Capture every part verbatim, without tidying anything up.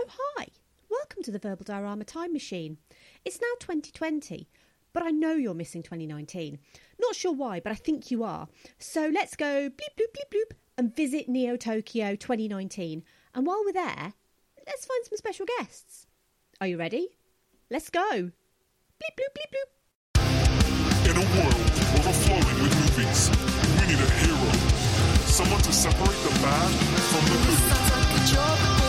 Oh, hi. Welcome to the Verbal Diorama Time Machine. It's now twenty twenty, but I know you're missing twenty nineteen. Not sure why, but I think you are. So let's go bleep, bloop, bleep, bloop and visit Neo Tokyo twenty nineteen. And while we're there, let's find some special guests. Are you ready? Let's go. Bleep, bloop, bleep, bloop. In a world overflowing with movies, we need a hero. Someone to separate the bad from the good.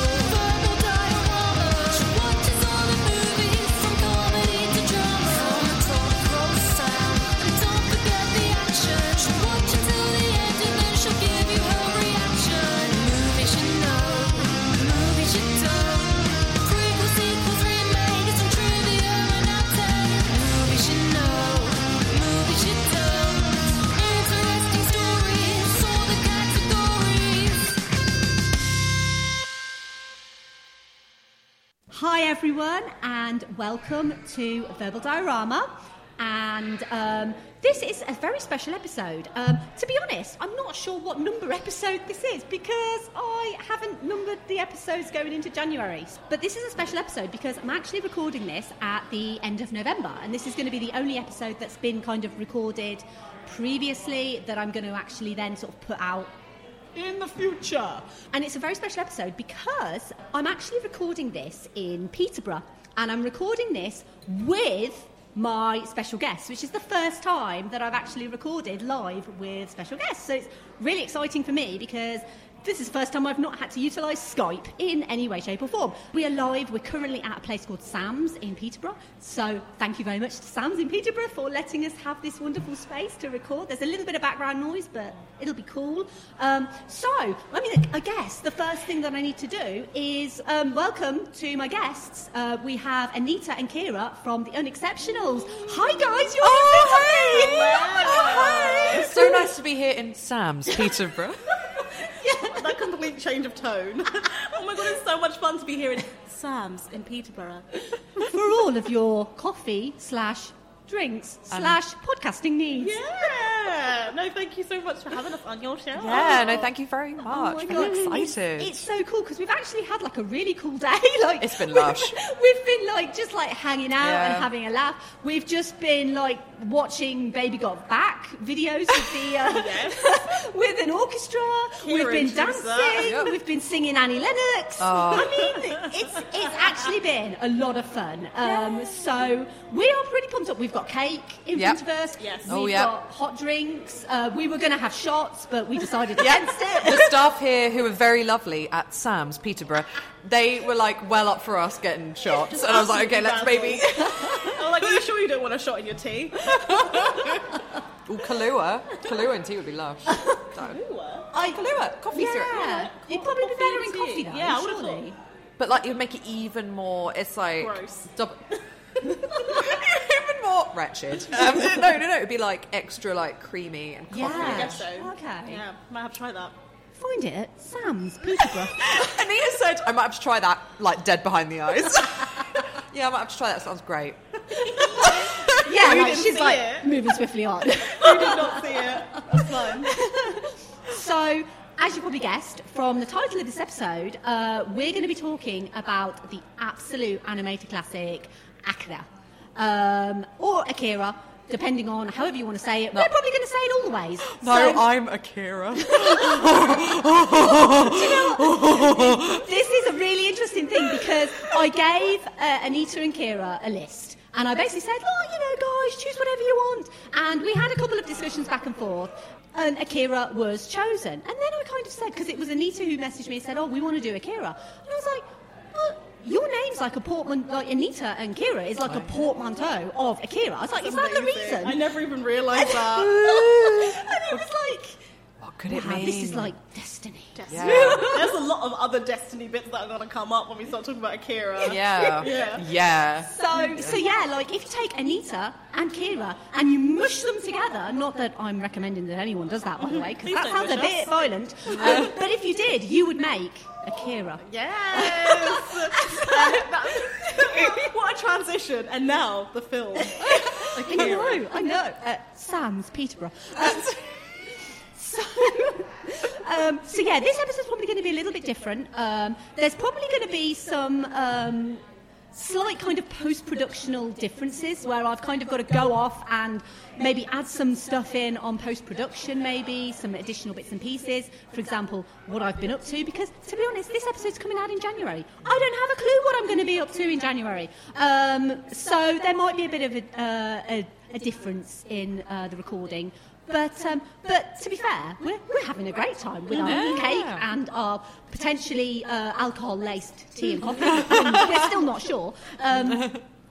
Hi everyone, and welcome to Verbal Diorama. And um, this is a very special episode. Um, to be honest, I'm not sure what number episode this is because I haven't numbered the episodes going into January. But this is a special episode because I'm actually recording this at the end of November, and this is going to be the only episode that's been kind of recorded previously that I'm going to actually then sort of put out in the future. And it's a very special episode because I'm actually recording this in Peterborough, and I'm recording this with my special guests, which is the first time that I've actually recorded live with special guests. So it's really exciting for me because this is the first time I've not had to utilise Skype in any way, shape or form. We are live. We're currently at a place called Sam's in Peterborough. So thank you very much to Sam's in Peterborough for letting us have this wonderful space to record. There's a little bit of background noise, but it'll be cool. Um, so, I mean, I guess the first thing that I need to do is um, welcome to my guests. Uh, we have Anita and Kira from The Unexceptionals. Hi, guys. You're Oh, in hi. Oh, hi. It's so nice to be here in Sam's, Peterborough. Yeah, that complete change of tone. Oh my god, it's so much fun to be here in Sam's in Peterborough. For all of your coffee slash drinks slash podcasting needs. Yeah. No, thank you so much for having us on your show. Yeah, no, thank you very Oh much. my I'm God. excited. It's, it's so cool because we've actually had like a really cool day. Like It's been we've- lush. We've been like just like hanging out Yeah. and having a laugh. We've just been like watching Baby Got Back videos with the uh, Yes. with an orchestra. we've Kira been introduced dancing. that. Yep. We've been singing Annie Lennox. Oh. I mean, it's it's actually been a lot of fun. Um, so we are pretty pumped up. We've got cake in Yep. front of us. Yes. We've Oh, yep. got hot drinks. Uh, we were going to have shots, but we decided Yeah. against it. The staff here, who were very lovely at Sam's, Peterborough, they were like well up for us getting shots. And I was like, okay, let's maybe... I'm like, are you sure you don't want a shot in your tea? Ooh, Kahlua. Kahlua and tea would be lush. So. I, Kahlua, coffee syrup. yeah, it'd probably be better in coffee though. Yeah, I would've surely. But like, it would make it even more... It's like... Gross. Double... even more wretched. Um, no, no, no. It'd be like extra like creamy and coffee. Yeah. I guess so. Okay. Yeah, might have to try that. Find it at Sam's, Peterborough. Anita said, I might have to try that, like, dead behind the eyes. Yeah, I might have to try that. Sounds great. Yeah, You like, didn't she's see like it. moving swiftly on. You did not see it. That's fine. So, as you probably guessed from the title of this episode, uh, we're going to be talking about the absolute animated classic Akira, um, or Akira, depending on however you want to say it. No. We're probably going to say it all the ways. No, So- I'm Akira. This is a really interesting thing because I gave uh, Anita and Kira a list, and I basically said, "Oh, you know, guys, choose whatever you want." And we had a couple of discussions back and forth, and Akira was chosen. And then I kind of said, because it was Anita who messaged me and said, "Oh, we want to do Akira," and I was like, well, your name's like a portman, like Anita and Kira is like a portmanteau of Akira. I was like, is that the Amazing. reason? I never even realised that. And it was like, What could it wow, mean? this is like destiny. Yeah. There's a lot of other Destiny bits that are going to come up when we start talking about Akira. Yeah. Yeah. Yeah. So, so yeah, like if you take Anita and Kira and you mush them together, not that I'm recommending that anyone does that, by the way, because Please that don't sounds a mush bit us. violent. Um, but if you did, you would make Akira. Yes! What a transition. And now, the film. I know, I know. Uh, Sam's Peterborough. Um, so, um, so yeah, this episode's probably going to be a little bit different. Um, there's probably going to be some um, slight kind of post-productional differences where I've kind of got to go off and maybe add some stuff in on post-production, maybe some additional bits and pieces. For example, what I've been up to, because to be honest, this episode's coming out in January. I don't have a clue what I'm going to be up to in January. Um, so there might be a bit of a, uh, a, a difference in uh, the recording. But um, but to be fair, we're, we're having a great time with our Yeah. cake and our potentially uh, alcohol-laced tea and coffee. We're still not sure. Um,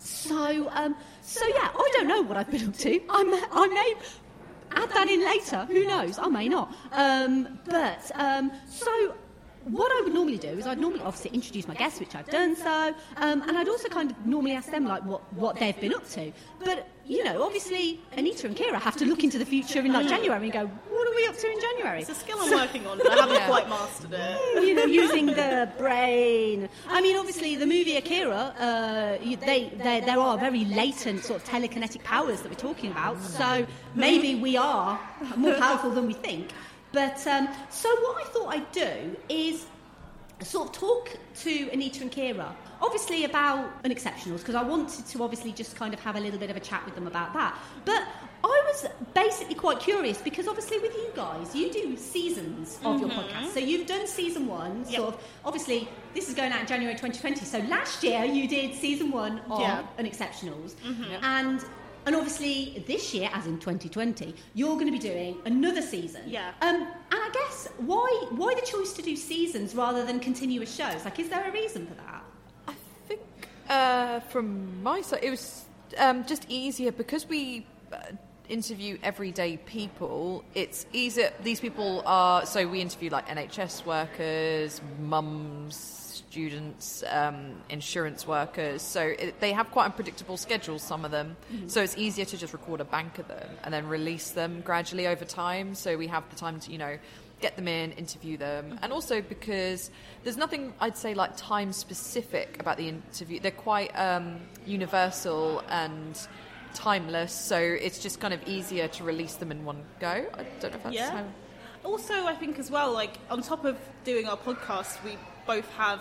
so um, so yeah, I don't know what I've been up to. I'm, I may add that in later. Who knows? I may not. Um, but um, so. What I would normally do is I'd normally obviously introduce my guests, which I've done so, um, and I'd also kind of normally ask them like what, what they've been up to. But, you know, obviously Anita and Kira have to look into the future in like January and go, what are we up to in January? It's a skill I'm working on, but I haven't Yeah. quite mastered it. You know, using the brain. I mean, obviously, the movie Akira, uh, you- they, they, there are very latent sort of telekinetic powers that we're talking about. So maybe we are more powerful than we think. But um, so what I thought I'd do is sort of talk to Anita and Kira, obviously about Unexceptionals, because I wanted to obviously just kind of have a little bit of a chat with them about that. But I was basically quite curious because obviously with you guys, you do seasons of your podcast. So you've done season one, Yep. sort of, obviously this is going out in January twenty twenty. So last year you did season one of Yeah. Unexceptionals. And and obviously this year, as in twenty twenty, you're going to be doing another season. Yeah. Um, and I guess why why the choice to do seasons rather than continuous shows? Like, is there a reason for that? I think uh, from my side, it was um, just easier because we uh, interview everyday people. It's easier. These people are, so we interview like N H S workers, mums, students, um, insurance workers. So it, they have quite unpredictable schedules, some of them. Mm-hmm. So it's easier to just record a bank of them and then release them gradually over time. So we have the time to, you know, get them in, interview them. And also because there's nothing, I'd say, like time specific about the interview. They're quite um, universal and timeless. So it's just kind of easier to release them in one go. I don't know if that's Yeah. how... Also, I think as well, like on top of doing our podcast, we both have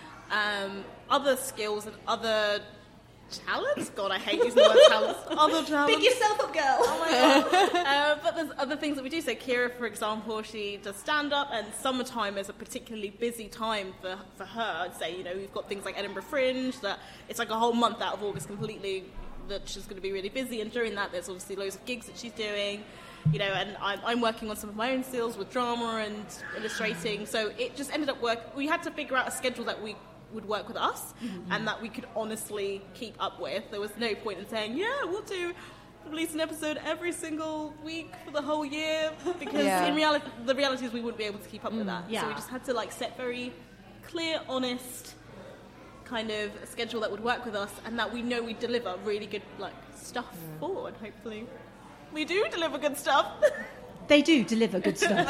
um, other skills and other talents. God, I hate using the word talents. Other talents. Pick yourself up, girl. Oh my God. uh, but there's other things that we do. So Kira, for example, she does stand-up, and summertime is a particularly busy time for, for her. I'd say, you know, we've got things like Edinburgh Fringe, that it's like a whole month out of August completely that she's going to be really busy, and during that there's obviously loads of gigs that she's doing. You know, and I'm, I'm working on some of my own skills with drama and illustrating. So it just ended up work. We had to figure out a schedule that we would work with us mm-hmm. and that we could honestly keep up with. There was no point in saying, yeah, we'll do release an episode every single week for the whole year, because Yeah. in reality, the reality is we wouldn't be able to keep up mm, with that. yeah. So we just had to like set very clear, honest kind of schedule that would work with us, and that we know we deliver really good like stuff yeah. forward. Hopefully. We do deliver good stuff. They do deliver good stuff.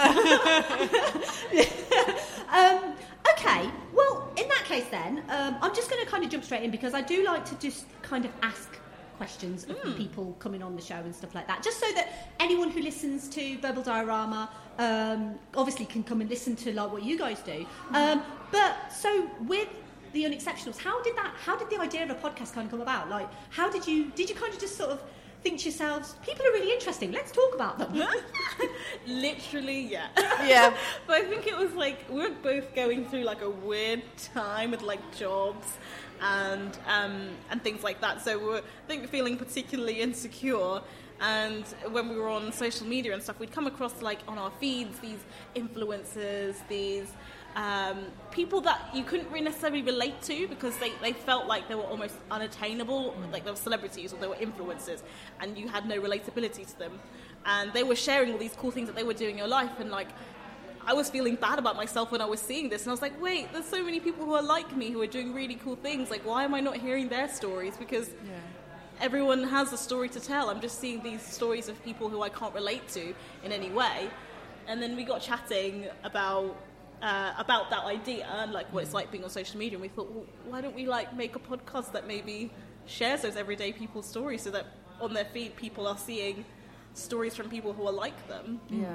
um, okay, well, in that case then, um, I'm just going to kind of jump straight in because I do like to just kind of ask questions of mm. people coming on the show and stuff like that, just so that anyone who listens to Verbal Diorama um, obviously can come and listen to like what you guys do. Um, but so with the Unexceptionals, how did that? How did the idea of a podcast kind of come about? Like, how did you? Did you kind of just sort of think to yourselves, people are really interesting, let's talk about them? Literally, yeah. Yeah. But I think it was like, we were both going through like a weird time with like jobs and um, and things like that. So we were, I think, feeling particularly insecure. And when we were on social media and stuff, we'd come across like on our feeds, these influencers, these um, people that you couldn't really necessarily relate to because they, they felt like they were almost unattainable, like they were celebrities or they were influencers, and you had no relatability to them. And they were sharing all these cool things that they were doing in your life, and like I was feeling bad about myself when I was seeing this, and I was like, wait, there's so many people who are like me who are doing really cool things. Like, why am I not hearing their stories? Because yeah. everyone has a story to tell. I'm just seeing these stories of people who I can't relate to in any way. And then we got chatting about uh, about that idea and like what it's like being on social media, and we thought, well, why don't we like make a podcast that maybe shares those everyday people's stories, so that on their feed people are seeing stories from people who are like them. Yeah.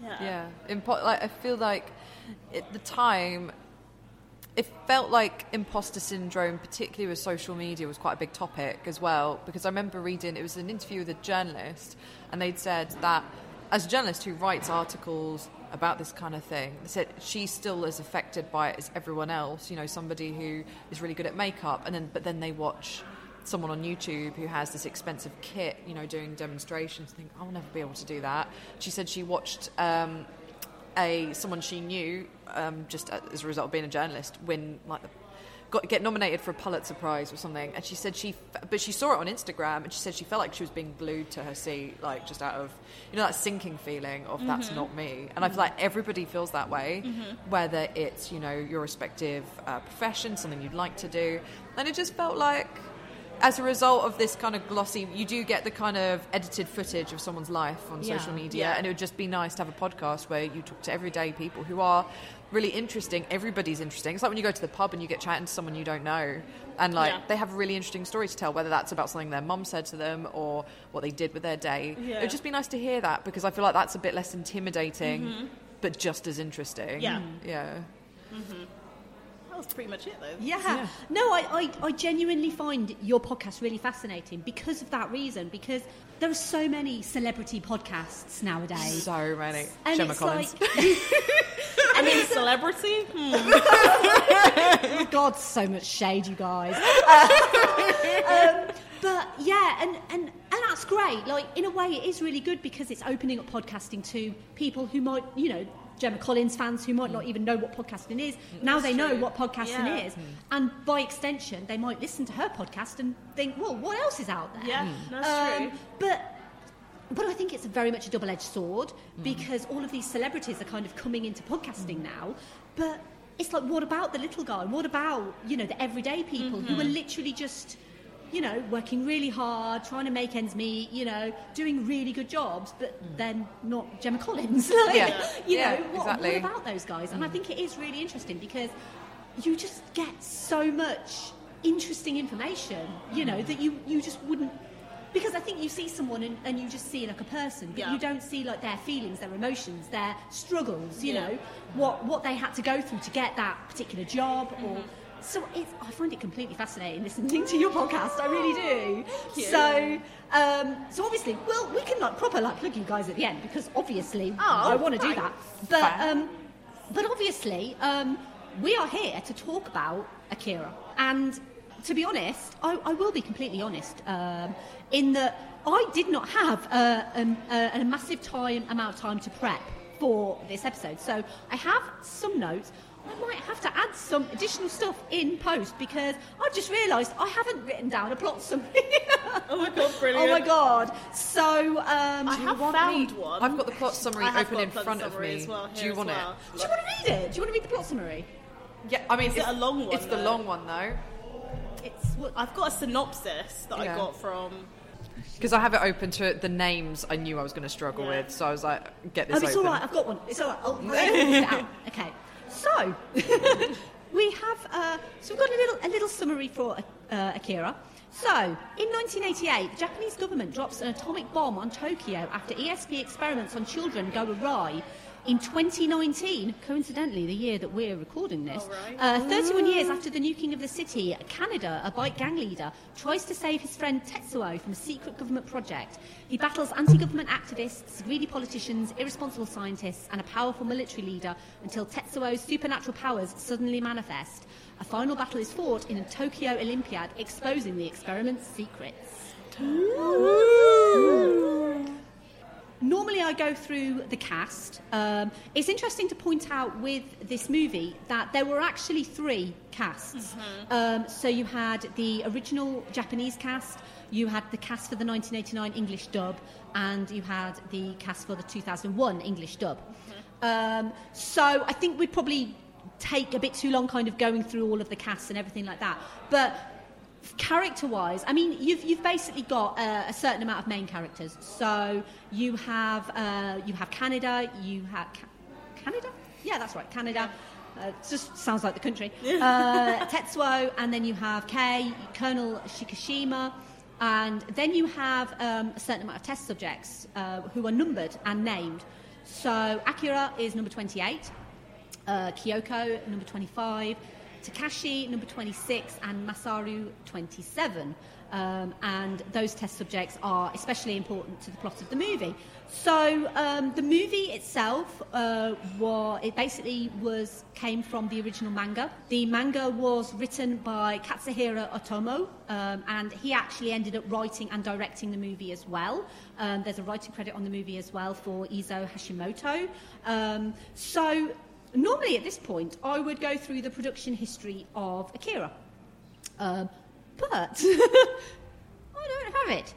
Yeah. Yeah. Impo- like I feel like at the time, it felt like imposter syndrome, particularly with social media, was quite a big topic as well. Because I remember reading, it was an interview with a journalist, and they'd said that as a journalist who writes articles about this kind of thing, they said she's still as affected by it as everyone else. You know, somebody who is really good at makeup, and then but then they watch someone on YouTube who has this expensive kit, you know, doing demonstrations, and think, I'll never be able to do that. She said she watched um, a someone she knew, um, just as a result of being a journalist, win like the, got get nominated for a Pulitzer Prize or something, and she said she, but she saw it on Instagram, and she said she felt like she was being glued to her seat, like just out of, you know, that sinking feeling of mm-hmm. that's not me. And mm-hmm. I feel like everybody feels that way, mm-hmm. whether it's, you know, your respective uh, profession, something you'd like to do, and it just felt like, as a result of this kind of glossy, you do get the kind of edited footage of someone's life on yeah. social media, yeah. and it would just be nice to have a podcast where you talk to everyday people who are really interesting. Everybody's interesting. It's like when you go to the pub and you get chatting to someone you don't know, and like yeah. they have a really interesting story to tell, whether that's about something their mum said to them or what they did with their day. Yeah. It would just be nice to hear that, because I feel like that's a bit less intimidating, mm-hmm. but just as interesting. Yeah. Yeah. Mm-hmm. That was pretty much it, though. Yeah. Yeah. No, I, I, I genuinely find your podcast really fascinating because of that reason, because there are so many celebrity podcasts nowadays. So many. And Gemma it's Collins. like... I mean, celebrity? Hmm. Oh, God, so much shade, you guys. Uh, um, but, yeah, and, and, and that's great. Like, in a way, it is really good because it's opening up podcasting to people who might, you know, Gemma Collins fans who might not even know what podcasting is. Now That's they know true. what podcasting Yeah. is. And by extension, they might listen to her podcast and think, well, what else is out there? Yeah, that's Um, true. But but I think it's very much a double-edged sword because all of these celebrities are kind of coming into podcasting now. But it's like, what about the little guy? What about, you know, the everyday people who are literally just, you know, working really hard, trying to make ends meet, you know, doing really good jobs, but then not Gemma Collins. Like, Yeah. you Yeah, know, what, exactly. what about those guys? And I think it is really interesting because you just get so much interesting information, you know, that you, you just wouldn't... Because I think you see someone and, and you just see like a person, but Yeah. you don't see like their feelings, their emotions, their struggles, you Yeah. know, what, what they had to go through to get that particular job or... Mm-hmm. So it's, I find it completely fascinating listening to your podcast. I really do. you. So, um, so obviously, well, we can like proper like plug you guys at the end because obviously I want to do right. that. But, um, but obviously, um, we are here to talk about Akira. And to be honest, I, I will be completely honest um, in that I did not have a, a, a, a massive time amount of time to prep for this episode. So I have some notes. I might have to add some additional stuff in post because I've just realised I haven't written down a plot summary. Oh my God, brilliant. Oh my God. So, um... I have found me? one. I've got the plot summary I have open got in plot front of summary me. as well Do here you as want well. it? do you want to read it? Do you want to read the plot summary? Yeah, I mean, Is it a long one, It's the though? long one though, It's... What, I've got a synopsis that Yeah. I got from... because I have it open to the names I knew I was going to struggle Yeah. with. So I was like, get this oh, it's open. all right. I've got one. It's all right. I'll, I'll edit it out. Okay. So, we have... Uh, so we've got a little, a little summary for uh, Akira. So, in nineteen eighty-eight, the Japanese government drops an atomic bomb on Tokyo after E S P experiments on children go awry. In twenty nineteen, coincidentally the year that we're recording this, Oh, right. uh, thirty-one years after the nuking of the city, Kaneda, a bike gang leader, tries to save his friend Tetsuo from a secret government project. He battles anti-government activists, greedy politicians, irresponsible scientists, and a powerful military leader until Tetsuo's supernatural powers suddenly manifest. A final battle is fought in a Tokyo Olympiad, exposing the experiment's secrets. Normally I go through the cast. Um, it's interesting to point out with this movie that there were actually three casts. Mm-hmm. Um, so you had the original Japanese cast, you had the cast for the nineteen eighty-nine English dub, and you had the cast for the two thousand one English dub. Mm-hmm. Um, so I think we'd probably take a bit too long kind of going through all of the casts and everything like that. But character-wise, I mean, you've you've basically got uh, a certain amount of main characters. So you have uh, you have Kaneda, you have Ca- Canada, yeah, that's right, Canada. Uh, it just sounds like the country. Uh, Tetsuo, and then you have Kei, Colonel Shikishima, and then you have um, a certain amount of test subjects uh, who are numbered and named. So Akira is number twenty-eight, uh, Kyoko number twenty-five, Takashi number twenty-six, and Masaru twenty-seven. Um, and those test subjects are especially important to the plot of the movie. So um, the movie itself, uh, was, it basically was came from the original manga. The manga was written by Katsuhiro Otomo, um, and he actually ended up writing and directing the movie as well. Um, there's a writing credit on the movie as well for Izo Hashimoto. Um, so normally at this point, I would go through the production history of Akira. Um, But I don't have it.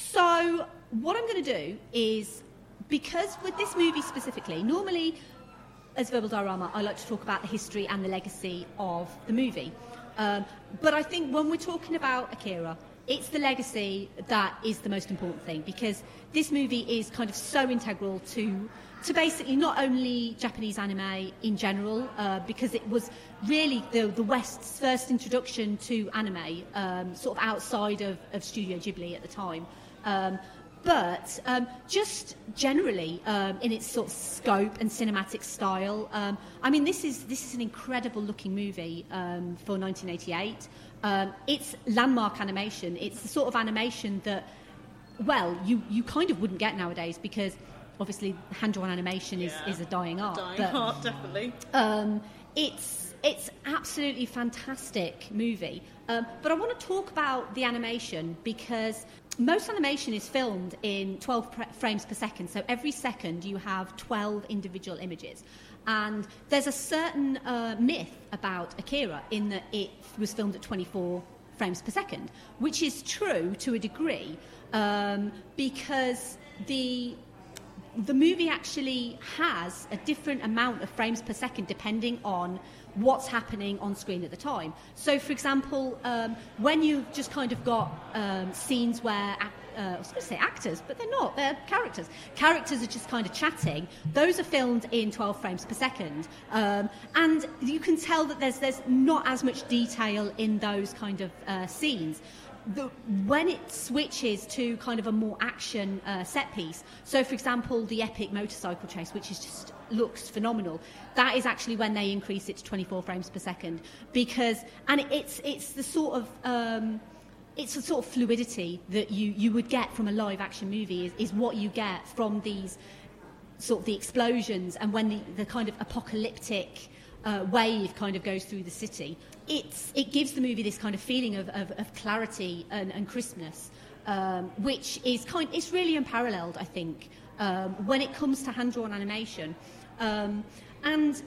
So what I'm going to do is, because with this movie specifically, normally as Verbal Diorama, I like to talk about the history and the legacy of the movie. Um, but I think when we're talking about Akira, it's the legacy that is the most important thing, because this movie is kind of so integral to to basically not only Japanese anime in general, uh, because it was really the, the West's first introduction to anime, um, sort of outside of, of Studio Ghibli at the time. Um, but um, just generally um, in its sort of scope and cinematic style. Um, I mean, this is this is an incredible looking movie um, for nineteen eighty-eight. Um, it's landmark animation. It's the sort of animation that, well, you, you kind of wouldn't get nowadays, because obviously hand-drawn animation is, Yeah. is a dying art. Dying but, art, definitely. Um, it's it's absolutely fantastic movie. Um, but I want to talk about the animation, because most animation is filmed in twelve pre- frames per second. So every second you have twelve individual images. And there's a certain uh, myth about Akira in that it was filmed at twenty-four frames per second, which is true to a degree, um, because the the movie actually has a different amount of frames per second depending on what's happening on screen at the time. So, for example, um, when you've just kind of got um, scenes where, uh, I was going to say actors, but they're not, they're characters. Characters are just kind of chatting. Those are filmed in twelve frames per second. Um, and you can tell that there's, there's not as much detail in those kind of uh, scenes. The, when it switches to kind of a more action uh, set piece, so for example the epic motorcycle chase, which is just looks phenomenal, that is actually when they increase it to twenty-four frames per second, because and it's it's the sort of um, it's the sort of fluidity that you, you would get from a live action movie is, is what you get from these sort of the explosions, and when the, the kind of apocalyptic Uh, wave kind of goes through the city. It's, it gives the movie this kind of feeling of, of, of clarity and, and crispness, um, which is kind. It's really unparalleled, I think, um, when it comes to hand-drawn animation. Um, and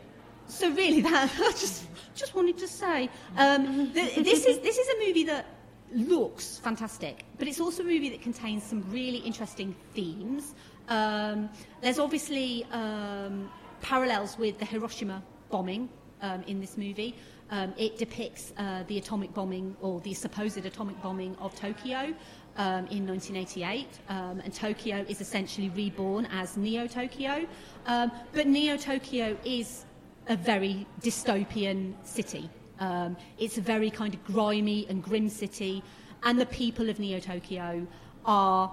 so, really, that I just just wanted to say um, that this is this is a movie that looks fantastic, but it's also a movie that contains some really interesting themes. Um, there's obviously um, parallels with the Hiroshima bombing um, in this movie. Um, it depicts uh, the atomic bombing, or the supposed atomic bombing of Tokyo um, in nineteen eighty-eight, um, and Tokyo is essentially reborn as Neo-Tokyo. Um, but Neo-Tokyo is a very dystopian city. Um, it's a very kind of grimy and grim city, and the people of Neo-Tokyo are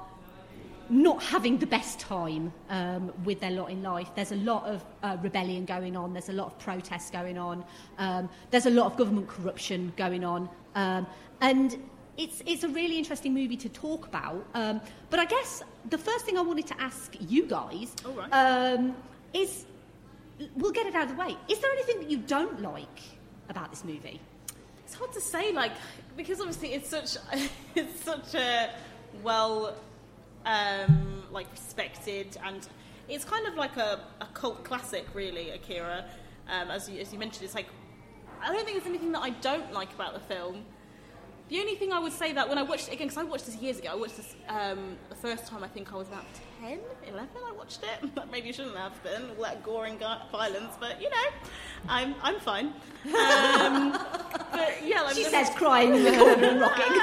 not having the best time um, with their lot in life. There's a lot of uh, rebellion going on. There's a lot of protests going on. Um, there's a lot of government corruption going on. Um, and it's it's a really interesting movie to talk about. Um, but I guess the first thing I wanted to ask you guys All right. um, is, we'll get it out of the way. Is there anything that you don't like about this movie? It's hard to say, like, because obviously it's such it's such a well um, like respected, and it's kind of like a, a cult classic, really. Akira, um, as you, as you mentioned, it's like, I don't think there's anything that I don't like about the film. The only thing I would say that when I watched it again, because I watched this years ago, I watched this um, the first time I think I was about ten, eleven, I watched it. But maybe you shouldn't have been, all that gore and violence, but you know, I'm I'm fine. Um, but yeah, like, She says crying in the corner and rocking.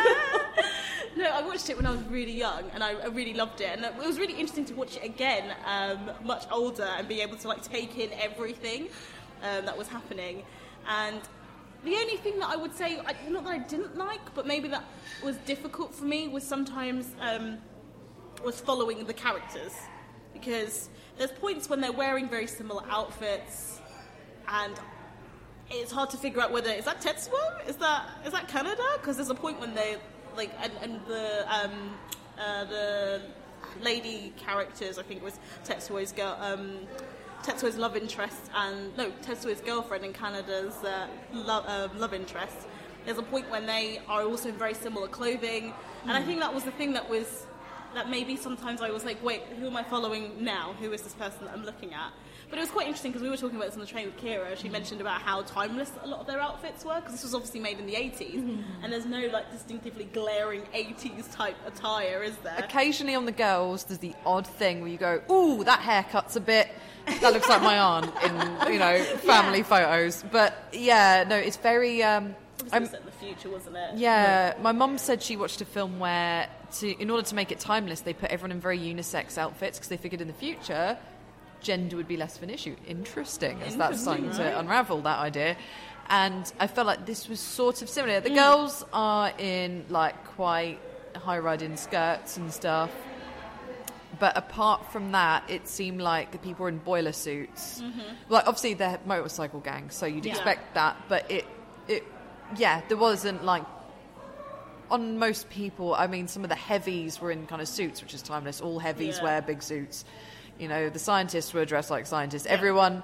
No, I watched it when I was really young, and I, I really loved it. And it was really interesting to watch it again, um, much older, and be able to like take in everything um, that was happening. And the only thing that I would say, I, not that I didn't like, but maybe that was difficult for me, was sometimes um, was following the characters. because there's points when they're wearing very similar outfits, and it's hard to figure out whether is that Tetsuo, is that is that Canada? Because there's a point when they like and, and the um, uh, the lady characters, I think it was Tetsuo's girl, um, Tetsuo's love interest, and no Tetsuo's girlfriend and Canada's uh, lo- uh, love interest. There's a point when they are also in very similar clothing, and I think that was the thing that was that maybe sometimes I was like, wait, who am I following now? Who is this person that I'm looking at? But it was quite interesting because we were talking about this on the train with Kira. She mentioned about how timeless a lot of their outfits were, because this was obviously made in the eighties, mm-hmm. and there's no like distinctively glaring eighties type attire, is there? Occasionally on the girls, there's the odd thing where you go, ooh, that haircut's a bit... That looks like my aunt in, you know, family yeah. photos. But, yeah, no, it's very... Um, it was set in the future, wasn't it? Yeah, my mum said she watched a film where, to, in order to make it timeless, they put everyone in very unisex outfits because they figured in the future gender would be less of an issue. Interesting, as that's starting right? to unravel that idea. And I felt like this was sort of similar. The mm. girls are in, like, quite high-riding skirts and stuff. But apart from that, it seemed like the people were in boiler suits. Mm-hmm. Like, obviously, they're motorcycle gangs, so you'd yeah. expect that. But it, it, yeah, there wasn't, like... On most people, I mean, some of the heavies were in kind of suits, which is timeless. All heavies yeah. wear big suits. You know, the scientists were dressed like scientists. Yeah. Everyone,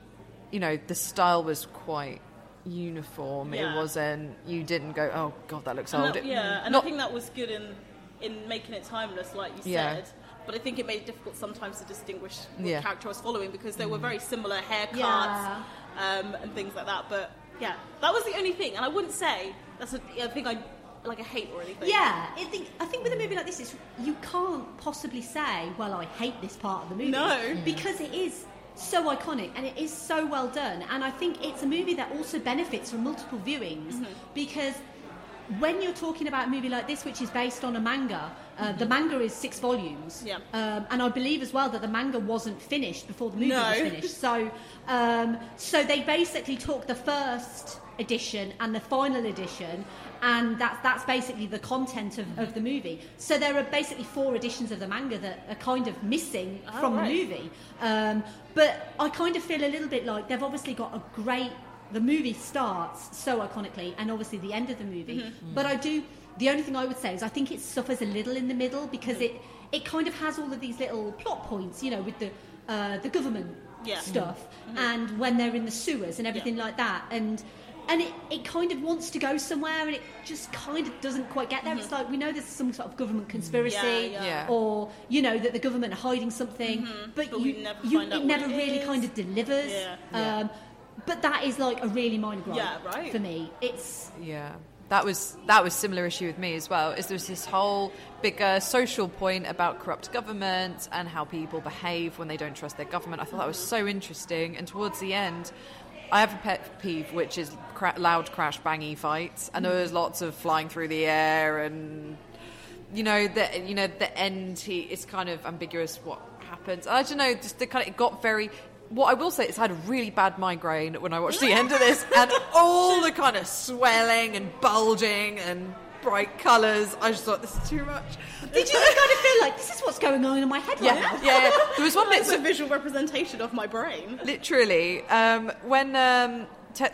you know, the style was quite uniform. Yeah. It wasn't... You didn't go, oh, God, that looks and old. That, yeah, and Not, I think that was good in, in making it timeless, like you yeah. said. But I think it made it difficult sometimes to distinguish what yeah. character I was following, because there were very similar haircuts yeah. um, and things like that. But yeah, that was the only thing. And I wouldn't say that's a, a thing I like a hate or anything. Yeah, I think I think with a movie like this, it's, you can't possibly say, well, I hate this part of the movie. No. Because it is so iconic and it is so well done. And I think it's a movie that also benefits from multiple viewings, mm-hmm. because when you're talking about a movie like this, which is based on a manga, uh, mm-hmm. the manga is six volumes. Yeah. Um, and I believe as well that the manga wasn't finished before the movie no. was finished. So, um, so they basically took the first edition and the final edition, and that's that's basically the content of, of the movie. So there are basically four editions of the manga that are kind of missing oh, from right. the movie. Um, but I kind of feel a little bit like they've obviously got a great... The movie starts so iconically, and obviously the end of the movie. Mm-hmm. But I do... The only thing I would say is I think it suffers a little in the middle, because mm-hmm. it, it kind of has all of these little plot points, you know, with the uh, the government yeah. stuff, mm-hmm. and when they're in the sewers and everything yeah. like that. And and it, it kind of wants to go somewhere, and it just kind of doesn't quite get there. Mm-hmm. It's like, we know there's some sort of government conspiracy, yeah, yeah. Yeah. or, you know, that the government are hiding something, mm-hmm. but, but you, we never you, find out it never what it really is. kind of delivers. Yeah. Yeah. Um, But that is like a really minor gripe Yeah, right. for me. It's Yeah, that was that was similar issue with me as well. Is there's this whole bigger social point about corrupt government and how people behave when they don't trust their government. I thought that was so interesting. And towards the end, I have a pet peeve, which is cra- loud crash bangy fights, and there was lots of flying through the air, and you know the you know the end. He, it's kind of ambiguous what happens. I don't know. Just the kind of, it got very. What I will say is I had a really bad migraine when I watched the end of this, and all the kind of swelling and bulging and bright colours. I just thought, this is too much. Did you kind of feel like, this is what's going on in my head yeah, right now? Yeah, yeah. There was one bit... It's a visual representation of my brain. Literally. Um, when um,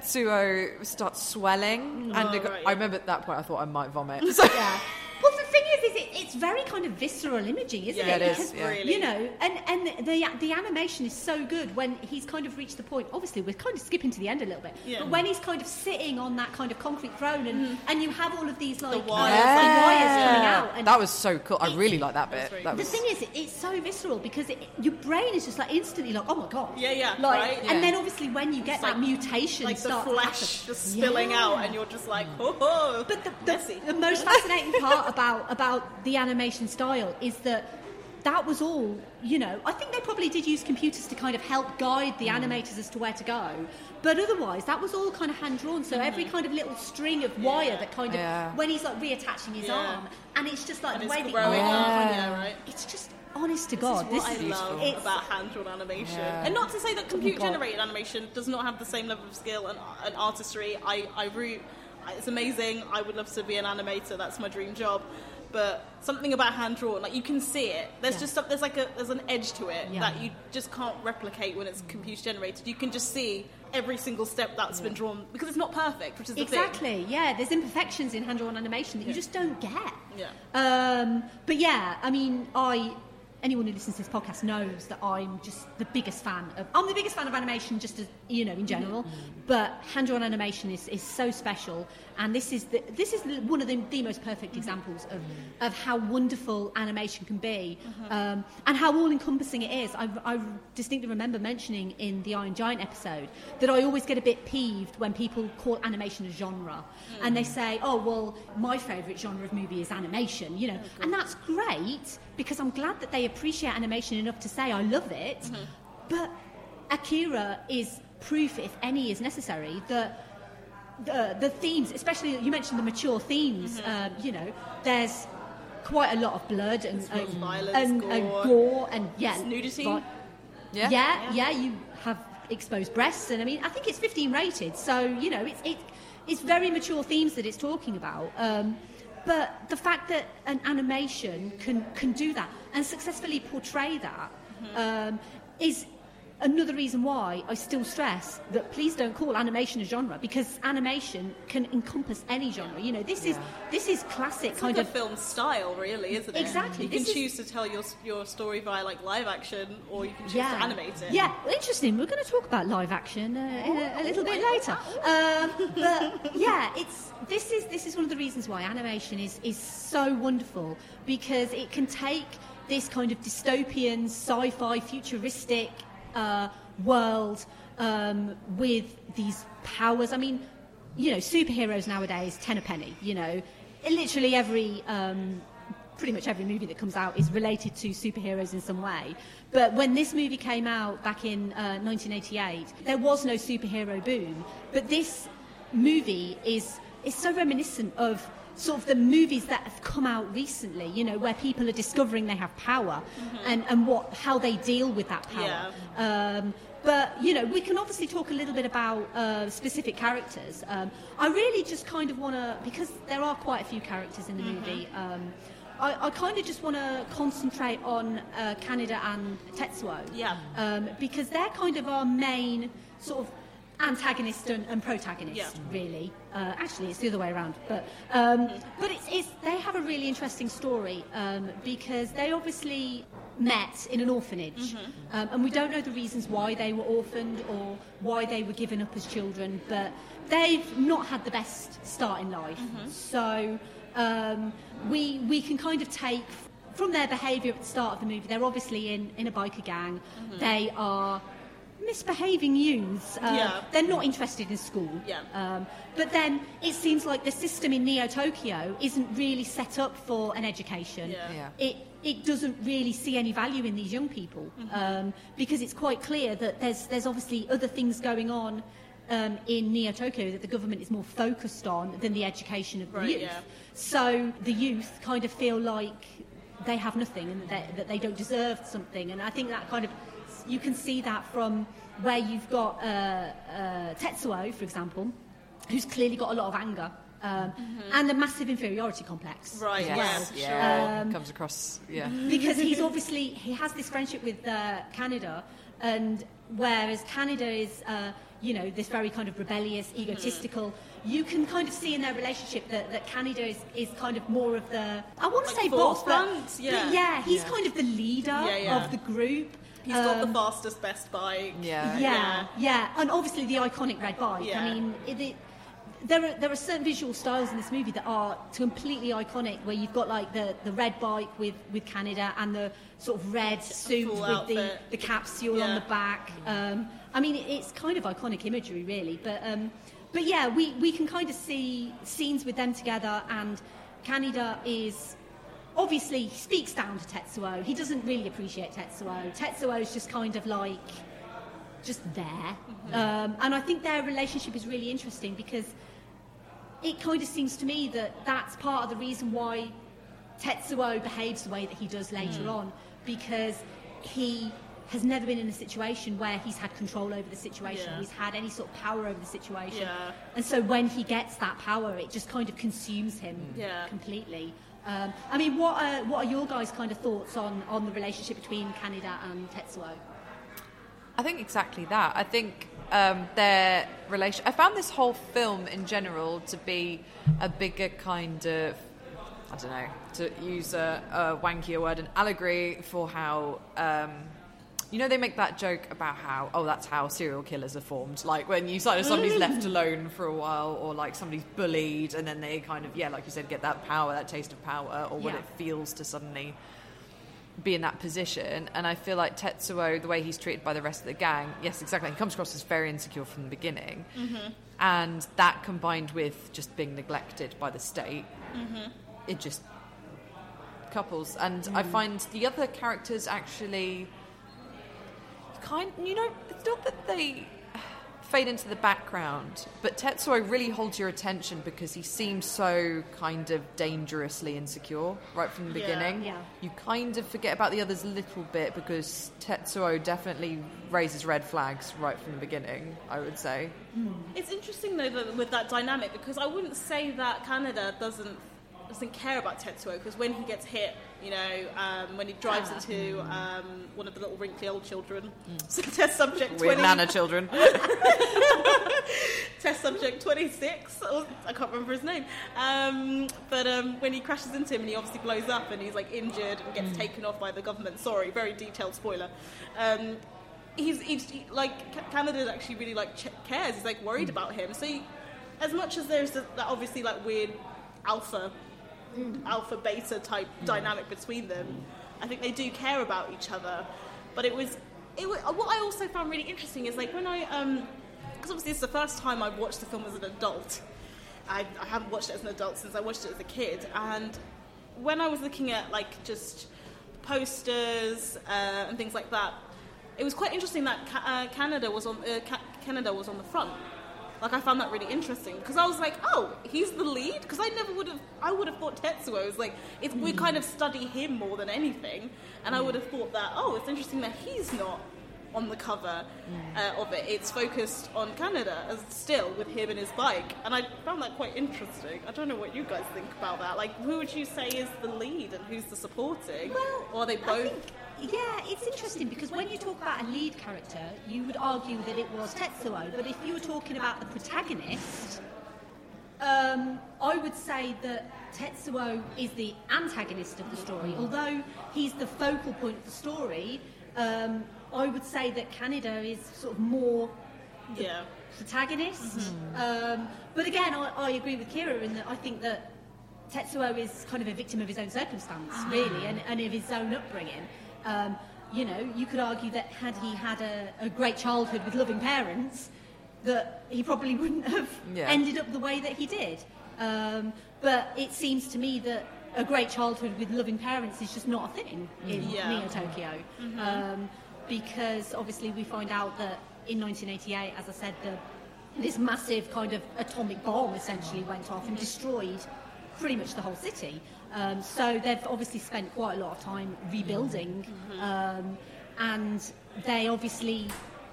Tetsuo starts swelling, oh, and it, right, I yeah. remember at that point I thought I might vomit. So. Yeah. Well, the thing is, is it, it's very kind of visceral imaging, isn't yeah, it? it is, Because, yeah. really. you know, and, and the the animation is so good when he's kind of reached the point. Obviously, we're kind of skipping to the end a little bit, yeah. but when he's kind of sitting on that kind of concrete throne, and, mm. and you have all of these like The wires. uh, Yeah. the wires coming out, and That was so cool. I It- really like that bit. That's very That the was, thing is, it, it's so visceral because it, your brain is just like instantly like, oh my god, Yeah, yeah, like, right. and Yeah. then obviously when you get It's that like- mutation, Like the start to flesh happen. just spilling Yeah. out, and you're just like, oh, oh. But the, messy. the, the most fascinating part about, about the animation style is that that was all, you know, I think they probably did use computers to kind of help guide the animators as to where to go, but otherwise that was all kind of hand-drawn, so every kind of little string of wire Yeah. that kind of, Yeah. when he's like reattaching his Yeah. arm, and it's just like And the it's way that growing you- up, Yeah. yeah, right. it's just, honest to This God, is what I is love it's- about hand-drawn animation. Yeah. And not to say that computer-generated God. animation does not have the same level of skill and, and artistry. I, I root. It's amazing. I would love to be an animator. That's my dream job. but something about hand drawn, like you can see it. There's Yeah. just some, there's like a there's an edge to it Yeah. that you just can't replicate when it's computer generated. You can just see every single step that's been drawn because it's not perfect, which is the Exactly. thing. Yeah, there's imperfections in hand-drawn animation that you just don't get. Yeah. Um, but yeah, I mean, I anyone who listens to this podcast knows that I'm just the biggest fan of. I'm the biggest fan of animation, just as you know, in general. But hand-drawn animation is, is so special, and this is the, this is the, one of the, the most perfect examples of of how wonderful animation can be, um, and how all-encompassing it is. I, I distinctly remember mentioning in the Iron Giant episode that I always get a bit peeved when people call animation a genre, and they say, "Oh, well, my favourite genre of movie is animation," you know, and that's great because I'm glad that they appreciate animation enough to say I love it. Mm-hmm. But Akira is proof, if any is necessary, that the, the themes, especially you mentioned the mature themes, mm-hmm. um, you know, there's quite a lot of blood and, and, violence, and, gore. and gore and yeah, It's nudity. vi- Yeah. yeah, yeah, you have exposed breasts, and I mean, I think it's fifteen rated, so you know, it's it, it's very mature themes that it's talking about. Um, but the fact that an animation can can do that and successfully portray that mm-hmm. um, is another reason why I still stress that please don't call animation a genre, because animation can encompass any genre. You know, this Yeah. is this is classic It's kind like of a film style, really, isn't it? Exactly. You can This is- choose to tell your your story via like live action, or you can choose yeah. to animate it. Yeah, well, interesting. We're going to talk about live action uh, in a, a little bit later. Um, but yeah, it's this is this is one of the reasons why animation is is so wonderful, because it can take this kind of dystopian, sci-fi, futuristic uh, world um, with these powers. I mean, you know, superheroes nowadays, ten a penny. You know, literally every. Um, pretty much every movie that comes out is related to superheroes in some way. But when this movie came out back in uh, nineteen eighty-eight, there was no superhero boom. But this movie is is so reminiscent of sort of the movies that have come out recently, you know, where people are discovering they have power mm-hmm. and, and what how they deal with that power. Yeah. Um, but, you know, we can obviously talk a little bit about uh, specific characters. Um, I really just kind of want to, because there are quite a few characters in the mm-hmm. movie, um, I, I kind of just want to concentrate on uh, Kaneda and Tetsuo. Yeah. Um, because they're kind of our main sort of antagonist and, and protagonist, Yeah. really. Uh, actually, it's the other way around. But um, but it's, it's they have a really interesting story um, because they obviously met in an orphanage, Mm-hmm. um, and we don't know the reasons why they were orphaned or why they were given up as children. But they've not had the best start in life, Mm-hmm. so. Um, we we can kind of take from their behaviour at the start of the movie. They're obviously in, in a biker gang. Mm-hmm. They are misbehaving youths. Uh, Yeah. They're not interested in school. Yeah. Um, but then it seems like the system in Neo Tokyo isn't really set up for an education. Yeah. Yeah. It it doesn't really see any value in these young people Mm-hmm. um, because it's quite clear that there's there's obviously other things going on. Um, in Neo Tokyo that the government is more focused on than the education of the Right, youth. yeah. So the youth kind of feel like they have nothing and that they, that they don't deserve something. And I think that kind of, you can see that from where you've got uh, uh, Tetsuo, for example, who's clearly got a lot of anger um, and a massive inferiority complex. Right, Yes. yeah, Yeah. Um, Comes across. Yeah. Because he's obviously, he has this friendship with uh, Kaneda, and whereas Kaneda is, uh, you know, this very kind of rebellious, egotistical, you can kind of see in their relationship that, that Kaneda is, is kind of more of the, I want to Like say boss, but, forefront, yeah. but yeah, he's Yeah. kind of the leader Yeah, yeah. of the group. He's got the Um, fastest, best bike. Yeah. yeah, yeah, and obviously the iconic red bike. Yeah. I mean, it, it, there are there are certain visual styles in this movie that are completely iconic. Where you've got like the, the red bike with, with Kaneda and the sort of red suit full with the, outfit. the capsule on Yeah. the back. Um, I mean, it, it's kind of iconic imagery, really. But um, but yeah, we, we can kind of see scenes with them together, and Kaneda is. Obviously, he speaks down to Tetsuo. He doesn't really appreciate Tetsuo. Tetsuo is just kind of like, just there. Mm-hmm. Um, and I think their relationship is really interesting because it kind of seems to me that that's part of the reason why Tetsuo behaves the way that he does later mm. on, because he has never been in a situation where he's had control over the situation, Yeah. he's had any sort of power over the situation. Yeah. And so when he gets that power, it just kind of consumes him Yeah. completely. Um, I mean, what are, what are your guys' kind of thoughts on, on the relationship between Kaneda and Tetsuo? I think exactly that. I think um, their relation. I found this whole film in general to be a bigger kind of, I don't know, to use a, a wankier word, an allegory for how. Um, You know, they make that joke about how, oh, that's how serial killers are formed. Like, when you sort of somebody's left alone for a while, or like somebody's bullied, and then they kind of, yeah, like you said, get that power, that taste of power, or what Yeah. it feels to suddenly be in that position. And I feel like Tetsuo, the way he's treated by the rest of the gang, yes, exactly, he comes across as very insecure from the beginning. Mm-hmm. And that combined with just being neglected by the state, mm-hmm. it just couples. And mm. I find the other characters actually... Kind, you know, it's not that they fade into the background, but Tetsuo really holds your attention because he seems so kind of dangerously insecure right from the Yeah. beginning. Yeah. You kind of forget about the others a little bit because Tetsuo definitely raises red flags right from the beginning, I would say. It's interesting though that with that dynamic, because I wouldn't say that Kaneda doesn't doesn't care about Tetsuo, because when he gets hit, you know, um, when he drives Ah. into um, one of the little wrinkly old children, so test subject Weird twenty, nana children. test subject twenty-six, or, I can't remember his name, um, but um, when he crashes into him and he obviously blows up and he's like injured and gets taken off by the government, sorry, very detailed spoiler, um, he's, he's he, like, Kaneda actually really like ch- cares, he's like worried about him, so he, as much as there's that that obviously like weird alpha alpha beta type dynamic between them, I think they do care about each other. But it was it was, what I also found really interesting is like when I um because obviously it's the first time I've watched the film as an adult. I, I haven't watched it as an adult since I watched it as a kid, and when I was looking at like just posters uh, and things like that, it was quite interesting that Ca- uh, Kaneda was on uh, Ca- Kaneda was on the front. Like, I found that really interesting because I was like, oh, he's the lead? Because I never would have, I would have thought Tetsuo was like, it's, we kind of study him more than anything. And I would have thought that, oh, it's interesting that he's not on the cover uh, of it. It's focused on Kaneda as still with him and his bike. And I found that quite interesting. I don't know what you guys think about that. Like, who would you say is the lead and who's the supporting? Well, or are they I both? think, yeah, it's interesting because when you talk about a lead character, you would argue that it was Tetsuo, but if you were talking about the protagonist, um, I would say that Tetsuo is the antagonist of the story. Although he's the focal point of the story, um, I would say that Kaneda is sort of more the Yeah. protagonist. Um, but again, I, I agree with Kira in that I think that Tetsuo is kind of a victim of his own circumstance, really, and, and of his own upbringing. Um, you know, you could argue that had he had a, a great childhood with loving parents, that he probably wouldn't have Yeah. ended up the way that he did. Um, but it seems to me that a great childhood with loving parents is just not a thing in Yeah. Neo Tokyo. Um, because obviously we find out that in nineteen eighty-eight, as I said, the, this massive kind of atomic bomb essentially went off and destroyed pretty much the whole city. Um, so they've obviously spent quite a lot of time rebuilding, um, and they obviously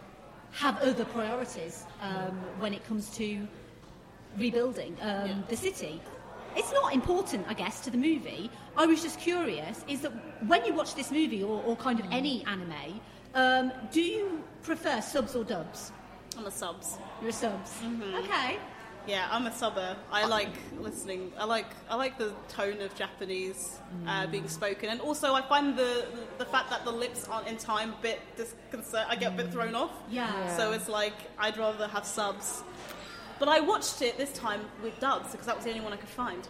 have other priorities um, when it comes to rebuilding um, Yeah. the city. It's not important, I guess, to the movie. I was just curious, is that when you watch this movie, or, or kind of any anime, um, do you prefer subs or dubs? I'm a subs. You're subs. Okay. Yeah, I'm a subber. I like listening. I like I like the tone of Japanese uh, being spoken, and also I find the the fact that the lips aren't in time a bit disconcert. I get a bit thrown off. Yeah. Yeah. So it's like I'd rather have subs. But I watched it this time with dubs because that was the only one I could find.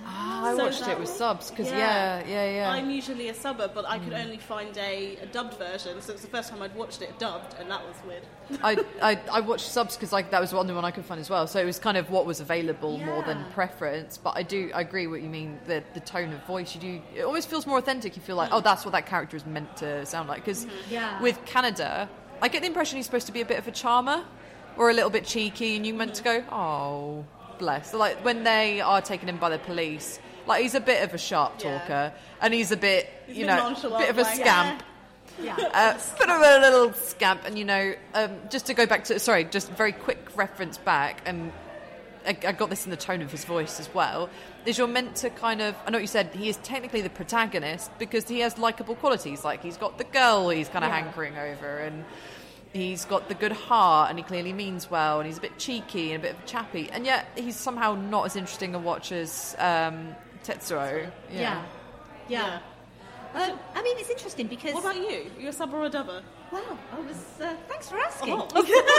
I So watched that- it with subs because yeah, yeah, yeah. I'm usually a subber, but I could only find a, a dubbed version, so it's the first time I'd watched it dubbed, and that was weird. I, I I watched subs because like that was the only one I could find as well. So it was kind of what was available more than Yeah. preference. But I do I agree what you mean. The the tone of voice you do it almost feels more authentic. You feel like oh that's what that character is meant to sound like. Because Yeah. with Kaneda, I get the impression he's supposed to be a bit of a charmer or a little bit cheeky, and you meant to go oh bless. So, like when they are taken in by the police. Like he's a bit of a sharp Yeah. talker, and he's a bit, He's a you bit know, nonchalant, bit of a like, scamp. Yeah. Uh, bit of a little scamp, and you know, um, just to go back to sorry, just very quick reference back, and I, I got this in the tone of his voice as well. Is you're meant to kind of, I know what you said, he is technically the protagonist because he has likable qualities, like he's got the girl he's kind of Yeah. hankering over, and he's got the good heart, and he clearly means well, and he's a bit cheeky and a bit of a chappy, and yet he's somehow not as interesting a watch as um, Tetsuo. Yeah. Yeah. Um, I mean, it's interesting because... What about you? Are you a sub or a dubber? Wow, I was... Uh, thanks for asking. Oh.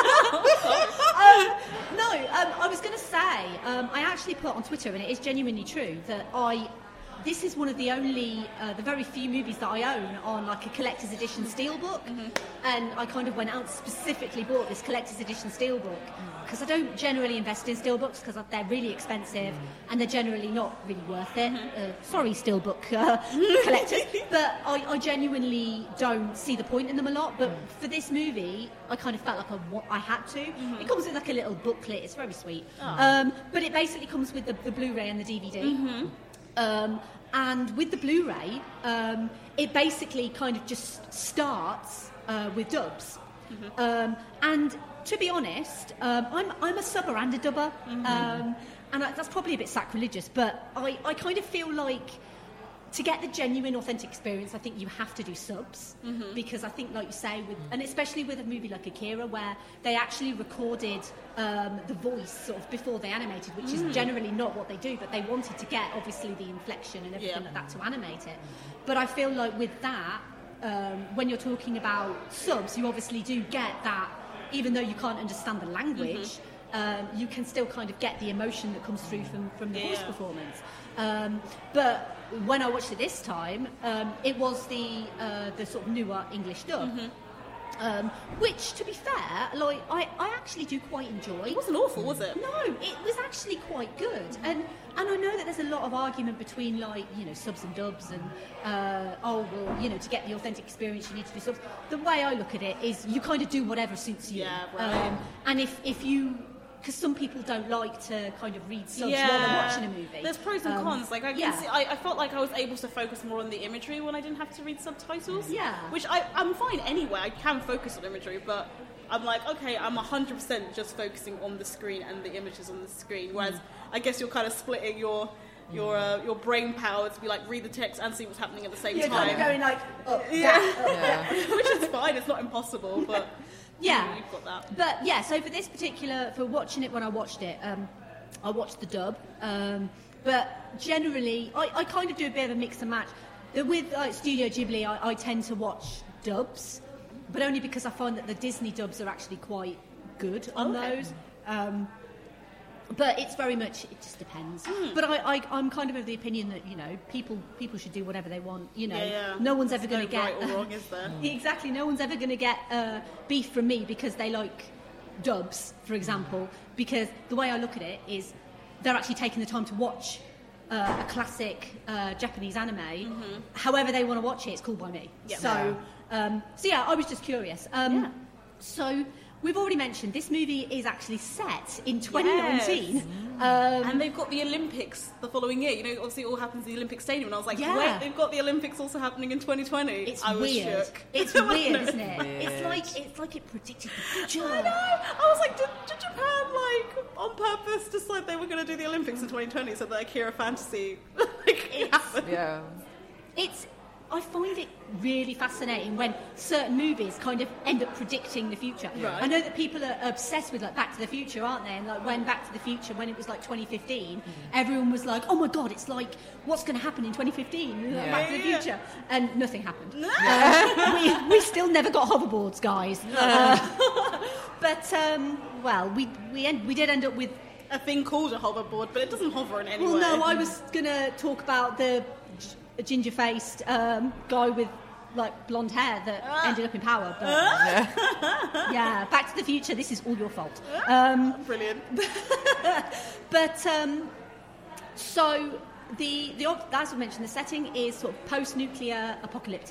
um, no, um, I was going to say, um, I actually put on Twitter, and it is genuinely true, that I... This is one of the only, uh, the very few movies that I own on like a collector's edition steelbook, mm-hmm. and I kind of went out and specifically bought this collector's edition steelbook because I don't generally invest in steelbooks because they're really expensive and they're generally not really worth it. Mm-hmm. Uh, sorry, steelbook uh, collectors, but I, I genuinely don't see the point in them a lot. But for this movie, I kind of felt like I, wa- I had to. Mm-hmm. It comes with like a little booklet. It's very sweet, oh. um, but it basically comes with the, the Blu-ray and the D V D. Mm-hmm. Um, and with the Blu-ray, um, it basically kind of just starts uh, with dubs. Mm-hmm. Um, and to be honest, um, I'm I'm a subber and a dubber, mm-hmm. um, and I, that's probably a bit sacrilegious, but I, I kind of feel like to get the genuine, authentic experience, I think you have to do subs, mm-hmm. because I think, like you say, with, and especially with a movie like Akira, where they actually recorded um, the voice sort of before they animated, which mm. is generally not what they do, but they wanted to get, obviously, the inflection and everything yeah. like that to animate it. But I feel like with that, um, when you're talking about subs, you obviously do get that, even though you can't understand the language, mm-hmm. um, you can still kind of get the emotion that comes through from, from the yeah. voice performance. Um, but when I watched it this time, um, it was the uh, the sort of newer English dub, mm-hmm. um, which, to be fair, like I, I actually do quite enjoy. It wasn't awful, was it? No, it was actually quite good, and and I know that there's a lot of argument between, like, you know, subs and dubs, and uh, oh well, you know, to get the authentic experience you need to do subs. The way I look at it is you kind of do whatever suits you, yeah, right. um, and if if you. Because some people don't like to kind of read subs yeah. while they're watching a movie. There's pros and um, cons. Like I, can yeah. see, I, I felt like I was able to focus more on the imagery when I didn't have to read subtitles. Yeah. Which I, I'm fine anyway. I can focus on imagery, but I'm like, okay, I'm one hundred percent just focusing on the screen and the images on the screen. Whereas mm. I guess you're kind of splitting your your uh, your brain power to be like read the text and see what's happening at the same you're time. You're kind of going like, up, yeah. down, up, yeah. Which is fine. It's not impossible, but. Yeah, you've got that. But yeah, so for this particular, for watching it when I watched it, um, I watched the dub. Um, but generally, I, I kind of do a bit of a mix and match. The, with like, Studio Ghibli, I, I tend to watch dubs, but only because I find that the Disney dubs are actually quite good on okay. those. Um, but it's very much, it just depends. Mm. But I, I, I'm kind of of the opinion that, you know, people people should do whatever they want. You know, yeah, yeah. no one's ever There's going to no get... right or wrong, is there? Exactly, no one's ever going to get uh, beef from me because they like dubs, for example, because the way I look at it is they're actually taking the time to watch uh, a classic uh, Japanese anime. Mm-hmm. However they want to watch it, it's cool by me. Yep. So, um, so yeah, I was just curious. Um, Yeah. So... We've already mentioned this movie is actually set in twenty nineteen. Yes. Um, and they've got the Olympics the following year. You know, obviously it all happens in the Olympic Stadium. And I was like, yeah. wait, they've got the Olympics also happening in twenty twenty. It's I was weird. shook. It's weird, isn't it? Weird. It's like it's like it predicted the future. I know. I was like, did, did Japan, like, on purpose decide they were going to do the Olympics in twenty twenty so that Akira Fantasy like, It's- happened? Yeah. It's I find it really fascinating when certain movies kind of end up predicting the future. Right. I know that people are obsessed with like Back to the Future, aren't they? And like when Back to the Future, when it was like twenty fifteen, mm-hmm. everyone was like, "Oh my God, it's like what's going to happen in twenty fifteen? Yeah. Back to the Yeah. Future," and nothing happened. Uh, we we still never got hoverboards, guys. Uh, but um, well, we we end, we did end up with. A thing called a hoverboard, but it doesn't hover in any way. Well, no, I was going to talk about the g- ginger-faced um, guy with like blonde hair that Ah. ended up in power. But Yeah. yeah, Back to the Future. This is all your fault. Um, Brilliant. but um, so the the as I mentioned, the setting is sort of post-nuclear apocalyptic.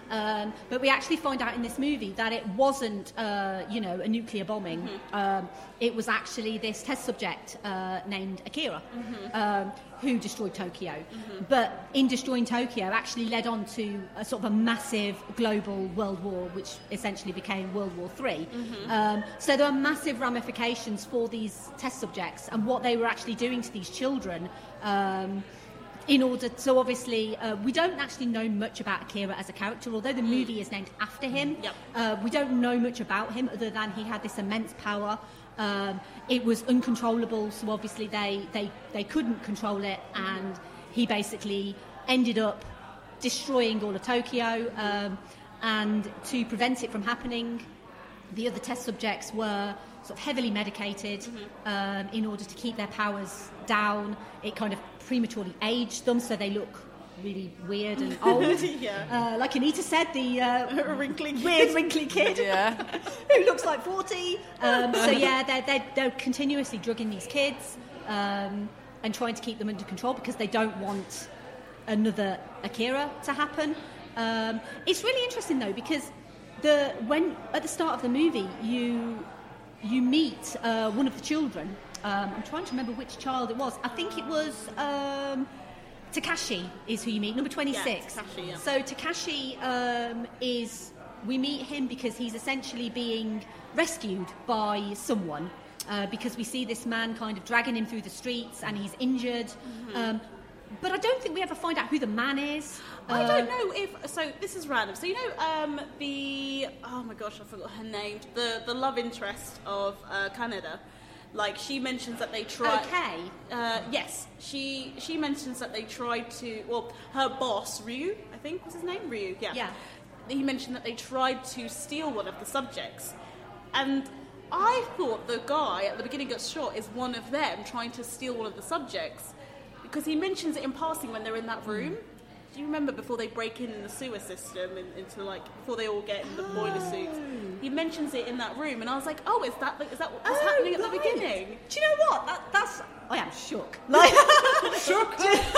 Um, but we actually find out in this movie that it wasn't, uh, you know, a nuclear bombing. Mm-hmm. Um, it was actually this test subject uh, named Akira, mm-hmm. um, who destroyed Tokyo. Mm-hmm. But in destroying Tokyo, actually led on to a sort of a massive global world war, which essentially became World War Three. Mm-hmm. Um, so there are massive ramifications for these test subjects and what they were actually doing to these children. Um, In order, so obviously, uh, we don't actually know much about Akira as a character, although the movie is named after him. Yep. Uh, we don't know much about him other than he had this immense power. Um, it was uncontrollable, so obviously they, they, they couldn't control it, and he basically ended up destroying all of Tokyo. Um, and to prevent it from happening, the other test subjects were sort of heavily medicated mm-hmm. um, in order to keep their powers down. It kind of prematurely aged them, so they look really weird and old. yeah. uh, like Anita said, the uh, wrinkly kid. weird wrinkly kid yeah. who looks like forty. Um, so yeah, they're, they're, they're continuously drugging these kids um, and trying to keep them under control because they don't want another Akira to happen. Um, it's really interesting though, because the when at the start of the movie you you meet uh, one of the children. Um, I'm trying to remember which child it was. I think it was um, Takashi is who you meet, number twenty-six. Yeah, Takashi, yeah. So Takashi um, is, we meet him because he's essentially being rescued by someone uh, because we see this man kind of dragging him through the streets and he's injured. Mm-hmm. Um, but I don't think we ever find out who the man is. I Uh, don't know if so. This is random. So you know um, the oh my gosh, I forgot her name. The the love interest of uh, Canada. Like she mentions that they tried. Okay. Uh, yes, she she mentions that they tried to. Well, her boss Ryu, I think was his name. Ryu. Yeah. Yeah. He mentioned that they tried to steal one of the subjects, and I thought the guy at the beginning got shot is one of them trying to steal one of the subjects, because he mentions it in passing when they're in that room. Mm. Do you remember before they break in the sewer system and into like before they all get in the oh. boiler suits? He mentions it in that room, and I was like, "Oh, is that is that what's oh, happening at right. the beginning?" Do you know what? That, that's I am shook. Like shook.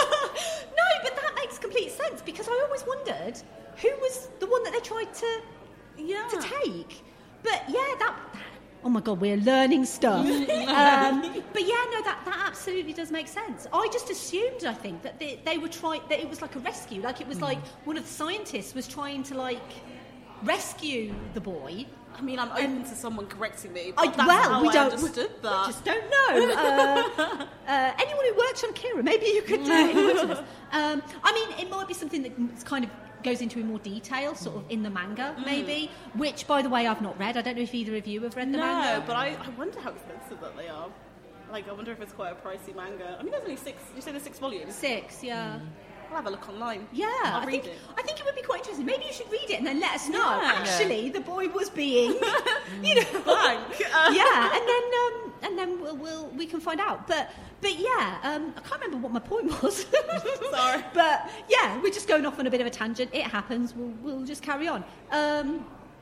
No, but that makes complete sense because I always wondered who was the one that they tried to yeah. to take. But yeah, that. Oh my God, we're learning stuff. um, but yeah, no, that, that absolutely does make sense. I just assumed, I think, that they, they were trying, that it was like a rescue. Like it was mm. like one of the scientists was trying to like rescue the boy. I mean, I'm open and, to someone correcting me. I, But that's well, how we I don't. understood we, that. we just don't know. Uh, uh, anyone who works on Kira, maybe you could uh, influence us. Um, I mean, it might be something that kind of goes into in more detail, sort of in the manga, mm. maybe. Which, by the way, I've not read. I don't know if either of you have read the no, manga. No, but I, I wonder how expensive that they are. Like, I wonder if it's quite a pricey manga. I mean, there's only six. You say there's six volumes. Six, yeah. Mm. I'll have a look online. Yeah, I'll I read think it. I think it would be quite interesting. Maybe you should read it and then let us know. Yeah. Actually, the boy was being, you know, blank. Uh, yeah, and then um, and then we'll, we'll we can find out. But but yeah, um, I can't remember what my point was. Sorry, but yeah, we're just going off on a bit of a tangent. It happens. We'll we'll just carry on. Um,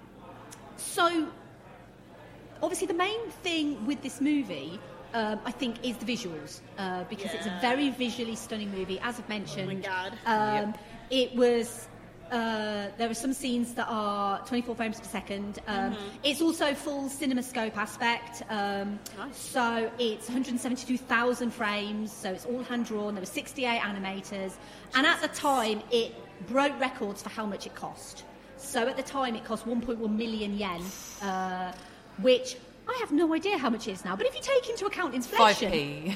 so obviously, the main thing with this movie. Um, I think is the visuals uh, because yeah. it's a very visually stunning movie. As I've mentioned, oh my God. Um, yep. it was. Uh, there are some scenes that are twenty-four frames per second. Um, mm-hmm. It's also full CinemaScope aspect, um, nice. so it's one hundred seventy-two thousand frames. So it's all hand drawn. There were sixty-eight animators, Jesus. And at the time, it broke records for how much it cost. So at the time, it cost one point one million yen, uh, which. I have no idea how much it is now, but if you take into account inflation... five p.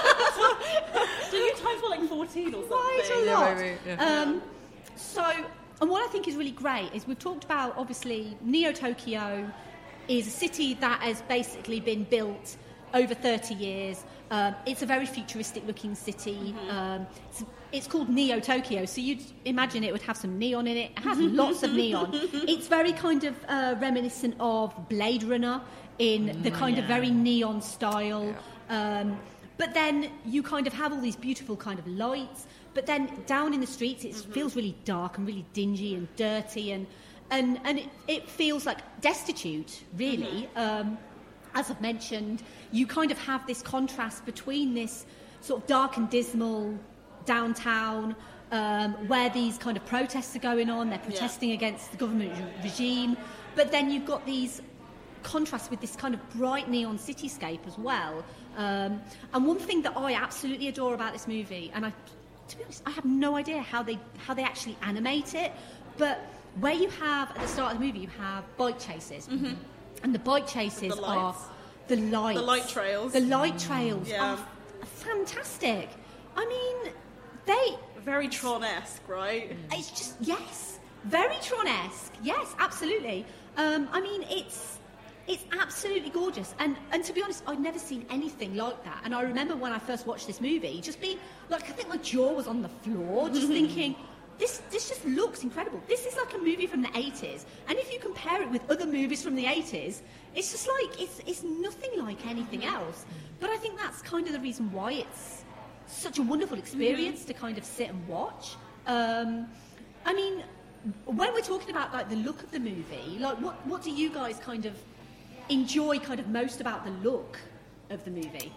So you times for like fourteen or something. Quite a yeah, lot. right, right, yeah. Um, so, and what I think is really great is we've talked about, obviously, Neo Tokyo is a city that has basically been built over thirty years. Um, it's a very futuristic-looking city. Mm-hmm. Um, it's, it's called Neo Tokyo, so you'd imagine it would have some neon in it. It has lots of neon. It's very kind of uh, reminiscent of Blade Runner in the kind yeah. of very neon style. Yeah. Um, but then you kind of have all these beautiful kind of lights. But then down in the streets, it mm-hmm. feels really dark and really dingy and dirty. And, and, and it, it feels like destitute, really. Mm-hmm. Um, as I've mentioned, you kind of have this contrast between this sort of dark and dismal downtown um, where these kind of protests are going on. They're protesting yeah. against the government re- regime. But then you've got these contrasts with this kind of bright neon cityscape as well. Um, and one thing that I absolutely adore about this movie, and I, to be honest, I have no idea how they how they actually animate it, but where you have, at the start of the movie, you have bike chases. Mm-hmm. And the bike chases the are the lights. The light trails. The light trails yeah. are fantastic. I mean, they... Very Tron-esque, right? It's just, yes. Very Tron-esque. Yes, absolutely. Um, I mean, it's it's absolutely gorgeous. And, and to be honest, I'd never seen anything like that. And I remember when I first watched this movie, just being, like, I think my jaw was on the floor, just thinking... This this just looks incredible. This is like a movie from the eighties. And if you compare it with other movies from the eighties, it's just like, it's it's nothing like anything else. But I think that's kind of the reason why it's such a wonderful experience mm-hmm. to kind of sit and watch. Um, I mean, when we're talking about like the look of the movie, like what, what do you guys kind of enjoy kind of most about the look of the movie?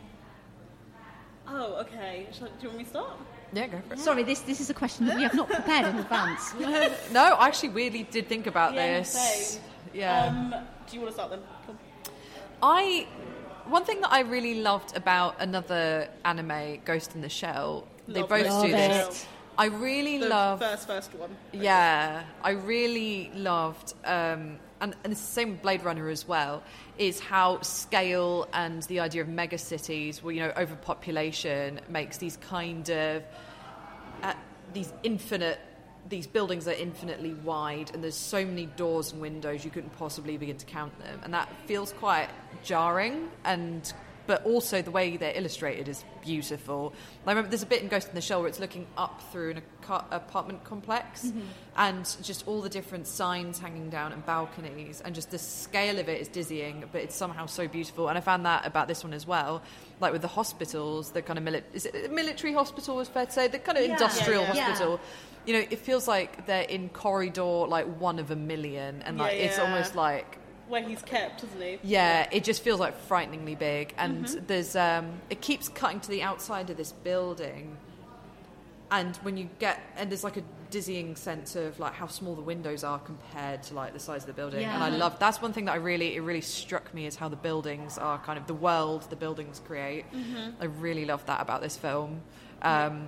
Oh, okay. Shall, do you want me to start? Yeah, go for it. Sorry, this this is a question that we have not prepared in advance. No, I actually weirdly did think about yeah, this. Same. Yeah. Um, do you want to start then? Cool. I one thing that I really loved about another anime, Ghost in the Shell, Love they both Ghost do in the this. Shell. I really the love first first one. Yeah, I really loved, um, and, and it's the same with Blade Runner as well, is how scale and the idea of mega cities, well, you know, overpopulation makes these kind of uh, these infinite, these buildings are infinitely wide, and there's so many doors and windows you couldn't possibly begin to count them, and that feels quite jarring. And but also the way they're illustrated is beautiful. I remember there's a bit in Ghost in the Shell where it's looking up through an car- apartment complex mm-hmm. and just all the different signs hanging down and balconies, and just the scale of it is dizzying, but it's somehow so beautiful. And I found that about this one as well, like with the hospitals, the kind of mili- is it a military hospital, is fair to say, the kind of yeah. industrial yeah, yeah. hospital. Yeah. You know, it feels like they're in corridor like one of a million, and like yeah, it's yeah. almost like Where he's kept, isn't he? Yeah, it just feels like frighteningly big, and Mm-hmm. there's um, it keeps cutting to the outside of this building, and when you get and there's like a dizzying sense of like how small the windows are compared to like the size of the building, Yeah. and I love that's one thing that I really it really struck me is how the buildings are kind of the world the buildings create. Mm-hmm. I really love that about this film. Um,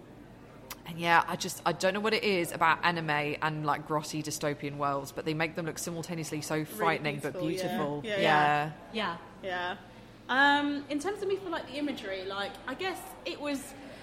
And yeah, I just, I don't know what it is about anime and like grotty dystopian worlds, but they make them look simultaneously so frightening beautiful, but beautiful. yeah. Yeah. Yeah. Yeah. Um, in terms of me for like the imagery, like I guess it was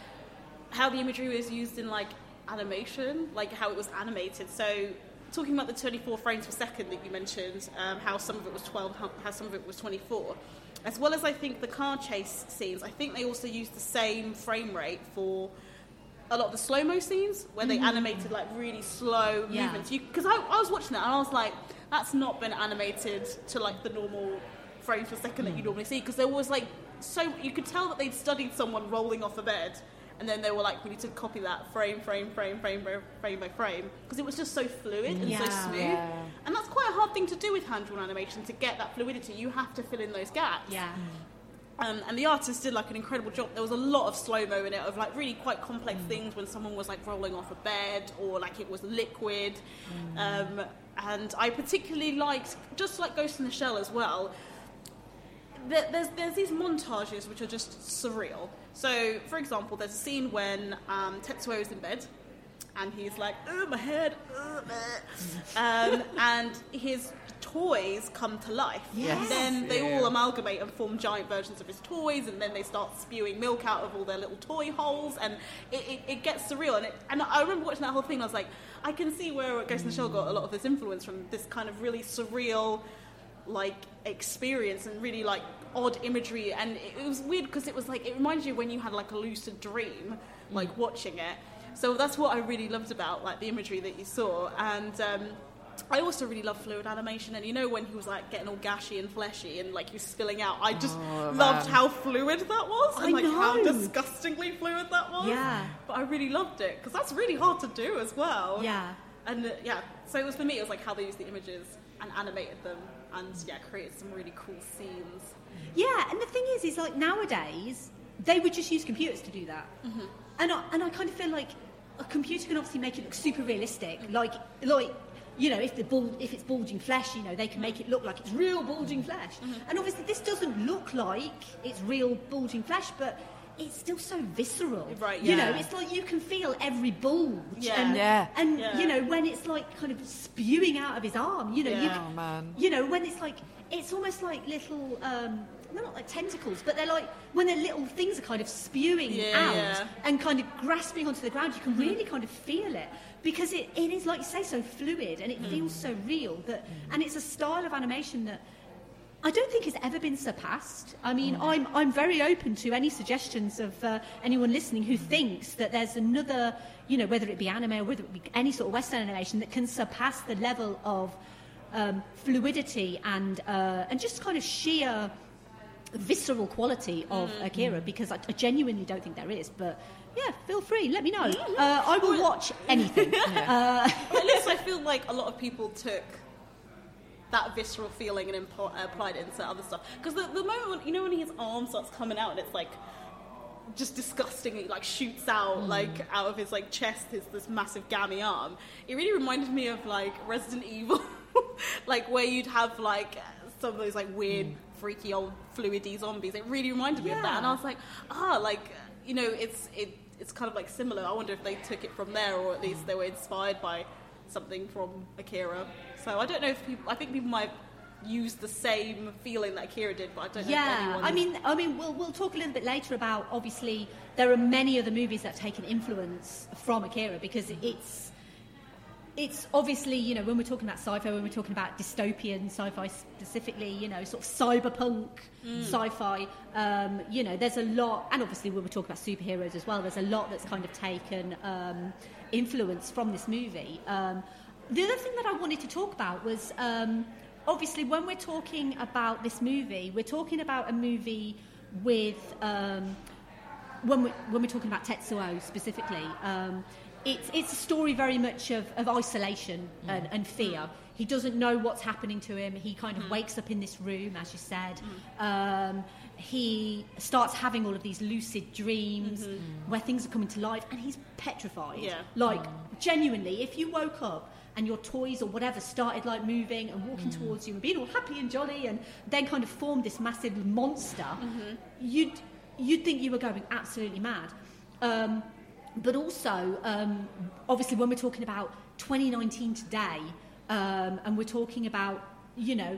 how the imagery was used in like animation, like how it was animated. So talking about the twenty-four frames per second that you mentioned, um, how some of it was twelve, how some of it was twenty-four, as well as I think the car chase scenes. I think they also used the same frame rate for a lot of the slow-mo scenes where they mm-hmm. animated like really slow yeah. movements. Because I, I was watching that and I was like, that's not been animated to like the normal frames per second mm. that you normally see. Because there was like, so you could tell that they'd studied someone rolling off a bed, and then they were like, we need to copy that frame, frame, frame, frame, frame by frame. Because it was just so fluid and yeah. so smooth. Yeah. And that's quite a hard thing to do with hand-drawn animation, to get that fluidity. You have to fill in those gaps. Yeah. Um, and the artist did like an incredible job. There was a lot of slow-mo in it, of like really quite complex mm. things when someone was like rolling off a bed, or like it was liquid. Mm. Um, and I particularly liked, just like Ghost in the Shell as well, there, there's there's these montages which are just surreal. So, for example, there's a scene when um, Tetsuo is in bed, and he's like, oh, my head, oh, um, and his toys come to life. Yes. Then they Yeah. all amalgamate and form giant versions of his toys, and then they start spewing milk out of all their little toy holes, and it, it, it gets surreal. And, it, and I remember watching that whole thing, and I was like, I can see where Ghost in the Shell got a lot of this influence from, this kind of really surreal, like, experience and really, like, odd imagery. And it, it was weird because it was like, it reminded you when you had, like, a lucid dream, like, watching it. So that's what I really loved about, like, the imagery that you saw. And um, I also really love fluid animation. And you know when he was, like, getting all gashy and fleshy and, like, he was spilling out, I just Oh, loved man. how fluid that was. And, I like, how know. disgustingly fluid that was. Yeah. But I really loved it because that's really hard to do as well. Yeah. And, uh, yeah, so it was, for me, it was, like, how they used the images and animated them and, yeah, created some really cool scenes. Yeah, and the thing is, is like nowadays, they would just use computers to do that. Mm-hmm. And I, and I kind of feel like, a computer can obviously make it look super realistic, like like. You know, if the bul- if it's bulging flesh, you know, they can make it look like it's real bulging flesh. Mm-hmm. And obviously this doesn't look like it's real bulging flesh, but it's still so visceral. Right, You yeah. know, it's like you can feel every bulge. Yeah. And, Yeah. and Yeah. you know, when it's like kind of spewing out of his arm, you know, you Yeah. can, Oh, man. you know, when it's like, it's almost like little, um, they're not like tentacles, but they're like, when their little things are kind of spewing Yeah, out yeah. and kind of grasping onto the ground, you can really kind of feel it. Because it, it is, like you say, so fluid and it feels so real. that, And it's a style of animation that I don't think has ever been surpassed. I mean, I'm, I'm very open to any suggestions of uh, anyone listening who thinks that there's another, you know, whether it be anime or whether it be any sort of Western animation that can surpass the level of um, fluidity and uh, and just kind of sheer visceral quality of Akira, because I, I genuinely don't think there is. But yeah, feel free, let me know. Uh, I will watch anything. Uh, But at least I feel like a lot of people took that visceral feeling and impo- uh, applied it into other stuff. Because the, the moment, when, you know, when his arm starts coming out and it's like just disgusting, it like shoots out like out of his like chest, his this massive gammy arm. It really reminded me of like Resident Evil, like where you'd have like some of those like weird, freaky old fluidy zombies. It really reminded me of that, Yeah. and I was like, ah, like you know, it's it. It's kind of like similar. I wonder if they took it from there, or at least they were inspired by something from Akira. So I don't know if people. I think people might use the same feeling that Akira did, but I don't know if yeah, anyone. I mean, I mean, we'll we'll talk a little bit later about. Obviously, there are many other movies that have taken influence from Akira, because it's it's obviously, you know, when we're talking about sci-fi, when we're talking about dystopian sci-fi specifically, you know, sort of cyberpunk sci-fi, um, you know, there's a lot, and obviously when we're talking about superheroes as well, there's a lot that's kind of taken um, influence from this movie. Um, the other thing that I wanted to talk about was, um, obviously, when we're talking about this movie, we're talking about a movie with, um, when, we, when we're talking about Tetsuo specifically, um, It's, it's a story very much of, of isolation and, and fear. He doesn't know what's happening to him. He kind of wakes up in this room, as you said. Um, he starts having all of these lucid dreams where things are coming to life, and he's petrified. Yeah. Like, genuinely, if you woke up and your toys or whatever started like moving and walking towards you and being all happy and jolly, and then kind of formed this massive monster, you'd, you'd think you were going absolutely mad. Um, But also, um, obviously, when we're talking about twenty nineteen today, um, and we're talking about, you know,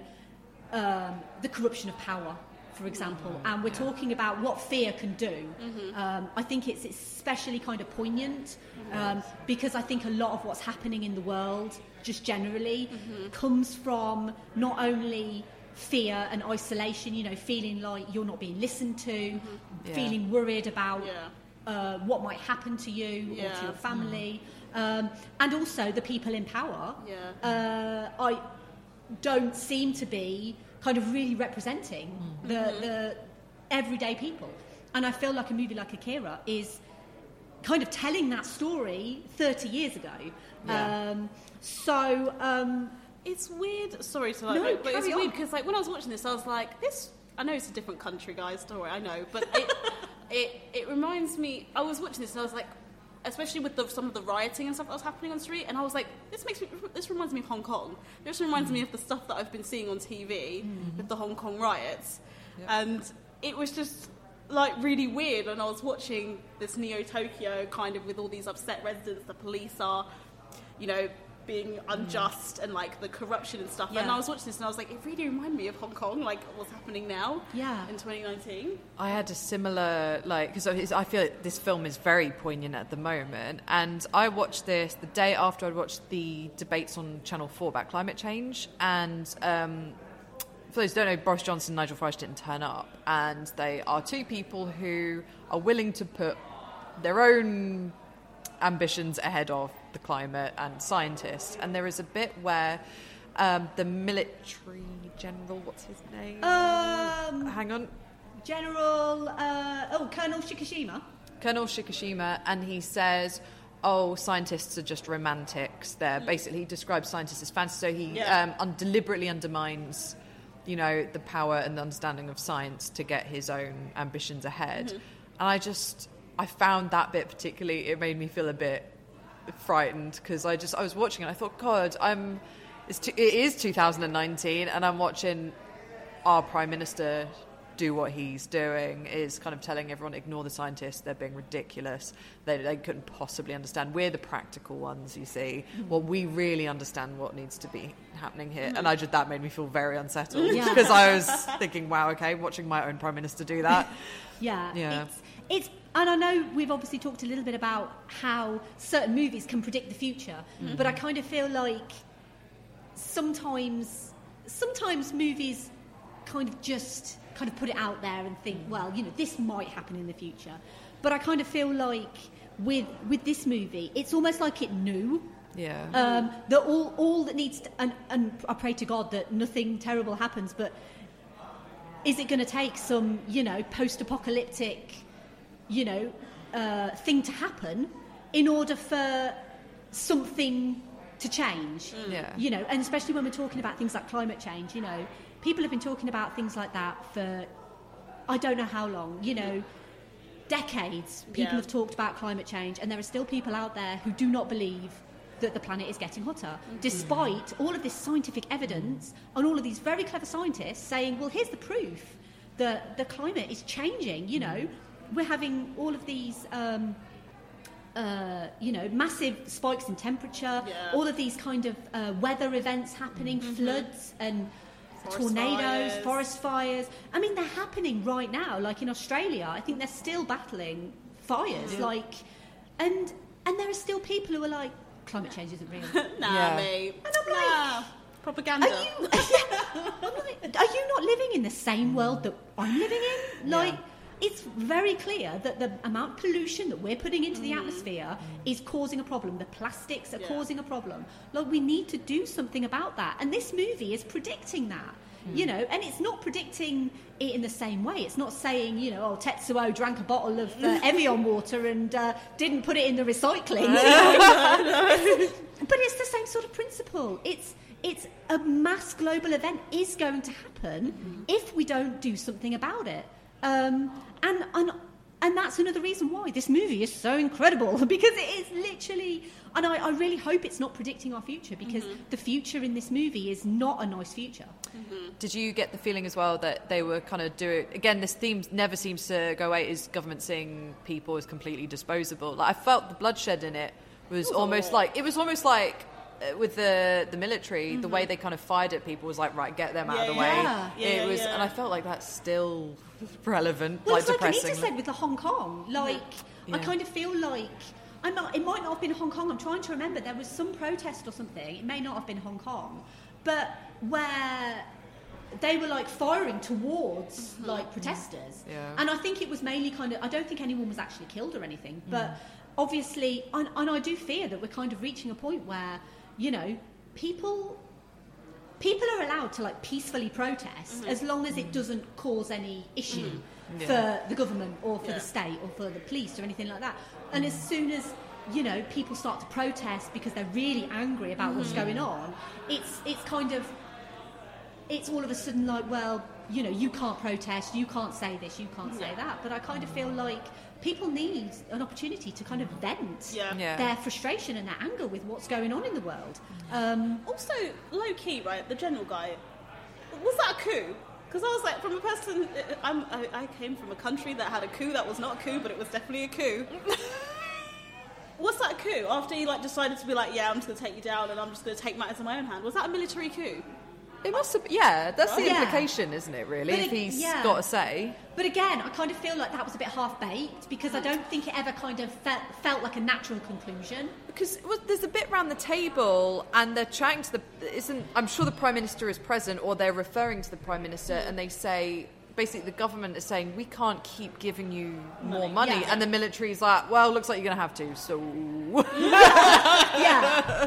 um, the corruption of power, for example, and we're talking about what fear can do, um, I think it's especially kind of poignant, um, because I think a lot of what's happening in the world, just generally, comes from not only fear and isolation, you know, feeling like you're not being listened to, Yeah. feeling worried about... Yeah. Uh, what might happen to you or Yeah. to your family, um, and also the people in power. Yeah. Uh, I don't seem to be kind of really representing the, the everyday people, and I feel like a movie like Akira is kind of telling that story thirty years ago. Yeah. Um, so. Um, It's weird. Sorry to like, No, but it's carry weird on. because like when I was watching this, I was like, this. I know it's a different country, guys. Don't worry, I know, but it it, it reminds me. I was watching this and I was like, especially with the, some of the rioting and stuff that was happening on the street, and I was like, this makes me. This reminds me of Hong Kong. This reminds me of the stuff that I've been seeing on T V Mm-hmm. with the Hong Kong riots, Yep. and it was just like really weird. And I was watching this Neo Tokyo kind of with all these upset residents. The police are, you know, being unjust and like the corruption and stuff. Yeah. And I was watching this and I was like, it really reminded me of Hong Kong, like what's happening now. Yeah. In twenty nineteen. I had a similar, like, because I feel like this film is very poignant at the moment. And I watched this the day after I'd watched the debates on Channel four about climate change. And um, for those who don't know, Boris Johnson and Nigel Farage didn't turn up. And they are two people who are willing to put their own ambitions ahead of the climate and scientists. And there is a bit where um, the military general, what's his name? um, Hang on. General, uh, oh, Colonel Shikishima. Colonel Shikishima, and he says, oh, scientists are just romantics. They're basically, he describes scientists as fantasy, so he Yeah. um, un- deliberately undermines, you know, the power and the understanding of science to get his own ambitions ahead. And I just, I found that bit particularly, it made me feel a bit frightened because I just I was watching it and I thought, God, I'm it's t- it is two thousand nineteen and I'm watching our Prime Minister do what he's doing, is kind of telling everyone, ignore the scientists, they're being ridiculous, they, they couldn't possibly understand. We're the practical ones, you see. Mm. Well, we really understand what needs to be happening here. Mm. And I just that made me feel very unsettled because yeah. I was thinking, wow, okay, watching my own Prime Minister do that. yeah. Yeah. It's, it's and I know we've obviously talked a little bit about how certain movies can predict the future, mm-hmm. but I kind of feel like sometimes sometimes movies kind of just kind of put it out there and think, well, you know, this might happen in the future. But I kind of feel like with with this movie, it's almost like it knew. Yeah. Um, that all all that needs to, and, and I pray to God that nothing terrible happens, but is it going to take some, you know, post-apocalyptic, you know, uh, thing to happen in order for something to change? Mm. Yeah. You know, and especially when we're talking about things like climate change, you know, people have been talking about things like that for I don't know how long, you know, decades. People yeah. have talked about climate change, and there are still people out there who do not believe that the planet is getting hotter, mm-hmm. despite all of this scientific evidence and all of these very clever scientists saying, well, here's the proof that the climate is changing. You know, we're having all of these um, Uh, you know, massive spikes in temperature, yeah. all of these kind of uh, weather events happening, mm-hmm. floods and forest tornadoes, fires. forest fires. I mean, they're happening right now. Like in Australia, I think they're still battling fires. Mm-hmm. Like, and and there are still people who are like, climate change isn't real. nah, Yeah. mate. And I'm like, nah. Propaganda. Are you, I'm like, are you not living in the same world that I'm living in? Like. Yeah. It's very clear that the amount of pollution that we're putting into the atmosphere is causing a problem. The plastics are Yeah. causing a problem. Like, we need to do something about that. And this movie is predicting that, mm. you know, and it's not predicting it in the same way. It's not saying, you know, oh, Tetsuo drank a bottle of uh, Evian water and uh, didn't put it in the recycling. You know? But it's the same sort of principle. It's it's a mass global event is going to happen mm-hmm. if we don't do something about it. Um, and, and and that's another reason why this movie is so incredible, because it is literally, and I, I really hope it's not predicting our future, because mm-hmm. the future in this movie is not a nice future. Mm-hmm. Did you get the feeling as well that they were kind of doing, again, this theme never seems to go away, is government seeing people as completely disposable? Like, I felt the bloodshed in it was Ooh. almost like, it was almost like, with the the military, mm-hmm. the way they kind of fired at people was like, right, get them out yeah, of the way. yeah. Yeah, it was, yeah. and I felt like that's still relevant, Well, like it's like depressing. Anita said with the Hong Kong. Like, Yeah. I kind of feel like, I'm not, it might not have been Hong Kong. I'm trying to remember. There was some protest or something. It may not have been Hong Kong, but where they were like firing towards mm-hmm. like protesters. Yeah. And I think it was mainly kind of, I don't think anyone was actually killed or anything, but Mm. obviously, and, and I do fear that we're kind of reaching a point where, you know, people people are allowed to like peacefully protest mm-hmm. as long as it doesn't cause any issue mm-hmm. yeah. for the government or for yeah. the state or for the police or anything like that. And as soon as, you know, people start to protest because they're really angry about mm-hmm. what's going on, it's it's kind of, it's all of a sudden like, well, you know, you can't protest, you can't say this, you can't say yeah. that. But I kind of feel like people need an opportunity to kind of vent Yeah. Yeah. their frustration and their anger with what's going on in the world. Um, Also, low key, right? The general guy, was that a coup? Because I was like, from a person, I'm, I, I came from a country that had a coup that was not a coup, but it was definitely a coup. Was that a coup? After he like decided to be like, yeah, I'm just going to take you down and I'm just going to take matters in my own hand. Was that a military coup? It must have, yeah, that's the Yeah. implication, isn't it, really, But if it- he's yeah. got a say. But again, I kind of feel like that was a bit half-baked because I don't think it ever kind of felt, felt like a natural conclusion. Because well, there's a bit round the table and they're chatting to the, isn't, I'm sure the Prime Minister is present, or they're referring to the Prime Minister and they say, basically the government is saying, we can't keep giving you more money. Yeah. And the military's like, well, looks like you're going to have to, so... Yeah.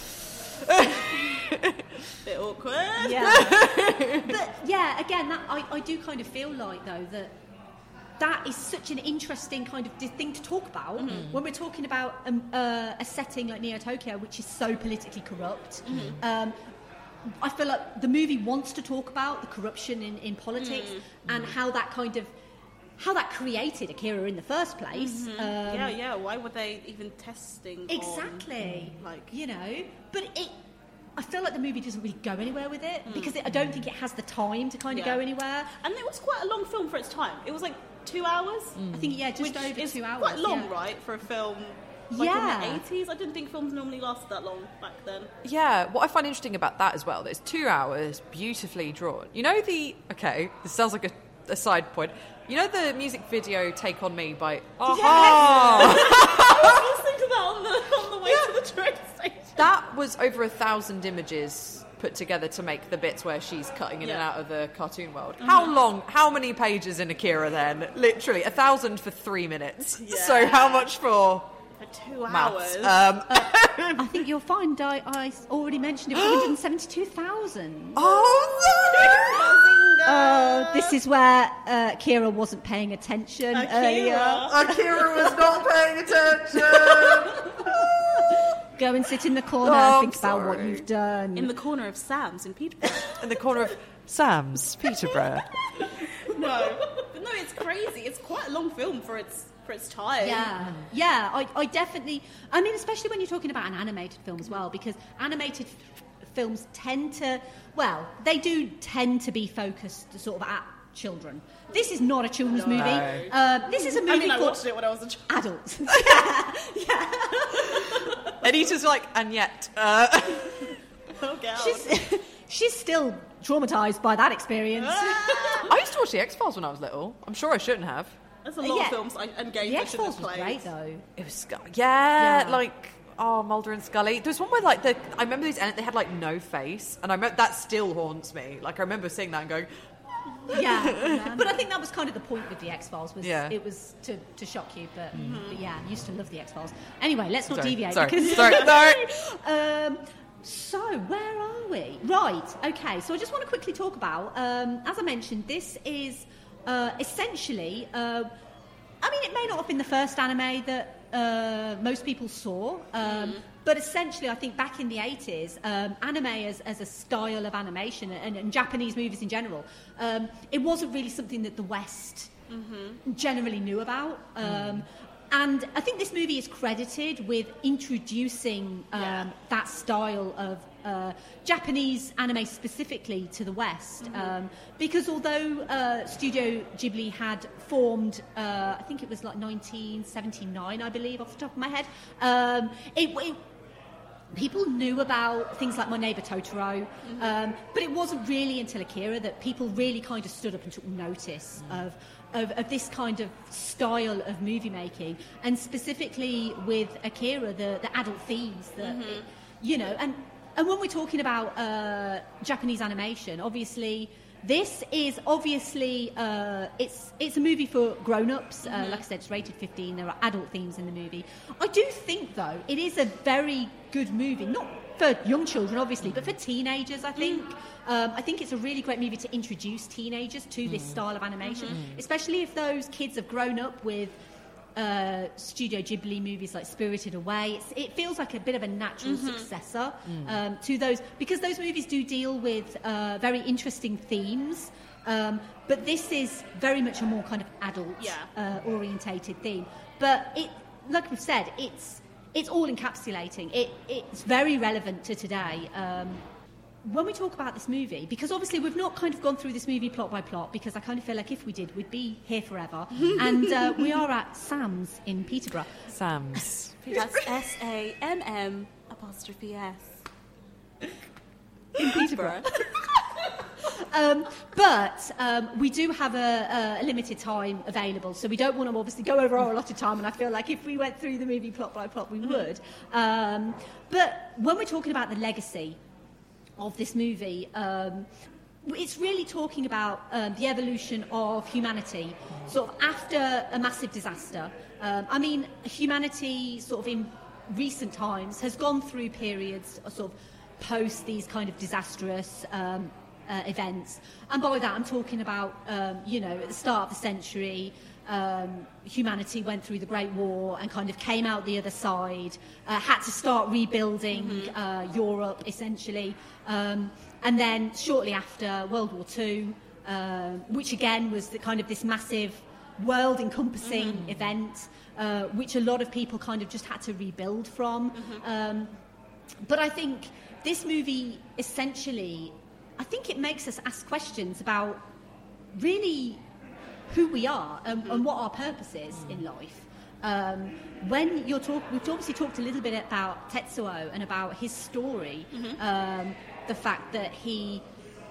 Bit awkward. Yeah. But yeah, again, that I, I do kind of feel like, though, that that is such an interesting kind of thing to talk about mm-hmm. when we're talking about um, uh, a setting like Neo Tokyo, which is so politically corrupt. Mm-hmm. Um, I feel like the movie wants to talk about the corruption in, in politics mm. and how that kind of how that created Akira in the first place. Mm-hmm. Um, yeah, yeah. Why were they even testing? Exactly. On, like, you know, but it. I feel like the movie doesn't really go anywhere with it because it, I don't think it has the time to kind of Yeah. go anywhere. and it was quite a long film for its time. It was like two hours. I think yeah, just Which over is two hours. quite long, yeah. right, for a film like Yeah. in the eighties? I didn't think films normally lasted that long back then. Yeah, what I find interesting about that as well, that it's two hours, beautifully drawn. You know the... Okay, this sounds like a, a side point. You know the music video Take On Me by... Aha! I was listening to that on the, on the way to the train station. That was over a thousand images put together to make the bits where she's cutting in and Yeah. out of the cartoon world. How long, how many pages in Akira then? Literally, a thousand for three minutes. Yeah. So how much for For two maths? hours. Um, I think you'll find I, I already mentioned it was one hundred seventy-two thousand. oh, Oh, this is where uh, Kira wasn't paying attention earlier. no! Akira was not paying attention! Go and sit in the corner Oh, and I'm think about what sorry. you've done. In the corner of Sam's in Peterborough. In the corner of Sam's, Peterborough. no, but no, it's crazy. It's quite a long film for its for its time. Yeah, yeah, I, I definitely. I mean, especially when you're talking about an animated film as well, because animated f- films tend to, well, they do tend to be focused sort of at children. This is not a children's movie. No. Uh, this is a movie I mean, I for watched it when I was a child. adults. Anita's like, and yet. Uh, Oh, God. she's, she's still traumatized by that experience. I used to watch The X-Files when I was little. I'm sure I shouldn't have. There's a lot Yeah. of films I, and games The I should have X-Files was played. great though. It was Sc- yeah, Yeah. like oh Mulder and Scully. There was one where like the I remember these and they had like no face, and I remember that still haunts me. Like I remember seeing that and going, Yeah, but I think that was kind of the point with the X Files. Was Yeah. it was to, to shock you, but, but yeah, I used to love the X Files. Anyway, let's not Sorry, deviate. sorry, because sorry, sorry. um, so where are we? Right. Okay. So I just want to quickly talk about. Um, as I mentioned, this is uh, essentially. Uh, I mean, it may not have been the first anime that uh, most people saw, um, but essentially, I think back in the eighties, um, anime as, as a style of animation and, and Japanese movies in general, um, it wasn't really something that the West generally knew about. Um, And I think this movie is credited with introducing um, Yeah. that style of uh, Japanese anime specifically to the West. Um, because although uh, Studio Ghibli had formed, uh, I think it was like nineteen seventy-nine, I believe, off the top of my head, um, it, it people knew about things like My Neighbor Totoro, um, but it wasn't really until Akira that people really kind of stood up and took notice of, of, of this kind of style of movie making, and specifically with Akira, the, the adult themes that, it, you know, and, and when we're talking about uh, Japanese animation, obviously, this is obviously uh, it's it's a movie for grown-ups. Uh, like I said, it's rated fifteen. There are adult themes in the movie. I do think, though, it is a very good movie, not for young children, obviously, but for teenagers. I think um, I think it's a really great movie to introduce teenagers to this style of animation, especially if those kids have grown up with uh, Studio Ghibli movies like Spirited Away. It's, it feels like a bit of a natural successor um, to those, because those movies do deal with uh, very interesting themes. Um, but this is very much a more kind of adult Yeah. uh, orientated theme. But it, like we've said, it's it's all encapsulating. It it's very relevant to today. Um, when we talk about this movie, because obviously we've not kind of gone through this movie plot by plot, because I kind of feel like if we did, we'd be here forever. And uh, we are at Sam's in Peterborough. Sam's. That's S A M M apostrophe S. In Peterborough. Um, but um, we do have a, a limited time available, so we don't want to obviously go over our allotted time, and I feel like if we went through the movie plot by plot, we would. Um, but when we're talking about the legacy of this movie, um, it's really talking about um, the evolution of humanity, sort of after a massive disaster. Um, I mean, humanity sort of in recent times has gone through periods of sort of post these kind of disastrous um, uh, events. And by that, I'm talking about, um, you know, at the start of the century, um, humanity went through the Great War and kind of came out the other side, uh, had to start rebuilding uh, Europe, essentially. Um, and then shortly after, World War Two, uh, which again was the kind of this massive world-encompassing Mm-hmm. event, uh, which a lot of people kind of just had to rebuild from. Mm-hmm. Um, but I think this movie essentially, I think it makes us ask questions about really who we are and, and what our purpose is in life. Um, when you're talk, we've obviously talked a little bit about Tetsuo and about his story, Mm-hmm. um, the fact that he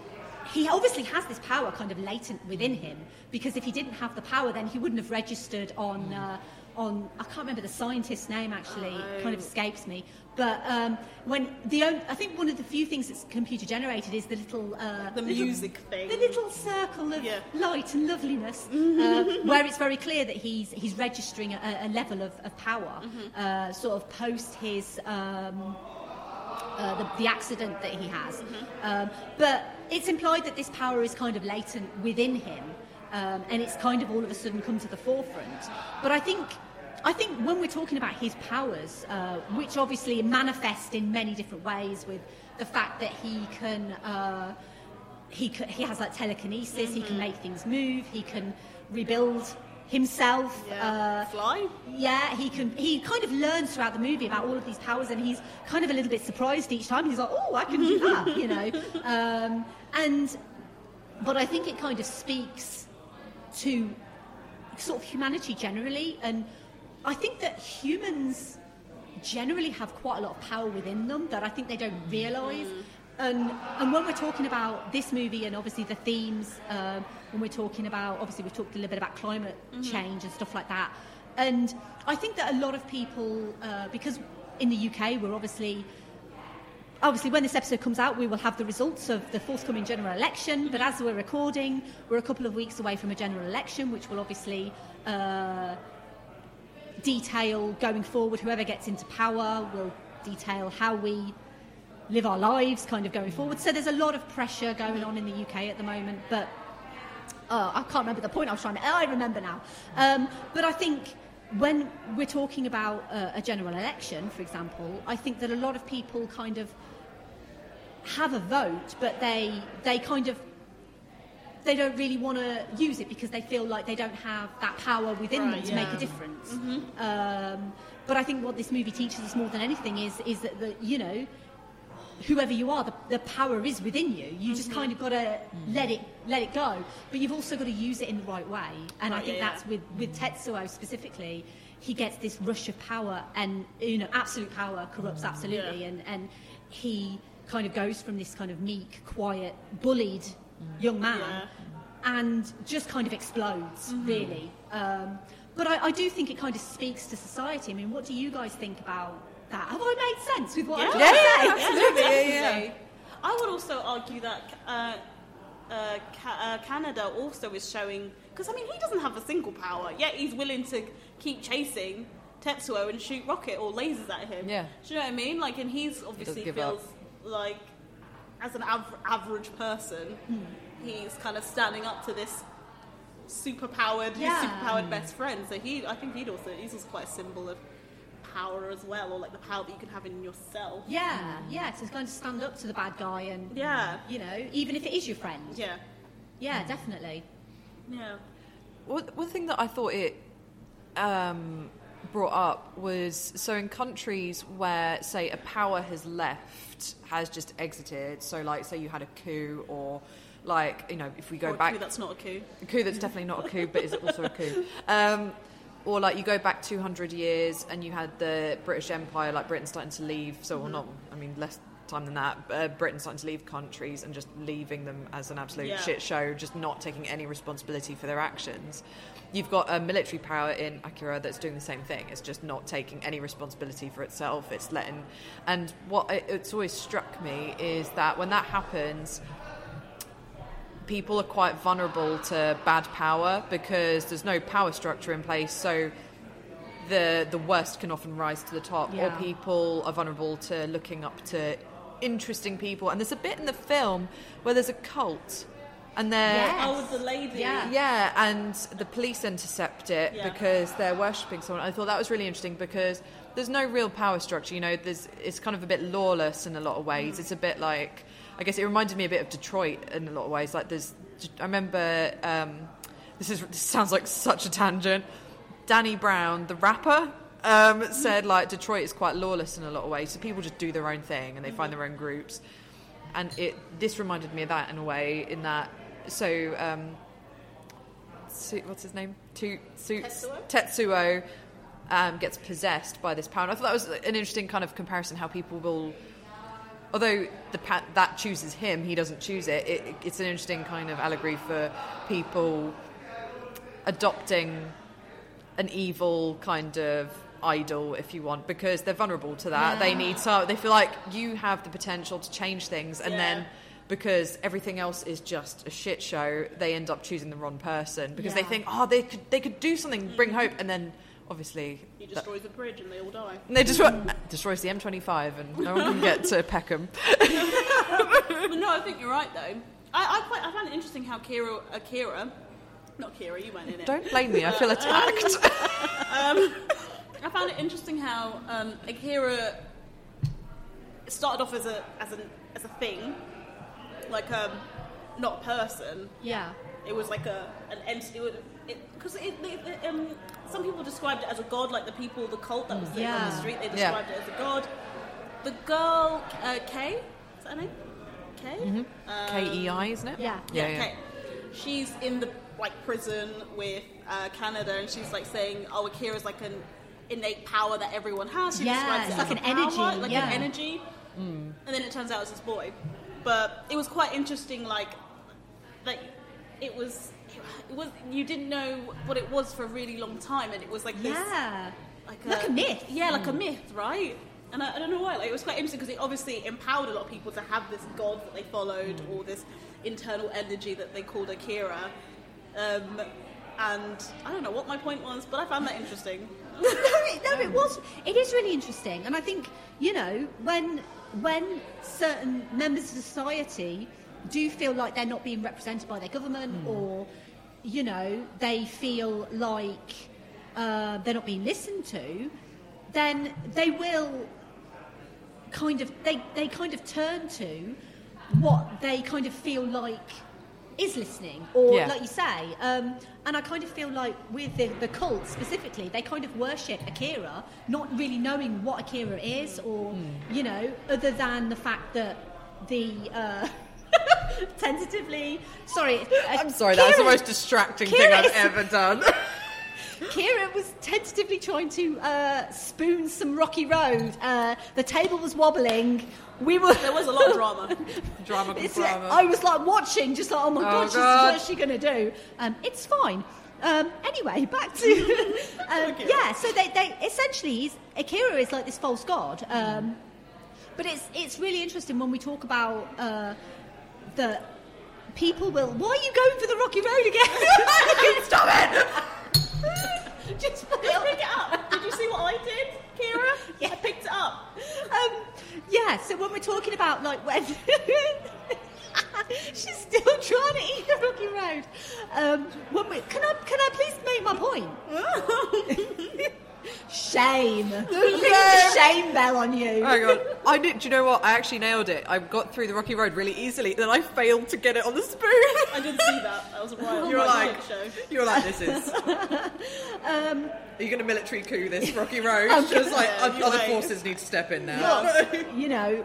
he obviously has this power kind of latent within him, because if he didn't have the power, then he wouldn't have registered on uh, on I can't remember the scientist's name actually, it kind of escapes me. But um, when the only, I think one of the few things that's computer generated is the little uh, The little- music thing. the little circle of Yeah. light and loveliness, uh, where it's very clear that he's he's registering a, a level of, of power, uh, sort of post his. Um, Uh, the, the accident that he has. Um, but it's implied that this power is kind of latent within him, um, and it's kind of all of a sudden come to the forefront. But I think, I think when we're talking about his powers, uh, which obviously manifest in many different ways, with the fact that he can, uh, he c- he has like telekinesis, he can make things move, he can rebuild himself. Yeah. Uh, Fly? yeah, he can. He kind of learns throughout the movie about all of these powers, and he's kind of a little bit surprised each time. He's like, "Oh, I can do that," you know. Um, and but I think it kind of speaks to sort of humanity generally, and I think that humans generally have quite a lot of power within them that I think they don't realise. And, and when we're talking about this movie and obviously the themes, um, when we're talking about, obviously we've talked a little bit about climate change and stuff like that. And I think that a lot of people, uh, because in the U K we're obviously, obviously when this episode comes out we will have the results of the forthcoming general election, but as we're recording, we're a couple of weeks away from a general election, which will obviously uh, detail going forward, whoever gets into power will detail how we live our lives kind of going forward. So there's a lot of pressure going on in the U K at the moment, but uh, I can't remember the point I was trying to... I remember now. Um, but I think when we're talking about uh, a general election, for example, I think that a lot of people kind of have a vote, but they they kind of they don't really want to use it because they feel like they don't have that power within Right, them to yeah. make a difference. Um, but I think what this movie teaches us more than anything is is that, the, you know, whoever you are, the, the power is within you. You just kind of got to let it let it go. But you've also got to use it in the right way. And I Right, think yeah, that's with, with Tetsuo specifically. He gets this rush of power, and, you know, absolute power corrupts absolutely. Yeah. And, and he kind of goes from this kind of meek, quiet, bullied young man Yeah. and just kind of explodes, really. Um, but I, I do think it kind of speaks to society. I mean, what do you guys think about that? Have I made sense with what I'm Yeah, trying to say? yeah, absolutely. Yeah, yeah. Definitely. I would also argue that uh, uh, Ca- uh, Canada also is showing, because I mean he doesn't have a single power, yet he's willing to keep chasing Tetsuo and shoot rocket or lasers at him. Yeah. Do you know what I mean? Like, and he's obviously give feels up. like, as an av- average person, he's kind of standing up to this superpowered, his Yeah. superpowered best friend. So he, I think he'd also, he's also quite a symbol of power as well, or like the power that you can have in yourself. Yeah, yeah, to kind of stand up to the bad guy and, Yeah. you know, even if it is your friend. Yeah. Yeah, definitely. Yeah. One, one thing that I thought it um, brought up was, so in countries where, say, a power has left, has just exited, so like, say you had a coup, or like, you know, if we go Or a back... coup that's not a coup. A coup that's definitely not a coup, but is also a coup. Um, or like you go back two hundred years and you had the British Empire, like Britain starting to leave, so well, not, I mean, less time than that, uh, Britain starting to leave countries and just leaving them as an absolute Yeah. shit show, just not taking any responsibility for their actions. You've got a military power in Akira that's doing the same thing. It's just not taking any responsibility for itself. It's letting... And what it, it's always struck me is that when that happens, people are quite vulnerable to bad power because there's no power structure in place, so the the worst can often rise to the top. Yeah. Or people are vulnerable to looking up to interesting people. And there's a bit in the film where there's a cult, and they're... Yes. Oh, with the lady. Yeah. Yeah, and the police intercept it Yeah. because they're worshipping someone. I thought that was really interesting because there's no real power structure. You know, there's it's kind of a bit lawless in a lot of ways. Mm. It's a bit like, I guess it reminded me a bit of Detroit in a lot of ways. Like there's, I remember um, this is this sounds like such a tangent. Danny Brown, the rapper, um, said like Detroit is quite lawless in a lot of ways, so people just do their own thing and they find their own groups. And it this reminded me of that in a way, in that so um, Su- what's his name? Tu- Su- Tetsuo? Tetsuo um, gets possessed by this power. And I thought that was an interesting kind of comparison, how people will, although the pa- that chooses him, he doesn't choose it. it. It's an interesting kind of allegory for people adopting an evil kind of idol, if you want, because they're vulnerable to that. Yeah. They need so they feel like you have the potential to change things, and Yeah. then because everything else is just a shit show, they end up choosing the wrong person because they Yeah. think, oh, they could they could do something, bring hope, and then obviously He that- destroys the bridge and they all die. and they destroy destroys the M twenty-five, and no one can get to Peckham. But no, I think you're right though. I I, quite, I found it interesting how Kira, Akira, not Kira, you went in it. Don't blame me, I feel attacked. Um, I found it interesting how um, Akira started off as a as an as a thing, like um, not a person. Yeah. It was like a an entity. Because it, it, it, um, some people described it as a god, like the people, the cult that was there on the Yeah. street. They Yeah. described it as a god. The girl, uh, Kay, is that her name? Kay. Um, K E I, isn't it? Yeah. Yeah, yeah, yeah. Kay. She's in the like prison with uh, Canada, and she's like saying, "Oh, Akira's like an innate power that everyone has." She Yeah, describes it's it like as an a power, energy, like yeah. an energy. And then it turns out it's this boy. But it was quite interesting, like like it was. It was you didn't know what it was for a really long time, and it was like this, Yeah. like, Like a myth. Yeah, like a myth, right? And I, I don't know why. Like it was quite interesting because it obviously empowered a lot of people to have this god that they followed, or this internal energy that they called Akira. Um, and I don't know what my point was, but I found that interesting. no, it, no, it was. It is really interesting, and I think you know when when certain members of society do feel like they're not being represented by their government, or you know they feel like uh, they're not being listened to, then they will kind of they they kind of turn to what they kind of feel like is listening, or Yeah. like you say, um, and I kind of feel like with the, the cult specifically, they kind of worship Akira, not really knowing what Akira is, or you know, other than the fact that the uh, tentatively, sorry, uh, I'm sorry, that was the Kira- most distracting Kira thing I've is- ever done. Kira was tentatively trying to uh, spoon some Rocky Road. Uh, the table was wobbling. We were. There was a lot of drama. Drama, It's drama. like- I was like watching, just like, oh my Oh, god, she's, God. what's she going to do? Um, it's fine. Um, anyway, back to um, yeah. So they, they essentially, he's, Akira is like this false god. Um, but it's it's really interesting when we talk about uh, the people will. Why are you going for the Rocky Road again? Stop it! Just put it Just on. pick it up. Did you see what I did, Kira? Yeah. I picked it up. Um, yeah, so when we're talking about like when she's still trying to eat the Rocky Road. Um, when we, can I can I please make my point? Shame. I'm ringing the shame bell on you. Hang on. I did. Do you know what? I actually nailed it. I got through the Rocky Road really easily. Then I failed to get it on the spoon. I didn't see that. That was a wild, You were wild like, show. you were like, this is. Um, Are you going to military coup this Rocky Road? I'm Just like Yeah, oth- you're other right. forces need to step in now. look, you know,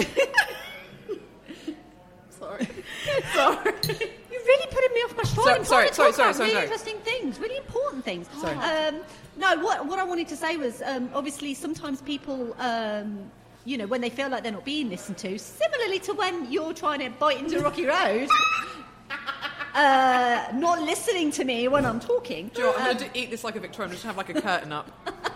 Sorry. Sorry. you're really putting me off my stride. So- I'm trying sorry, to sorry, talk sorry, about sorry, really sorry. interesting things, really important things. Sorry. Um, no, what what I wanted to say was, um, obviously, sometimes people, um, you know, when they feel like they're not being listened to, similarly to when you're trying to bite into Rocky Road, uh, not listening to me when I'm talking. Do you know what? I'm Um, going to eat this like a Victorian. Just have like a curtain up.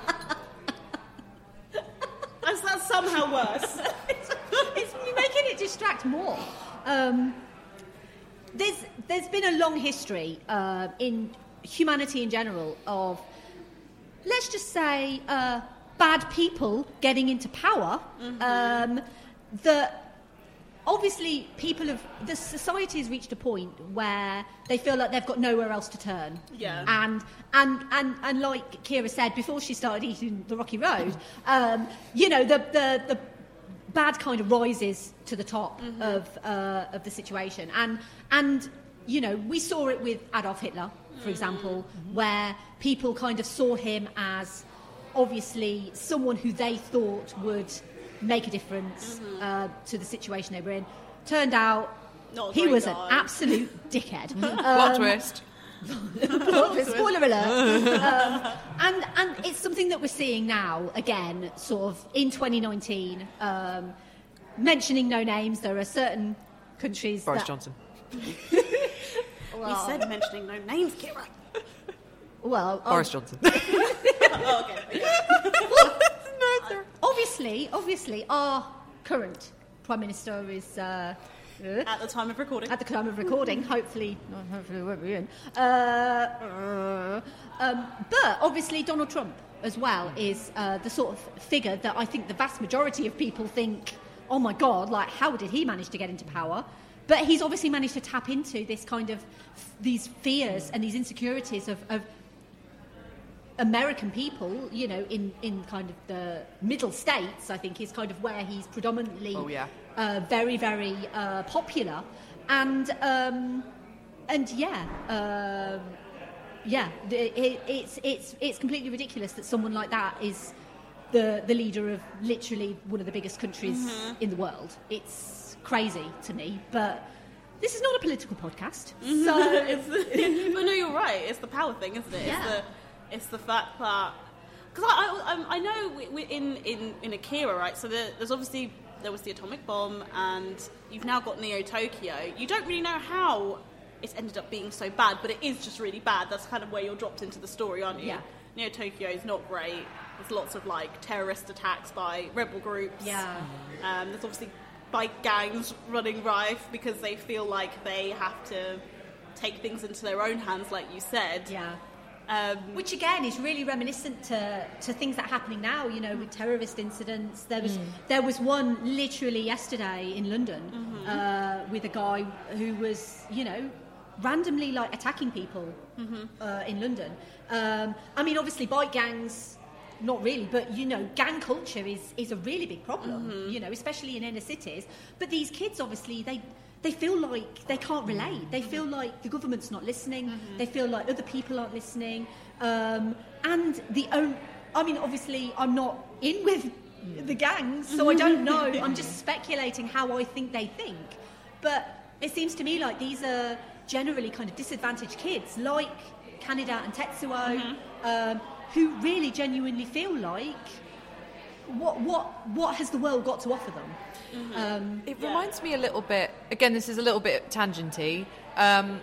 That's, that's somehow worse. it's, it's making it distract more. Um, there's there's been a long history uh, in humanity in general of, let's just say, uh, bad people getting into power. Um, that obviously people have the society has reached a point where they feel like they've got nowhere else to turn. Yeah. And and and and like Kira said before she started eating the Rocky Road, um, you know, the the the bad kind of rises to the top of uh, of the situation, and and you know, we saw it with Adolf Hitler, for example, mm-hmm. where people kind of saw him as obviously someone who they thought would make a difference mm-hmm. uh, to the situation they were in. Turned out Not he was guy. an absolute dickhead. um, Plot twist. Spoiler alert. um, and and it's something that we're seeing now again, sort of in twenty nineteen. Um, mentioning no names, there are certain countries. Boris that, Johnson. We said mentioning no names, Kira. Well, Boris um, Johnson. Oh, okay. okay. obviously, obviously, our current prime minister is. Uh, At the time of recording. At the time of recording, hopefully, well, hopefully, won't be in. Uh, uh, um, but obviously, Donald Trump as well is uh, the sort of figure that I think the vast majority of people think, oh my God, like how did he manage to get into power? But he's obviously managed to tap into this kind of these fears and these insecurities of, of American people, you know, in, in kind of the middle states, I think is kind of where he's predominantly oh, yeah. uh, very, very uh, popular. And, um, and yeah, um, yeah, it, it, it's, it's, it's completely ridiculous that someone like that is the, the leader of literally one of the biggest countries mm-hmm. in the world. It's crazy to me, but this is not a political podcast. So it's the, but no, you're right. It's the power thing, isn't it? Yeah. It's the It's the fact that, because I, I I know we, we, in in in Akira, right? So there, there's obviously there was the atomic bomb, and you've now got Neo Tokyo. You don't really know how it's ended up being so bad, but it is just really bad. That's kind of where you're dropped into the story, aren't you? Yeah. Neo Tokyo is not great. There's lots of like terrorist attacks by rebel groups. Yeah. Um, there's obviously bike gangs running rife because they feel like they have to take things into their own hands, like you said. Yeah. Um, Which again is really reminiscent to, to things that are happening now, you know, with terrorist incidents. There was mm. there was one literally yesterday in London mm-hmm. uh, with a guy who was, you know, randomly like attacking people mm-hmm. uh, in London. Um, I mean, obviously, bike gangs, not really, but you know, gang culture is is a really big problem. Mm-hmm. You know, especially in inner cities. But these kids, obviously, they. They feel like they can't relate. They feel like the government's not listening. Mm-hmm. They feel like other people aren't listening. Um, and the own, I mean, obviously, I'm not in with the gangs, so I don't know. I'm just speculating how I think they think. But it seems to me like these are generally kind of disadvantaged kids, like Kaneda and Tetsuo, mm-hmm. um, who really genuinely feel like, what what what has the world got to offer them? Mm-hmm. Um, it yeah. reminds me a little bit, again, this is a little bit tangenty. Um,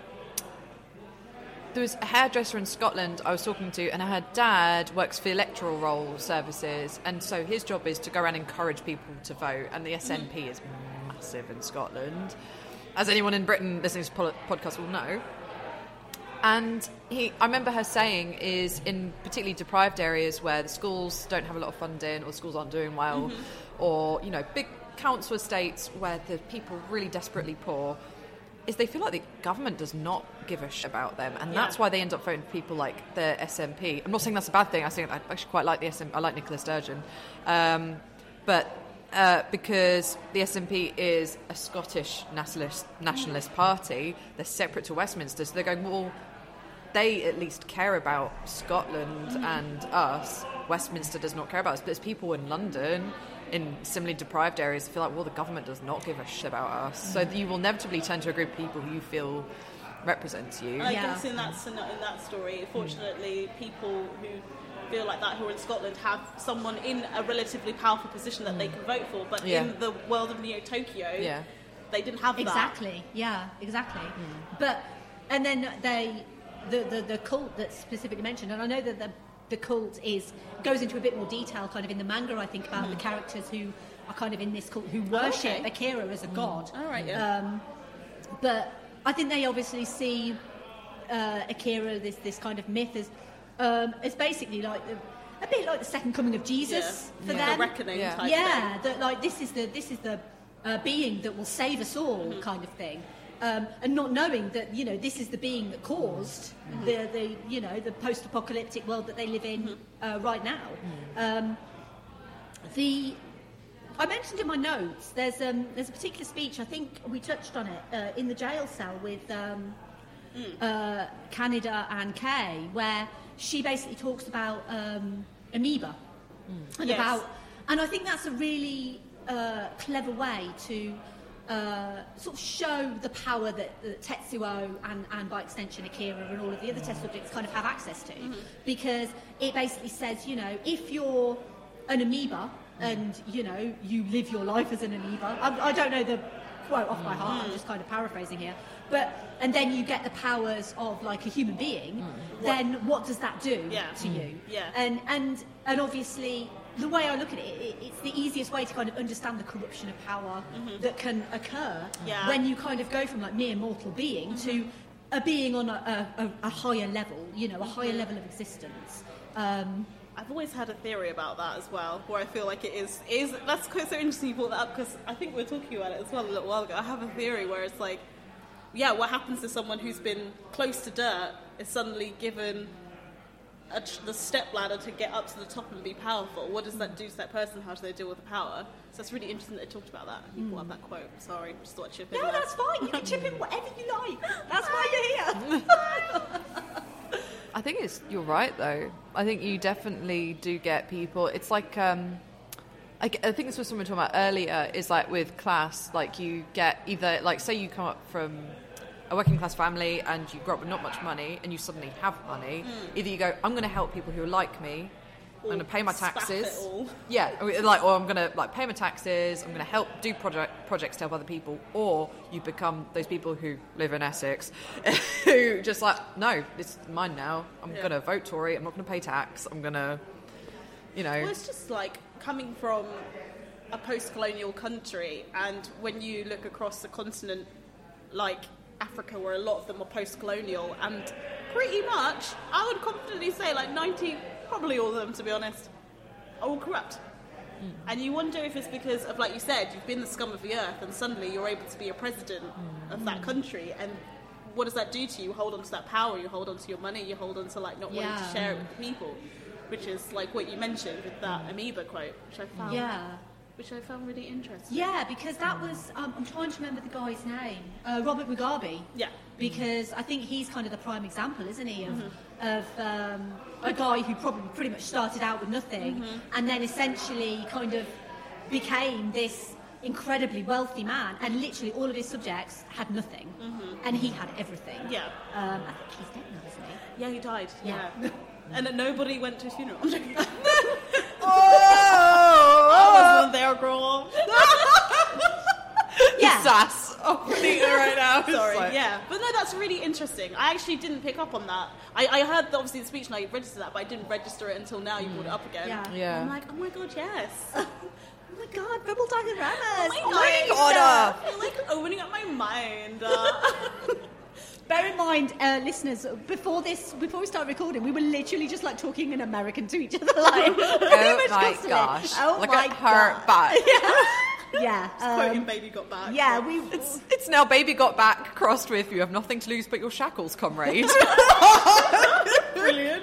there was a hairdresser in Scotland I was talking to, and her dad works for electoral roll services, and so his job is to go around and encourage people to vote, and the S N P mm. is massive in Scotland, as anyone in Britain listening to this podcast will know. And he, I remember her saying, is in particularly deprived areas where the schools don't have a lot of funding, or schools aren't doing well, mm-hmm. or, you know, big council estates where the people are really desperately poor, is they feel like the government does not give a shit about them, and yeah. that's why they end up voting for people like the S N P. I'm not saying that's a bad thing. I think I actually quite like the S N P. I like Nicola Sturgeon, um, but uh, because the S N P is a Scottish nationalist nationalist party, they're separate to Westminster, so they're going, well, they at least care about Scotland mm. and us. Westminster does not care about us, but there's people in London, in similarly deprived areas, feel like, well, the government does not give a shit about us. Mm. So you will inevitably turn to a group of people who you feel represents you. I yeah. guess in that in that story, fortunately, mm. people who feel like that who are in Scotland have someone in a relatively powerful position that mm. they can vote for. But yeah. in the world of Neo Tokyo, yeah. they didn't have exactly. that. Yeah, exactly. Mm. But and then they the, the the cult that's specifically mentioned, and I know that the the cult is goes into a bit more detail kind of in the manga, I think, about mm. the characters who are kind of in this cult who worship oh, okay. Akira as a god. All right, yeah. Um, but I think they obviously see uh, Akira, this this kind of myth, as um, as basically like the, a bit like the second coming of Jesus yeah. for yeah. them. The reckoning yeah. type yeah, thing. that like this is the this is the uh, being that will save us all, mm-hmm. kind of thing. Um, and not knowing that, you know, this is the being that caused mm-hmm. the, the, you know, the post-apocalyptic world that they live in mm-hmm. uh, right now. Mm-hmm. Um, the, I mentioned in my notes, there's um, there's a particular speech, I think we touched on it, uh, in the jail cell with um, mm. uh, Canada and Kay, where she basically talks about um, amoeba mm. and yes. about, and I think that's a really uh, clever way to uh, sort of show the power that, that Tetsuo and, and by extension Akira and all of the other test subjects kind of have access to, mm-hmm. because it basically says, you know, if you're an amoeba and, you know, you live your life as an amoeba, I, I don't know the quote off by heart, I'm just kind of paraphrasing here, but and then you get the powers of like a human being, mm. then what does that do yeah. to you? Yeah. And and and obviously the way I look at it, it, it's the easiest way to kind of understand the corruption of power mm-hmm. that can occur yeah. when you kind of go from like mere mortal being mm-hmm. to a being on a, a, a higher level, you know, a higher level of existence. Um, I've always had a theory about that as well, where I feel like it is, is that's quite so interesting you brought that up, because I think we were talking about it as well a little while ago. I have a theory where it's like, yeah, what happens to someone who's been close to dirt is suddenly given a, the step ladder to get up to the top and be powerful. What does that do to that person? How do they deal with the power? So it's really interesting that they talked about that. You mm. brought up that quote. Sorry, just thought I'd chip in. No, there. that's fine. You can chip in whatever you like. That's why you're here. I think it's you're right though. I think you definitely do get people. It's like um, I, I think this was something we were talking about earlier. Is like with class, like you get either like say you come up from a working class family and you grow up with not much money and you suddenly have money. Mm. Either you go, I'm going to help people who are like me. I'm going to pay my taxes. Yeah, like, or I'm going to like pay my taxes. I'm going to help do project projects to help other people. Or you become those people who live in Essex, who just like, no, it's mine now. I'm yeah. going to vote Tory. I'm not going to pay tax. I'm going to, you know. Well, it's just like coming from a post-colonial country, and when you look across the continent, like Africa, where a lot of them are post-colonial, and pretty much, I would confidently say, like ninety. Probably all of them, to be honest, are all corrupt. Mm. And you wonder if it's because of, like you said, you've been the scum of the earth and suddenly you're able to be a president mm. of that country. And what does that do to you? You hold on to that power, you hold on to your money, you hold on to like not yeah. wanting to share it with the people, which is like what you mentioned with that amoeba quote, which I found, yeah. which I found really interesting. Yeah, because that was, um, I'm trying to remember the guy's name, uh, Robert Mugabe. Yeah. Because I think he's kind of the prime example, isn't he, of, mm-hmm. of um, a guy who probably pretty much started out with nothing mm-hmm. and then essentially kind of became this incredibly wealthy man, and literally all of his subjects had nothing, mm-hmm. and he had everything. Yeah. Um, I think he's dead now, isn't he? Yeah, he died. Yeah. yeah. And that nobody went to his funeral. I'm joking. Oh! I wasn't there, girl. Yeah. Sass. Oh, right now. Sorry. Like... Yeah, but no, that's really interesting. I actually didn't pick up on that. I, I heard the, obviously the speech and I registered that, but I didn't register it until now. You brought it up again. Yeah. yeah. I'm like, oh my god, yes. Oh my god, Rebel Dioramas. Oh Oh my my god. god. I feel like opening up my mind. Uh, Bear in mind, uh, listeners, before this, before we start recording, we were literally just like talking in American to each other, like, oh my gosh! Oh Look my at her god. back. Yeah, yeah. quoting Um, Baby Got Back. yeah, we. It's, it's now Baby Got Back crossed with You Have Nothing to Lose But Your Shackles, comrade. Brilliant.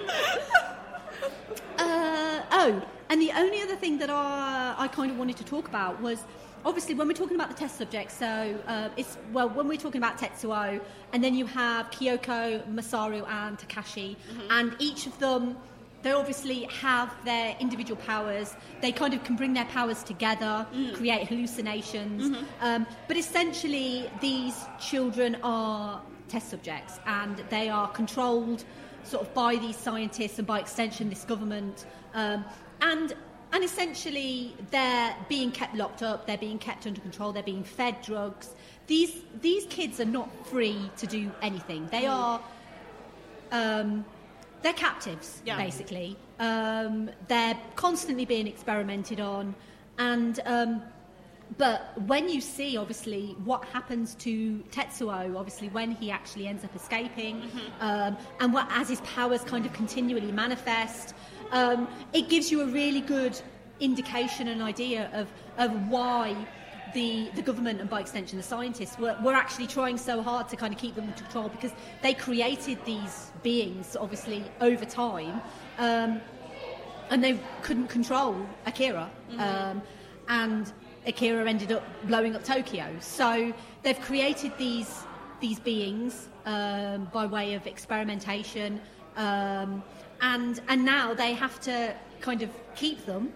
Uh, oh, and the only other thing that I, I kind of wanted to talk about was, obviously, when we're talking about the test subjects, so uh, it's, well, when we're talking about Tetsuo, and then you have Kyoko, Masaru, and Takashi, mm-hmm. and each of them, they obviously have their individual powers. They kind of can bring their powers together, mm. create hallucinations. Mm-hmm. Um, but essentially, these children are test subjects, and they are controlled sort of by these scientists and by extension this government. Um, and and essentially, they're being kept locked up. They're being kept under control. They're being fed drugs. These these kids are not free to do anything. They mm. are. Um, They're captives, yeah. basically. Um, they're constantly being experimented on. And um, but when you see, obviously, what happens to Tetsuo, obviously, when he actually ends up escaping, mm-hmm. um, and what, as his powers kind of continually manifest, um, it gives you a really good indication and idea of, of why the, the government and by extension the scientists were, were actually trying so hard to kind of keep them under control, because they created these beings obviously over time, um, and they couldn't control Akira, mm-hmm. um, and Akira ended up blowing up Tokyo. So they've created these these beings um, by way of experimentation, um, and and now they have to kind of keep them,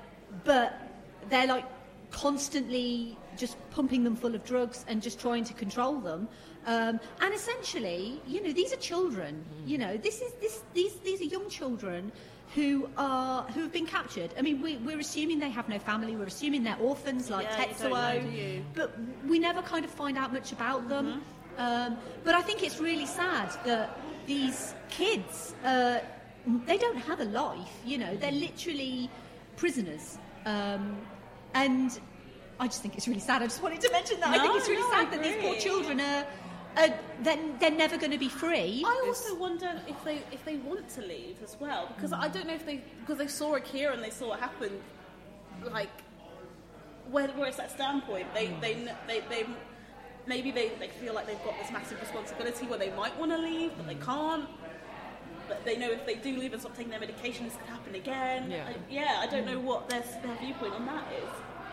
but they're like constantly just pumping them full of drugs and just trying to control them. Um, and essentially, you know, these are children. You know, this is this these these are young children who are who have been captured. I mean, we, we're assuming they have no family. We're assuming they're orphans, like Yeah, you don't know, Tetsuo. do you? But we never kind of find out much about them. Um, but I think it's really sad that these kids, uh, they don't have a life. You know, they're literally prisoners. Um, and I just think it's really sad. I just wanted to mention that. I think No, it's really no, sad I that these poor agree. children are, are they're, they're never going to be free. I also wonder if they if they want to leave as well, because I don't know if they because they saw Akira and they saw what happened, like where where it's that standpoint. They they kn- they they maybe they, they feel like they've got this massive responsibility where they might want to leave but they can't. But they know if they do leave and stop taking their medication, this could happen again. Yeah. I, yeah, I don't know what their their viewpoint on that is.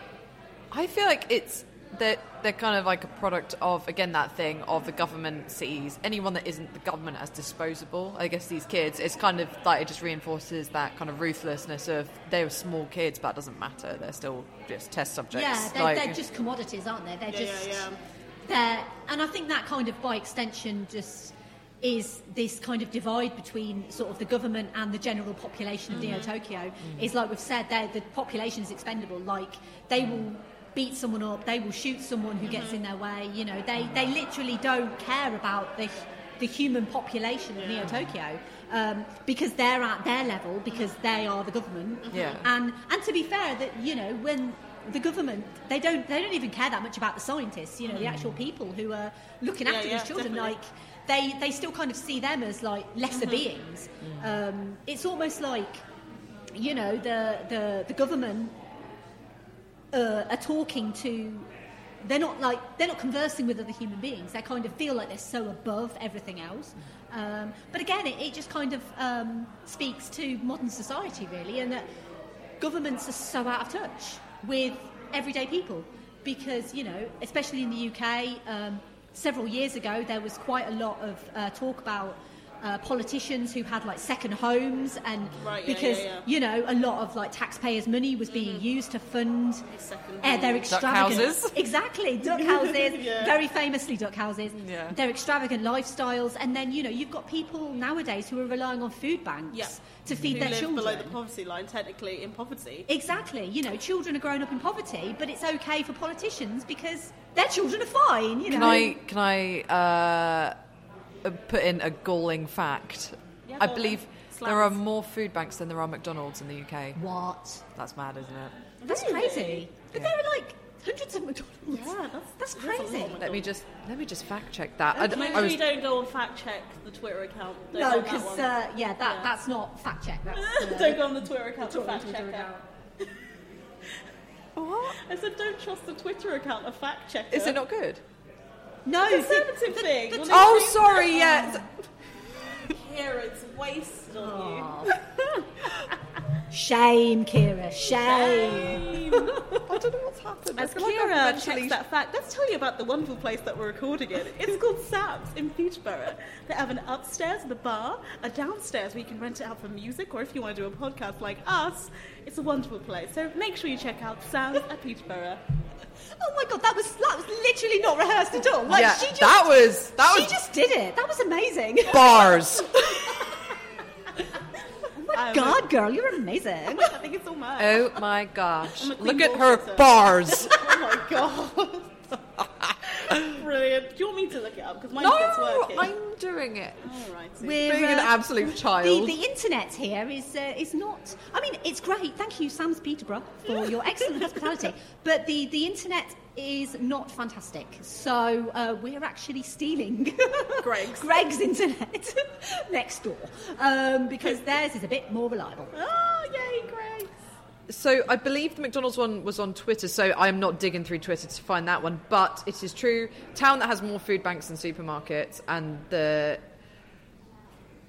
I feel like it's they're, they're kind of like a product of, again, that thing of the government sees anyone that isn't the government as disposable. I guess these kids, it's kind of like it just reinforces that kind of ruthlessness of they're small kids, but it doesn't matter. They're still just test subjects. Yeah, they're, like, they're just commodities, aren't they? They're Yeah, just yeah, yeah. they're, and I think that kind of, by extension, just is this kind of divide between sort of the government and the general population of Neo Tokyo. Mm-hmm. Is like we've said, they're- the population is expendable. Like they will beat someone up, they will shoot someone who gets in their way. You know, they they literally don't care about the the human population of Neo Tokyo. Um, because they're at their level, because they are the government. Yeah. And and to be fair, that you know, when the government, they don't they don't even care that much about the scientists. You know, the actual people who are looking Yeah, after yeah, these children. definitely. Like they they still kind of see them as like lesser beings. Um, it's almost like, you know, the the the government uh, are talking to. They're not like they're not conversing with other human beings. They kind of feel like they're so above everything else. Um, but again, it, it just kind of um, speaks to modern society, really, and that governments are so out of touch with everyday people. Because, you know, especially in the U K, um, several years ago, there was quite a lot of uh, talk about uh, politicians who had like second homes, and Right, yeah, because yeah, yeah. you know a lot of like taxpayers' money was being used to fund second uh, their homes. Duck extravagant houses. exactly duck houses, Yeah. very famously duck houses. Yeah. Their extravagant lifestyles, and then you know you've got people nowadays who are relying on food banks Yeah. to feed Who their live children. below the poverty line, technically in poverty. Exactly. You know, children are growing up in poverty, but it's okay for politicians because their children are fine. You know. Can I can I uh, uh, put in a galling fact? Yeah, I go on believe then. there are Slams. more food banks than there are McDonald's in the U K. What? That's mad, isn't it? That's Really? crazy. But Yeah. there are like hundreds of McDonald's. Yeah, that's That's that's a crazy. lot. Let me just let me just fact check that. I, d- Make I sure was- you don't go and fact check the Twitter account. Don't No, go on that because one. uh, yeah, that Yeah. that's not fact check. That's, uh, Don't go on the Twitter account to Twitter- fact Twitter check account. it. What? I said don't trust the Twitter account of fact checker. Is it not good? No, Conservative the- thing. the- Well, the- they Oh, changed sorry. it. Yeah. Here it's wasted on Aw. Shame, Kira. you. Shame. I don't know what's happened. I As feel like I'm Kira mentally- checks that fact, let's tell you about the wonderful place that we're recording in. It's called Sam's in Peterborough. They have an upstairs with a bar, a downstairs where you can rent it out for music, or if you want to do a podcast like us, it's a wonderful place. So make sure you check out Sam's at Peterborough. Oh my god, that was that was literally not rehearsed at all. Like yeah, she just that was that she was just did it. That was amazing. bars. Oh my Um, god, girl, you're amazing. I think it's all mine. Oh my gosh! I'm a Look Queen at her Bullshitter. bars. Oh my god. Brilliant. Do you want me to look it up? Because mine No, gets working. I'm doing it. All right. We're, Being an uh, absolute The, child. the internet here is uh, is not. I mean, it's great. Thank you, Sam's Peterborough, for your excellent hospitality. But the, the internet is not fantastic. So uh, we're actually stealing Greg's. Greg's internet next door um, because theirs is a bit more reliable. Oh, yay, Greg. So I believe the McDonald's one was on Twitter, so I am not digging through Twitter to find that one. But it is true, town that has more food banks than supermarkets, and the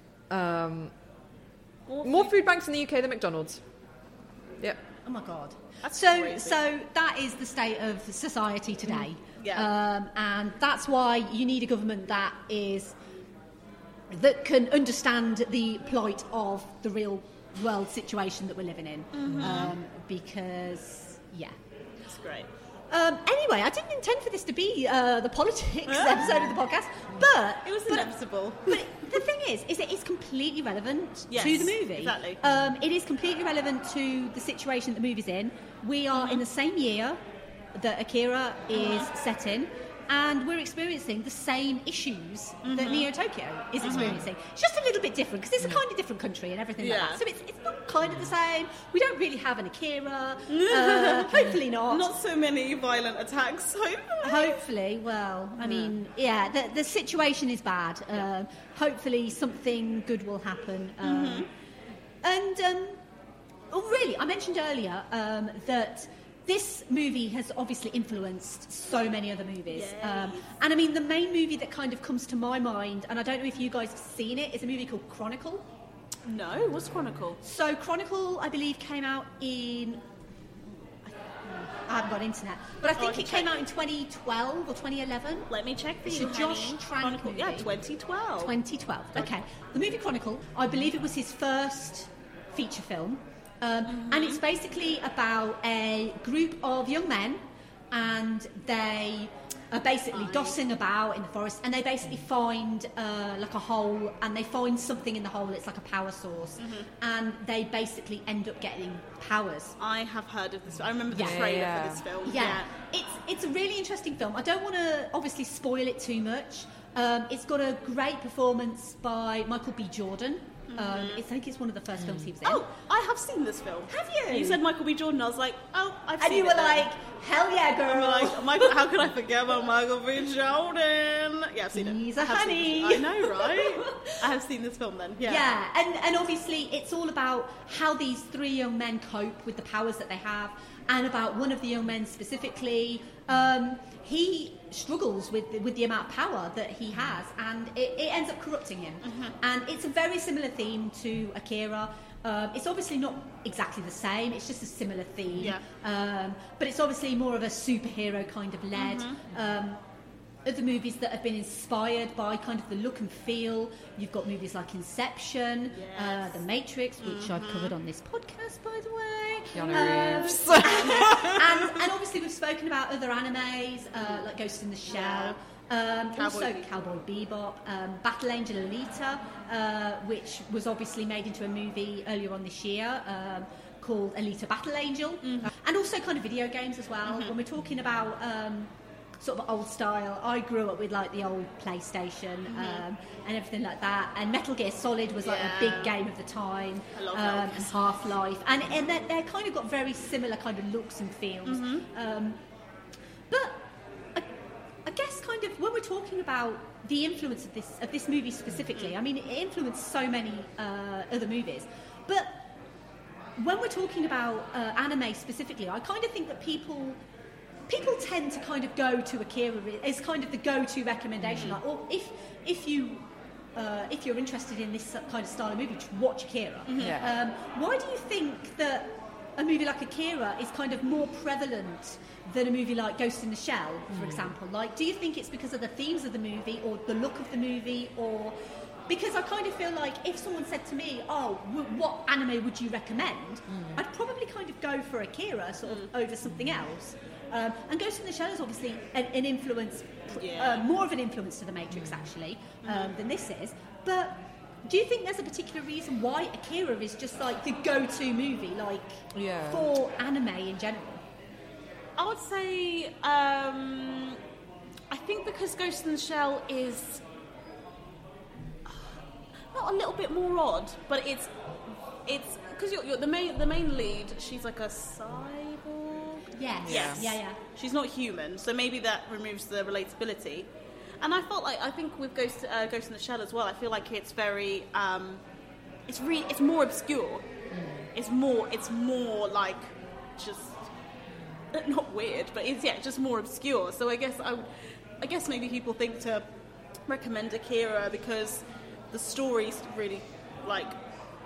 um, more food banks in the U K than McDonald's. Yep. Oh my god. That's so, crazy. so that is the state of society today. Yeah. Um, and that's why you need a government that is that can understand the plight of the real world situation that we're living in. Mm-hmm. Um, because, yeah. It's great. Um, anyway, I didn't intend for this to be uh, the politics episode of the podcast, but It was but, inevitable. But the thing is, is it is completely relevant Yes, to the movie. exactly. Um, it is completely relevant to the situation that the movie's in. We are in the same year that Akira is set in, and we're experiencing the same issues that Neo Tokyo is experiencing. It's just a little bit different because it's a kind of different country and everything like Yeah. that. So it's, it's not kind of the same. We don't really have an Akira. Uh, hopefully not. Not so many violent attacks, hopefully. Hopefully, well, I mean, yeah, the, the situation is bad. Uh, hopefully, something good will happen. Um, And, um, oh, really, I mentioned earlier um, that this movie has obviously influenced so many other movies. Um, and I mean, the main movie that kind of comes to my mind, and I don't know if you guys have seen it, is a movie called Chronicle. No, what's Chronicle? So Chronicle, I believe, came out in... I haven't got internet, but I Oh, I think can it came check. out in twenty twelve or twenty eleven. Let me check for It's you, a Josh honey. Trank Chronicle. Yeah, movie. twenty twelve. twenty twelve. Okay. The movie Chronicle, I believe it was his first feature film. Um, And it's basically about a group of young men, and they are basically dossing about in the forest, and they basically find uh, like a hole, and they find something in the hole. It's like a power source, and they basically end up getting powers. I have heard of this. I remember the Yeah. trailer Yeah. for this film. Yeah, it's it's a really interesting film. I don't want to obviously spoil it too much. Um, it's got a great performance by Michael B. Jordan. Um, it's, I think it's one of the first films he was in. Oh, I have seen this film. Have you? You said Michael B. Jordan. I was like, oh, I've and seen you it were then. like, hell yeah, girl. I'm like, Michael, how could I forget about Michael B. Jordan? Yeah, I've seen it. He's a I have seen honey. this- I know, right? I have seen this film then. Yeah. Yeah, and, and obviously it's all about how these three young men cope with the powers that they have, and about one of the young men specifically. Um, he struggles with with the amount of power that he has, and it, it ends up corrupting him. And it's a very similar theme to Akira. Um, it's obviously not exactly the same. It's just a similar theme. Yeah. Um, but it's obviously more of a superhero kind of led. Um, other movies that have been inspired by kind of the look and feel. You've got movies like Inception, Yes. uh, The Matrix, which I've covered on this podcast, by the way. Keanu Um, Reeves. and, and obviously we've spoken about other animes, uh, like Ghost in the Shell. Um, Cowboy also Bebop. Cowboy Bebop, um, Battle Angel Alita, uh, which was obviously made into a movie earlier on this year, um, called Alita Battle Angel. Mm-hmm. And also kind of video games as well. When we're talking about um, sort of old style, I grew up with like the old PlayStation um, and everything like that. And Metal Gear Solid was like Mm-hmm. Yeah. a big game of the time. I love um, Metal and Gear Half-Life. And, and they're, they're kind of got very similar kind of looks and feels. Um, but I, I guess kind of when we're talking about the influence of this of this movie specifically, I mean, it influenced so many uh, other movies. But when we're talking about uh, anime specifically, I kind of think that people people tend to kind of go to Akira as kind of the go-to recommendation. Like, or if if you uh, if you're interested in this kind of style of movie, just watch Akira. Yeah. Um, why do you think that a movie like Akira is kind of more prevalent than a movie like Ghost in the Shell, for example? Like, do you think it's because of the themes of the movie or the look of the movie, or because I kind of feel like if someone said to me, oh, w- what anime would you recommend? I'd probably kind of go for Akira sort of over something else. Um, and Ghost in the Shell is obviously an, an influence, Yeah. uh, more of an influence to The Matrix actually um, than this is. But do you think there's a particular reason why Akira is just like the go-to movie, like Yeah. for anime in general? I would say, um, I think because Ghost in the Shell is not a little bit more odd, but it's it's because you're, you're the main the main lead. She's like a cyborg. Yes. Yes. Yeah, yeah. She's not human, so maybe that removes the relatability. And I felt like I think with Ghost uh, Ghost in the Shell as well. I feel like it's very um, it's really it's more obscure. It's more it's more like just not weird, but it's yeah just more obscure. So I guess I would, I guess maybe people think to recommend Akira because the story's really like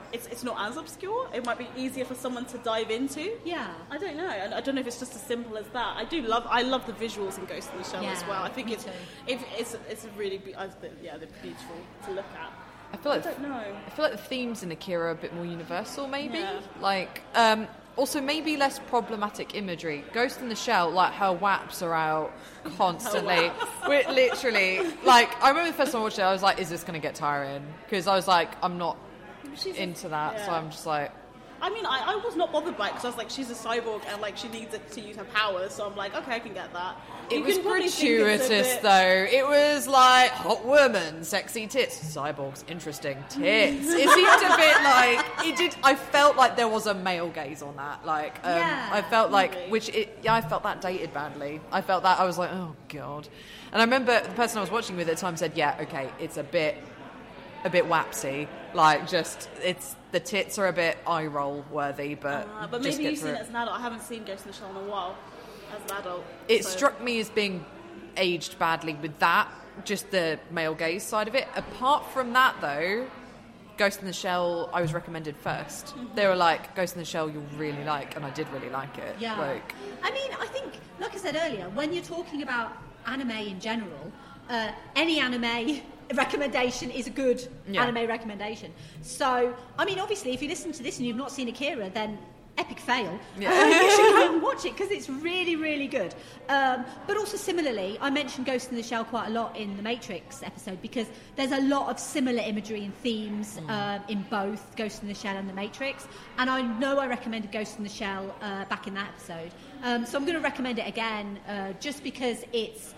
it's it's not as obscure. It might be easier for someone to dive into. Yeah. I don't know. I, I don't know if it's just as simple as that. I do love. I love the visuals in Ghost in the Shell Yeah, as well. I think me it's too. if it's it's a really be- I think, yeah, they're beautiful to look at. I feel like I don't know. I feel like the themes in Akira are a bit more universal, maybe. Yeah. Like, um, also maybe less problematic imagery. Ghost in the Shell, like her W A Ps are out constantly. We're literally like, I remember the first time I watched it, I was like, "Is this going to get tiring?" Because I was like, I'm not She's a- into that, so yeah. I'm just like, I mean, I, I was not bothered by it because I was like, she's a cyborg and like she needs it to use her powers. So I'm like, okay, I can get that. it You was can probably think it's a gratuitous bit- though. It was like hot woman, sexy tits, cyborgs, interesting tits. It seemed a bit like it did. I felt like there was a male gaze on that. Like, um, Yeah, I felt like really. which it. Yeah, I felt that dated badly. I felt that I was like, oh god. And I remember the person I was watching with at the time said, yeah, okay, it's a bit, a bit wapsy. Like, just it's the tits are a bit eye roll worthy, but Uh, but just maybe get you've through seen it. it as an adult. I haven't seen Ghost in the Shell in a while as an adult. It so- struck me as being aged badly with that, just the male gaze side of it. Apart from that, though, Ghost in the Shell, I was recommended first. Mm-hmm. They were like, Ghost in the Shell, you'll really like, and I did really like it. Yeah. Like, I mean, I think, like I said earlier, when you're talking about anime in general, uh, any anime recommendation is a good Yeah. anime recommendation. So, I mean, obviously, if you listen to this and you've not seen Akira, then epic fail. Yeah. Uh, you should go and watch it because it's really, really good. Um, but also similarly, I mentioned Ghost in the Shell quite a lot in the Matrix episode because there's a lot of similar imagery and themes um, in both Ghost in the Shell and the Matrix. And I know I recommended Ghost in the Shell uh, back in that episode. Um, so I'm going to recommend it again uh, just because it's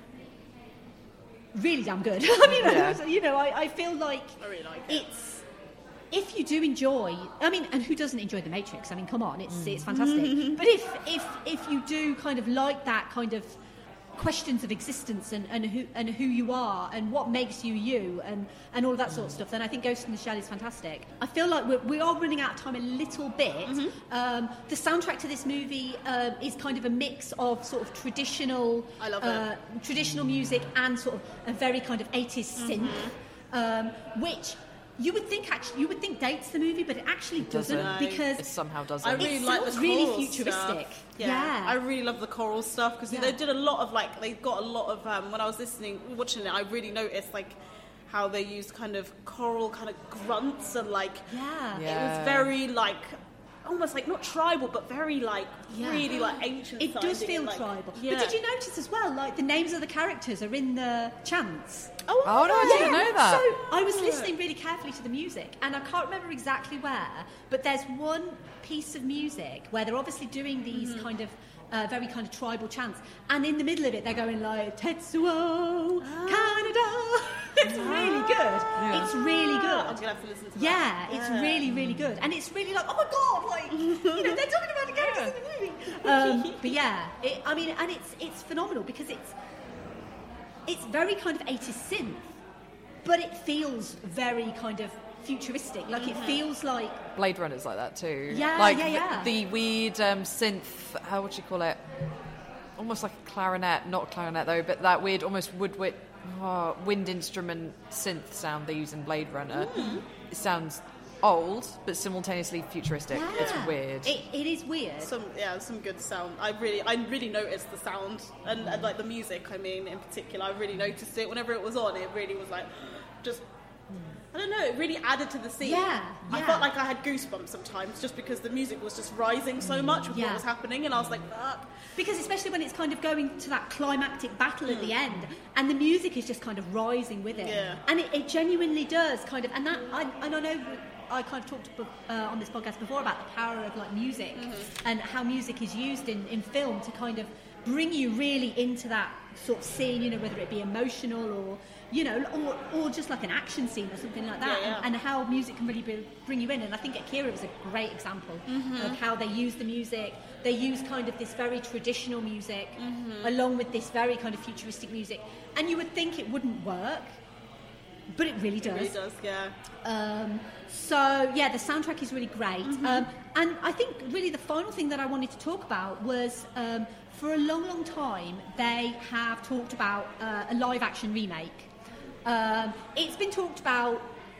really damn good. I mean, Yeah. you know, I, I feel like I really like it. it's if you do enjoy, I mean, and who doesn't enjoy The Matrix? I mean, come on, it's it's fantastic. But if if if you do kind of like that kind of questions of existence and, and who and who you are and what makes you you and, and all of that sort of stuff, then I think Ghost in the Shell is fantastic. I feel like we're, we are running out of time a little bit. Um, the soundtrack to this movie um, is kind of a mix of sort of traditional, I love uh, traditional music and sort of a very kind of eighties synth, um, which. You would think actually, you would think dates the movie, but it actually doesn't, doesn't. because it somehow doesn't. I really it like the sounds really choral futuristic. stuff. Yeah. Yeah. I really love the choral stuff because Yeah. they did a lot of like they got a lot of um, when I was listening watching it I really noticed like how they used kind of choral kind of grunts and like Yeah. it Yeah. was very like almost like not tribal but very like Yeah. really like ancient. It does sounding feel and, like, tribal. Yeah. But did you notice as well, like the names of the characters are in the chants? Oh, Oh, no, I didn't know that. So I was listening really carefully to the music, and I can't remember exactly where, but there's one piece of music where they're obviously doing these Mm-hmm. kind of uh, very kind of tribal chants, and in the middle of it they're going like Tetsuo, Ah. Canada. It's really good. It's really I'm good. gonna have to listen to Yeah, that. it's really, really good, and it's really like, oh my god, like you know, they're talking about the characters in the movie. Um, but yeah, it, I mean, and it's it's phenomenal because it's it's very kind of eighties synth, but it feels very kind of futuristic. Like it feels like Blade Runner's like that too. Yeah, like yeah, the- yeah. The, weird um, synth. How would you call it? Almost like a clarinet, not a clarinet though, but that weird, almost wood oh, wind instrument synth sound they use in Blade Runner. Mm. It sounds old, but simultaneously futuristic. It's yeah. weird. It, it is weird. Some yeah, some good sound. I really, I really noticed the sound and, and like the music. I mean, in particular, I really noticed it whenever it was on. It really was like, just I don't know. It really added to the scene. Yeah, I yeah. felt like I had goosebumps sometimes just because the music was just rising so much with Yeah. what was happening, and I was like, fuck. Because especially when it's kind of going to that climactic battle at the Mm. end, and the music is just kind of rising with it, Yeah. and it, it genuinely does kind of, and that I, and I know I kind of talked uh, on this podcast before about the power of like music Mm-hmm. and how music is used in, in film to kind of bring you really into that sort of scene, you know, whether it be emotional or you know, or, or just like an action scene or something like that, Yeah, yeah. And, and how music can really be, bring you in. And I think Akira was a great example Mm-hmm. of how they use the music. They use kind of this very traditional music Mm-hmm. along with this very kind of futuristic music. And you would think it wouldn't work, but it really It does. really does, yeah. Um, so yeah, the soundtrack is really great, Mm-hmm. um, and I think really the final thing that I wanted to talk about was um, for a long, long time they have talked about uh, a live-action remake. Um, it's been talked about.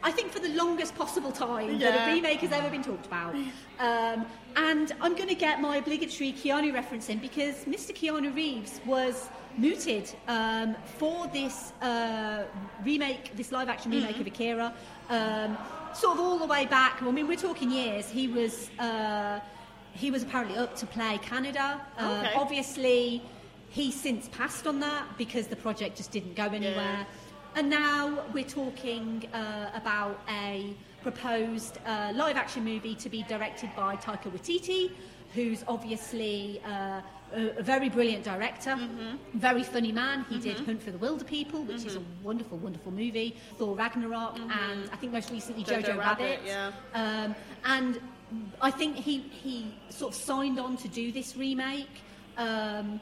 I think for the longest possible time Yeah. that a remake has ever been talked about. Um, and I'm going to get my obligatory Keanu reference in because Mister Keanu Reeves was mooted um, for this uh, remake, this live-action remake mm. of Akira, um, sort of all the way back. I mean, we're talking years. He was uh, he was apparently up to play Canada. Uh, okay. Obviously, he's since passed on that because the project just didn't go anywhere. Yeah. And now we're talking uh, about a proposed uh, live-action movie to be directed by Taika Waititi, who's obviously uh, a, a very brilliant director, mm-hmm. very funny man. He mm-hmm. did Hunt for the Wilder People, which mm-hmm. is a wonderful, wonderful movie, Thor Ragnarok, mm-hmm. and I think most recently Jojo, Jojo Rabbit. Rabbit yeah. um, and I think he, he sort of signed on to do this remake. Um,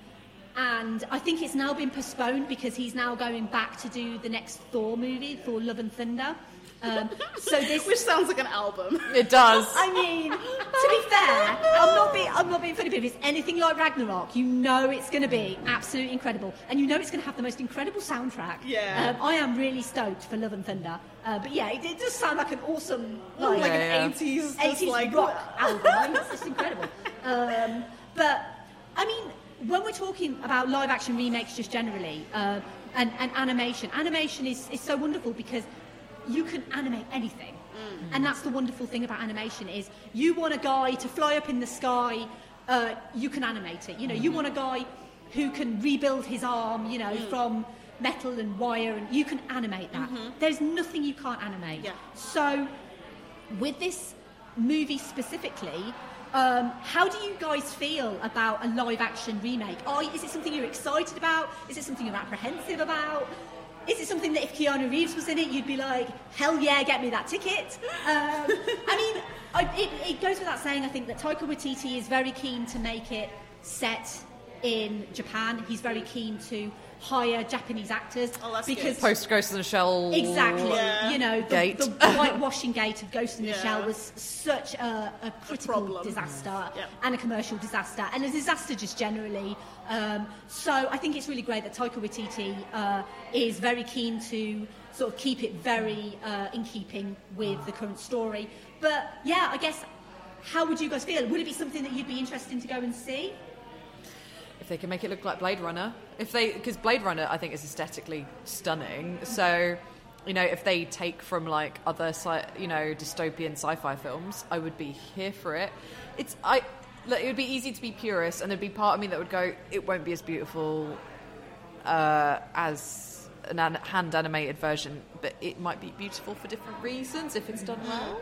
And I think it's now been postponed because he's now going back to do the next Thor movie, Thor Love and Thunder. Um, so this, which sounds like an album. It does. I mean, to be fair, I'm not being I'm not being funny, but if it's anything like Ragnarok, you know it's going to be absolutely incredible, and you know it's going to have the most incredible soundtrack. Yeah. Um, I am really stoked for Love and Thunder. Uh, but yeah, it, it does sound like an awesome, like, like yeah, an yeah. eighties, eighties like rock album. I mean, it's just incredible. Um, but I mean, when we're talking about live-action remakes just generally, uh, and, and animation, animation is, is so wonderful because you can animate anything. Mm. And that's the wonderful thing about animation is you want a guy to fly up in the sky, uh, you can animate it. You know, mm. you want a guy who can rebuild his arm, you know, mm. from metal and wire, and you can animate that. Mm-hmm. There's nothing you can't animate. Yeah. So with this movie specifically, Um, how do you guys feel about a live-action remake? Are, is it something you're excited about? Is it something you're apprehensive about? Is it something that if Keanu Reeves was in it, you'd be like, hell yeah, get me that ticket? Um, I mean, I, it, it goes without saying, I think that Taika Waititi is very keen to make it set in Japan. He's very keen to hire Japanese actors. Oh, that's because good. Post Ghost in the Shell. Exactly. Yeah. You know, the, Gate. the whitewashing gate of Ghost in the Yeah. Shell was such a, a critical problem. disaster Yep. and a commercial disaster and a disaster just generally. Um, so I think it's really great that Taika Waititi uh, is very keen to sort of keep it very uh, in keeping with the current story. But yeah, I guess, how would you guys feel? Would it be something that you'd be interested in to go and see? If they can make it look like Blade Runner, if they, because Blade Runner I think is aesthetically stunning. So, you know, if they take from like other, sci- you know, dystopian sci-fi films, I would be here for it. It's I, look, it would be easy to be purist, and there'd be part of me that would go, it won't be as beautiful uh, as an an- hand animated version, but it might be beautiful for different reasons if it's done well.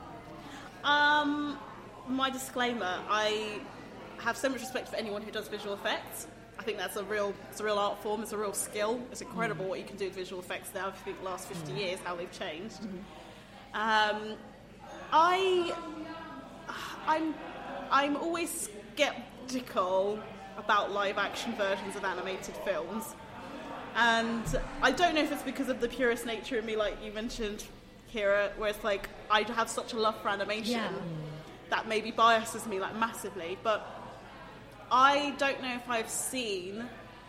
Um, my disclaimer: I have so much respect for anyone who does visual effects. I think that's a real, it's a real art form. It's a real skill. It's incredible mm. what you can do with visual effects now. If you think the last fifty mm. years, how they've changed. Mm. Um, I, I'm, I'm always skeptical about live-action versions of animated films, and I don't know if it's because of the purist nature of me, like you mentioned, Kira, where it's like I have such a love for animation Yeah. that maybe biases me like massively, but I don't know if I've seen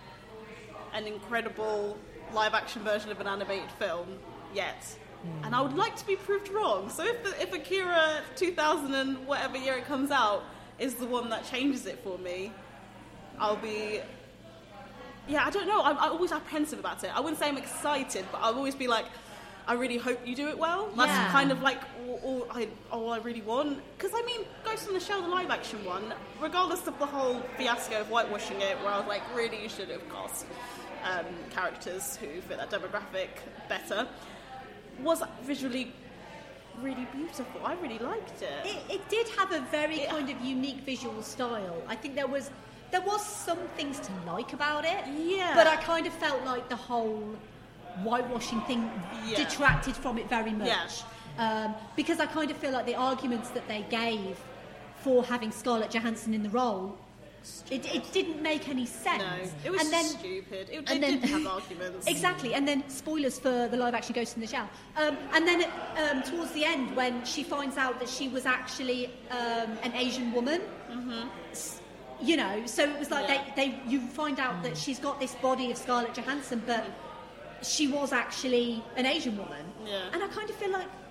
an incredible live-action version of an animated film yet, mm. and I would like to be proved wrong. So if the, if Akira two thousand and whatever year it comes out is the one that changes it for me, I'll be. Yeah, I don't know. I'm, I'm always apprehensive about it. I wouldn't say I'm excited, but I'll always be like, I really hope you do it well. That's Yeah. kind of like all, all, I, all I really want. Because, I mean, Ghost in the Shell, the live-action one, regardless of the whole fiasco of whitewashing it, where I was like, really, you should have cast um, characters who fit that demographic better, was visually really beautiful. I really liked it. It, it did have a very It- kind of unique visual style. I think there was there was some things to like about it. Yeah. But I kind of felt like the whole whitewashing thing Yeah. detracted from it very much. Yeah. Um, because I kind of feel like the arguments that they gave for having Scarlett Johansson in the role, it, it didn't make any sense. No, it was and then, stupid. It, and it then- didn't have arguments. Exactly, and then spoilers for the live-action Ghost in the Shell. Um, and then um, towards the end, when she finds out that she was actually um, an Asian woman, mm-hmm. you know, so it was like Yeah. they, they you find out that she's got this body of Scarlett Johansson, but she was actually an Asian woman. Yeah. And I kind of feel like,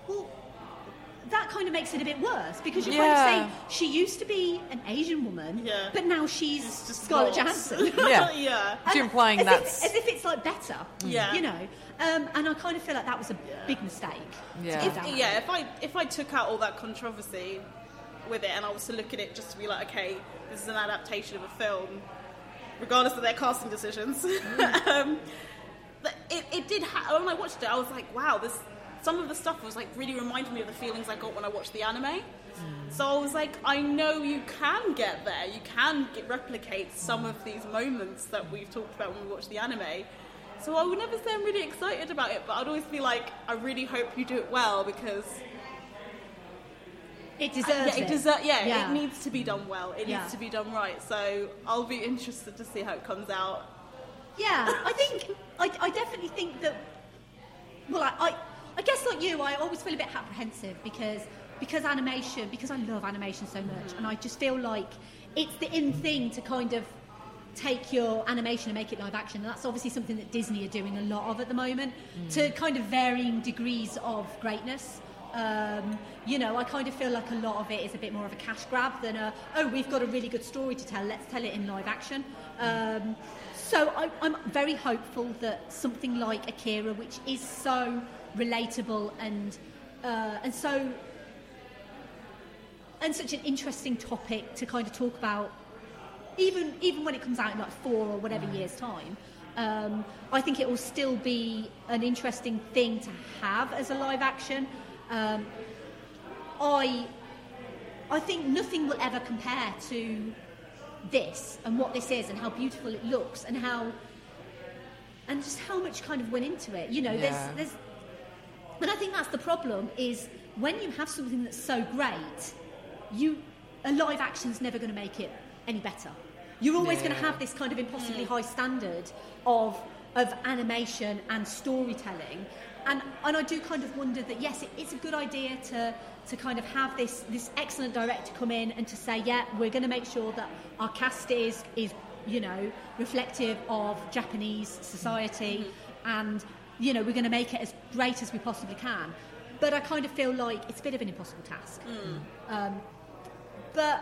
well, that kind of makes it a bit worse because you're Yeah. kind of saying she used to be an Asian woman, Yeah. but now she's It's just Scarlett not. Johansson. Yeah. yeah. You're implying as that's... if, as if it's like better, Yeah. you know. Um, and I kind of feel like that was a big mistake. to Yeah. do If, that. yeah, if I if I took out all that controversy with it and I was to look at it just to be like, okay, this is an adaptation of a film, regardless of their casting decisions. um, but it, it did. Ha- when I watched it, I was like, wow, this. Some of the stuff was like really reminded me of the feelings I got when I watched the anime. So I was like, I know you can get there. You can get, replicate some of these moments that we've talked about when we watched the anime. So I would never say I'm really excited about it, but I'd always be like, I really hope you do it well because It I- deserves yeah, it. it deserve, yeah, Yeah. it needs to be done well. It Yeah. needs to be done right. So I'll be interested to see how it comes out. Yeah, I think I, I definitely think that. Well, I, I I guess like you, I always feel a bit apprehensive because because animation, because I love animation so much, and I just feel like it's the in thing to kind of take your animation and make it live action. And that's obviously something that Disney are doing a lot of at the moment, to kind of varying degrees of greatness. Um, you know, I kind of feel like a lot of it is a bit more of a cash grab than a, oh, we've got a really good story to tell, let's tell it in live action. Um, so I, I'm very hopeful that something like Akira, which is so relatable and uh, and so and such an interesting topic to kind of talk about, even even when it comes out in like four or whatever years time, um, I think it will still be an interesting thing to have as a live action. Um, I I think nothing will ever compare to this and what this is and how beautiful it looks and how and just how much kind of went into it. You know, Yeah. there's there's and I think that's the problem is when you have something that's so great, you a live action's never going to make it any better. You're always going to Yeah. have this kind of impossibly high standard of of animation and storytelling, and and I do kind of wonder that yes, it, it's a good idea to to kind of have this this excellent director come in and to say, yeah, we're going to make sure that our cast is is you know reflective of Japanese society, and you know we're going to make it as great as we possibly can. But I kind of feel like it's a bit of an impossible task. Um, but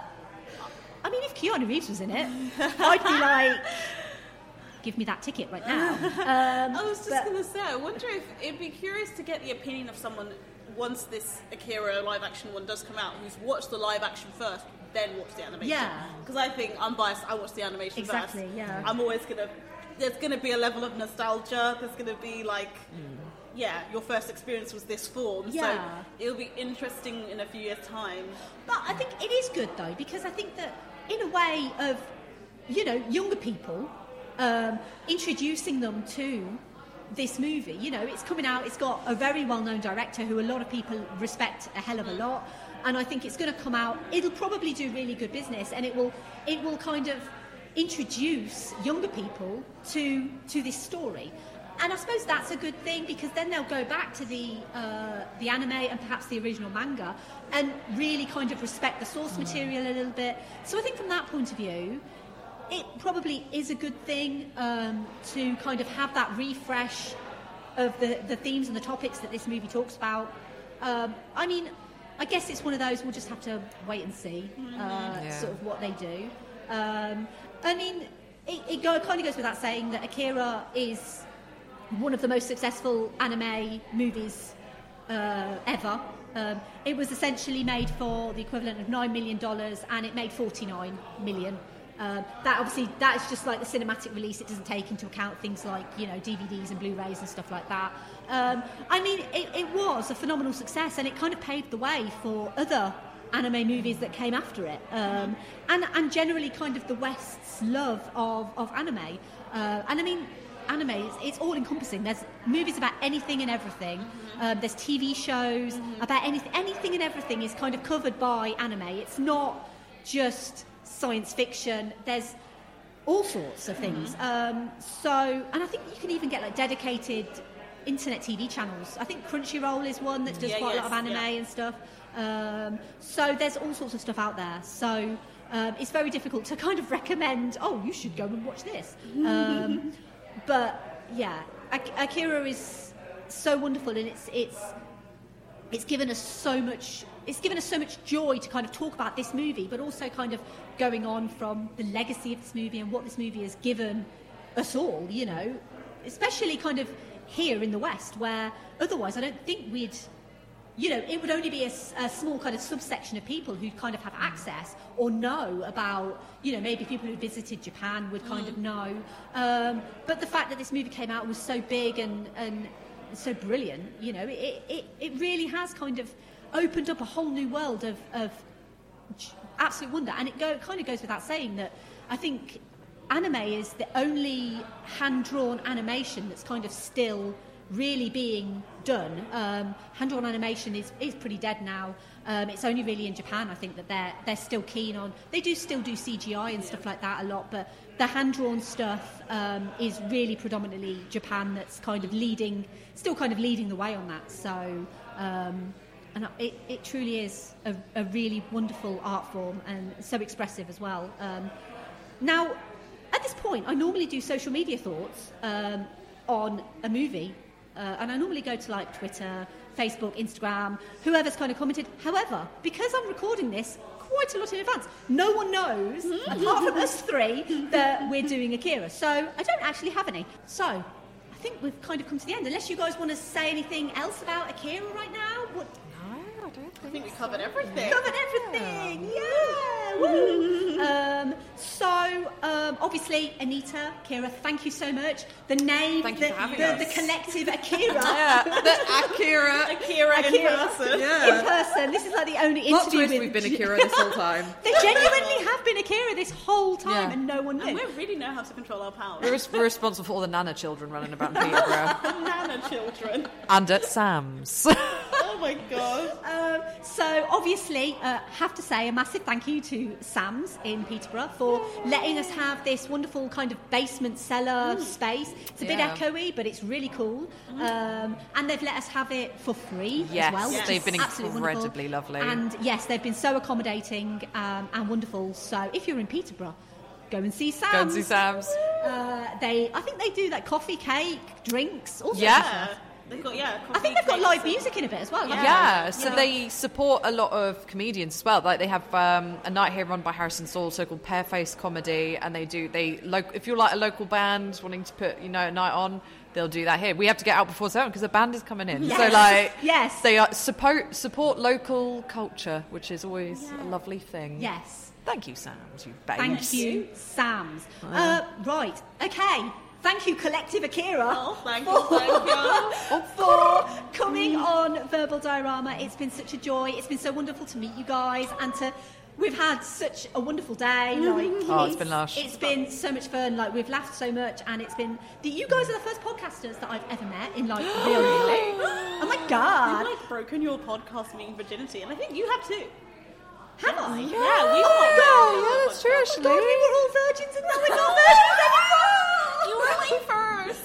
I mean, if Keanu Reeves was in it, I'd be like, give me that ticket right now. Um, I was just but- going to say, I wonder if it'd be curious to get the opinion of someone once this Akira live action one does come out, who's watched the live action first, then watched the animation. Yeah. Because I think I'm biased. I watched the animation Exactly, first. yeah. I'm always gonna. There's gonna be a level of nostalgia. There's gonna be like, yeah, your first experience was this form. Yeah. So it'll be interesting in a few years' time. But I think it is good though, because I think that in a way of, you know, younger people, um, introducing them to this movie. You know, it's coming out, it's got a very well-known director who a lot of people respect a hell of a lot, and I think it's going to come out, it'll probably do really good business, and it will it will kind of introduce younger people to to this story. And I suppose that's a good thing, because then they'll go back to the uh, the anime and perhaps the original manga and really kind of respect the source material a little bit. So I think from that point of view, it probably is a good thing um, to kind of have that refresh of the, the themes and the topics that this movie talks about. Um, I mean, I guess it's one of those, we'll just have to wait and see uh, Yeah. sort of what they do. Um, I mean, it, it go, kind of goes without saying that Akira is one of the most successful anime movies uh, ever. Um, it was essentially made for the equivalent of nine million dollars, and it made forty-nine million dollars. Um, that obviously, that is just like the cinematic release. It doesn't take into account things like, you know, D V Ds and Blu-rays and stuff like that. Um, I mean, it, it was a phenomenal success, and it kind of paved the way for other anime movies that came after it, um, and and generally kind of the West's love of of anime. Uh, and I mean, anime is it's all encompassing. There's movies about anything and everything. Um, there's T V shows about anything. Anything and everything is kind of covered by anime. It's not just science fiction. There's all sorts of things. Um, so, and I think you can even get like dedicated internet T V channels. I think Crunchyroll is one that does Yeah, quite a lot of yes, anime yeah. and stuff. Um, so there's all sorts of stuff out there. So um, it's very difficult to kind of recommend, oh, you should go and watch this. Um, but yeah, Ak- Akira is so wonderful, and it's it's it's given us so much. It's given us so much joy to kind of talk about this movie, but also kind of going on from the legacy of this movie and what this movie has given us all, you know, especially kind of here in the West, where otherwise I don't think we'd, you know, it would only be a, a small kind of subsection of people who kind of have access or know about, you know, maybe people who visited Japan would kind mm. of know. Um, but the fact that this movie came out was so big and, and so brilliant, you know, it, it, it really has kind of opened up a whole new world of, of absolute wonder. And it go, kind of goes without saying that I think anime is the only hand-drawn animation that's kind of still really being done. Um, hand-drawn animation is, is pretty dead now. Um, it's only really in Japan, I think, that they're they're still keen on. They do still do C G I and yeah. stuff like that a lot, but the hand-drawn stuff um, is really predominantly Japan that's kind of leading, still kind of leading the way on that. So, um, and it, it truly is a, a really wonderful art form and so expressive as well. Um, now, at this point, I normally do social media thoughts um, on a movie. Uh, and I normally go to like Twitter, Facebook, Instagram, whoever's kind of commented. However, because I'm recording this quite a lot in advance, no one knows, apart from us three, that we're doing Akira. So I don't actually have any. So I think we've kind of come to the end. Unless you guys want to say anything else about Akira right now? What? No, I don't think I think we covered everything. Covered everything, yeah! Woo. um, so, um, obviously, Anita, Kira, thank you so much. The name, thank the, you for having the, us. the collective Akira. Yeah, the Akira. Akira, Akira in person. Yeah. In person. This is like the only Plot interview twist, with... we've been Akira this whole time. They genuinely have been Akira this whole time Yeah. and no one knew. And we really know how to control our power. We're, res- we're responsible for all the Nana children running about in Peterborough. Nana children. And at Sam's. Oh my god. Um, so obviously, uh, have to say a massive thank you to Sam's in Peterborough for letting us have this wonderful kind of basement cellar mm. space. It's a Yeah. bit echoey, but it's really cool. Mm. Um, and they've let us have it for free Yes, as well. yes. Which They've is been absolutely incredibly wonderful. lovely. And yes, they've been so accommodating um, and wonderful. So if you're in Peterborough, go and see Sam's. Go and see Sam's. Uh, they, I think they do like coffee, cake, drinks, all sorts Yeah. of stuff. They've got, yeah, I think they've got live music in a bit as well. Yeah, haven't they? so Yeah. they support a lot of comedians as well. Like they have um, a night here run by Harrison Saul, so called Pear-Faced Comedy, and they do they. Lo- if you're like a local band wanting to put you know a night on, they'll do that here. We have to get out before seven because the band is coming in. Yes. So like, Yes. they are support support local culture, which is always Yeah. a lovely thing. Yes. Thank you, Sam's. You babes. Thank you, Sam's. Uh, right, okay. Thank you, Collective Akira. Oh, thank you, thank you. For coming on Verbal Diorama. It's been such a joy. It's been so wonderful to meet you guys and to. We've had such a wonderful day. Like, Oh, it's been lush. It's been so much fun. Like we've laughed so much, and it's been. The, you guys are the first podcasters that I've ever met in like real life. Oh my god! You've like broken your podcasting virginity, and I think you have too. Have I? Yeah, we Oh my are. god! Yeah, that's true, Oh actually. my god, we were all virgins, and now we're not virgins anymore. You were like first.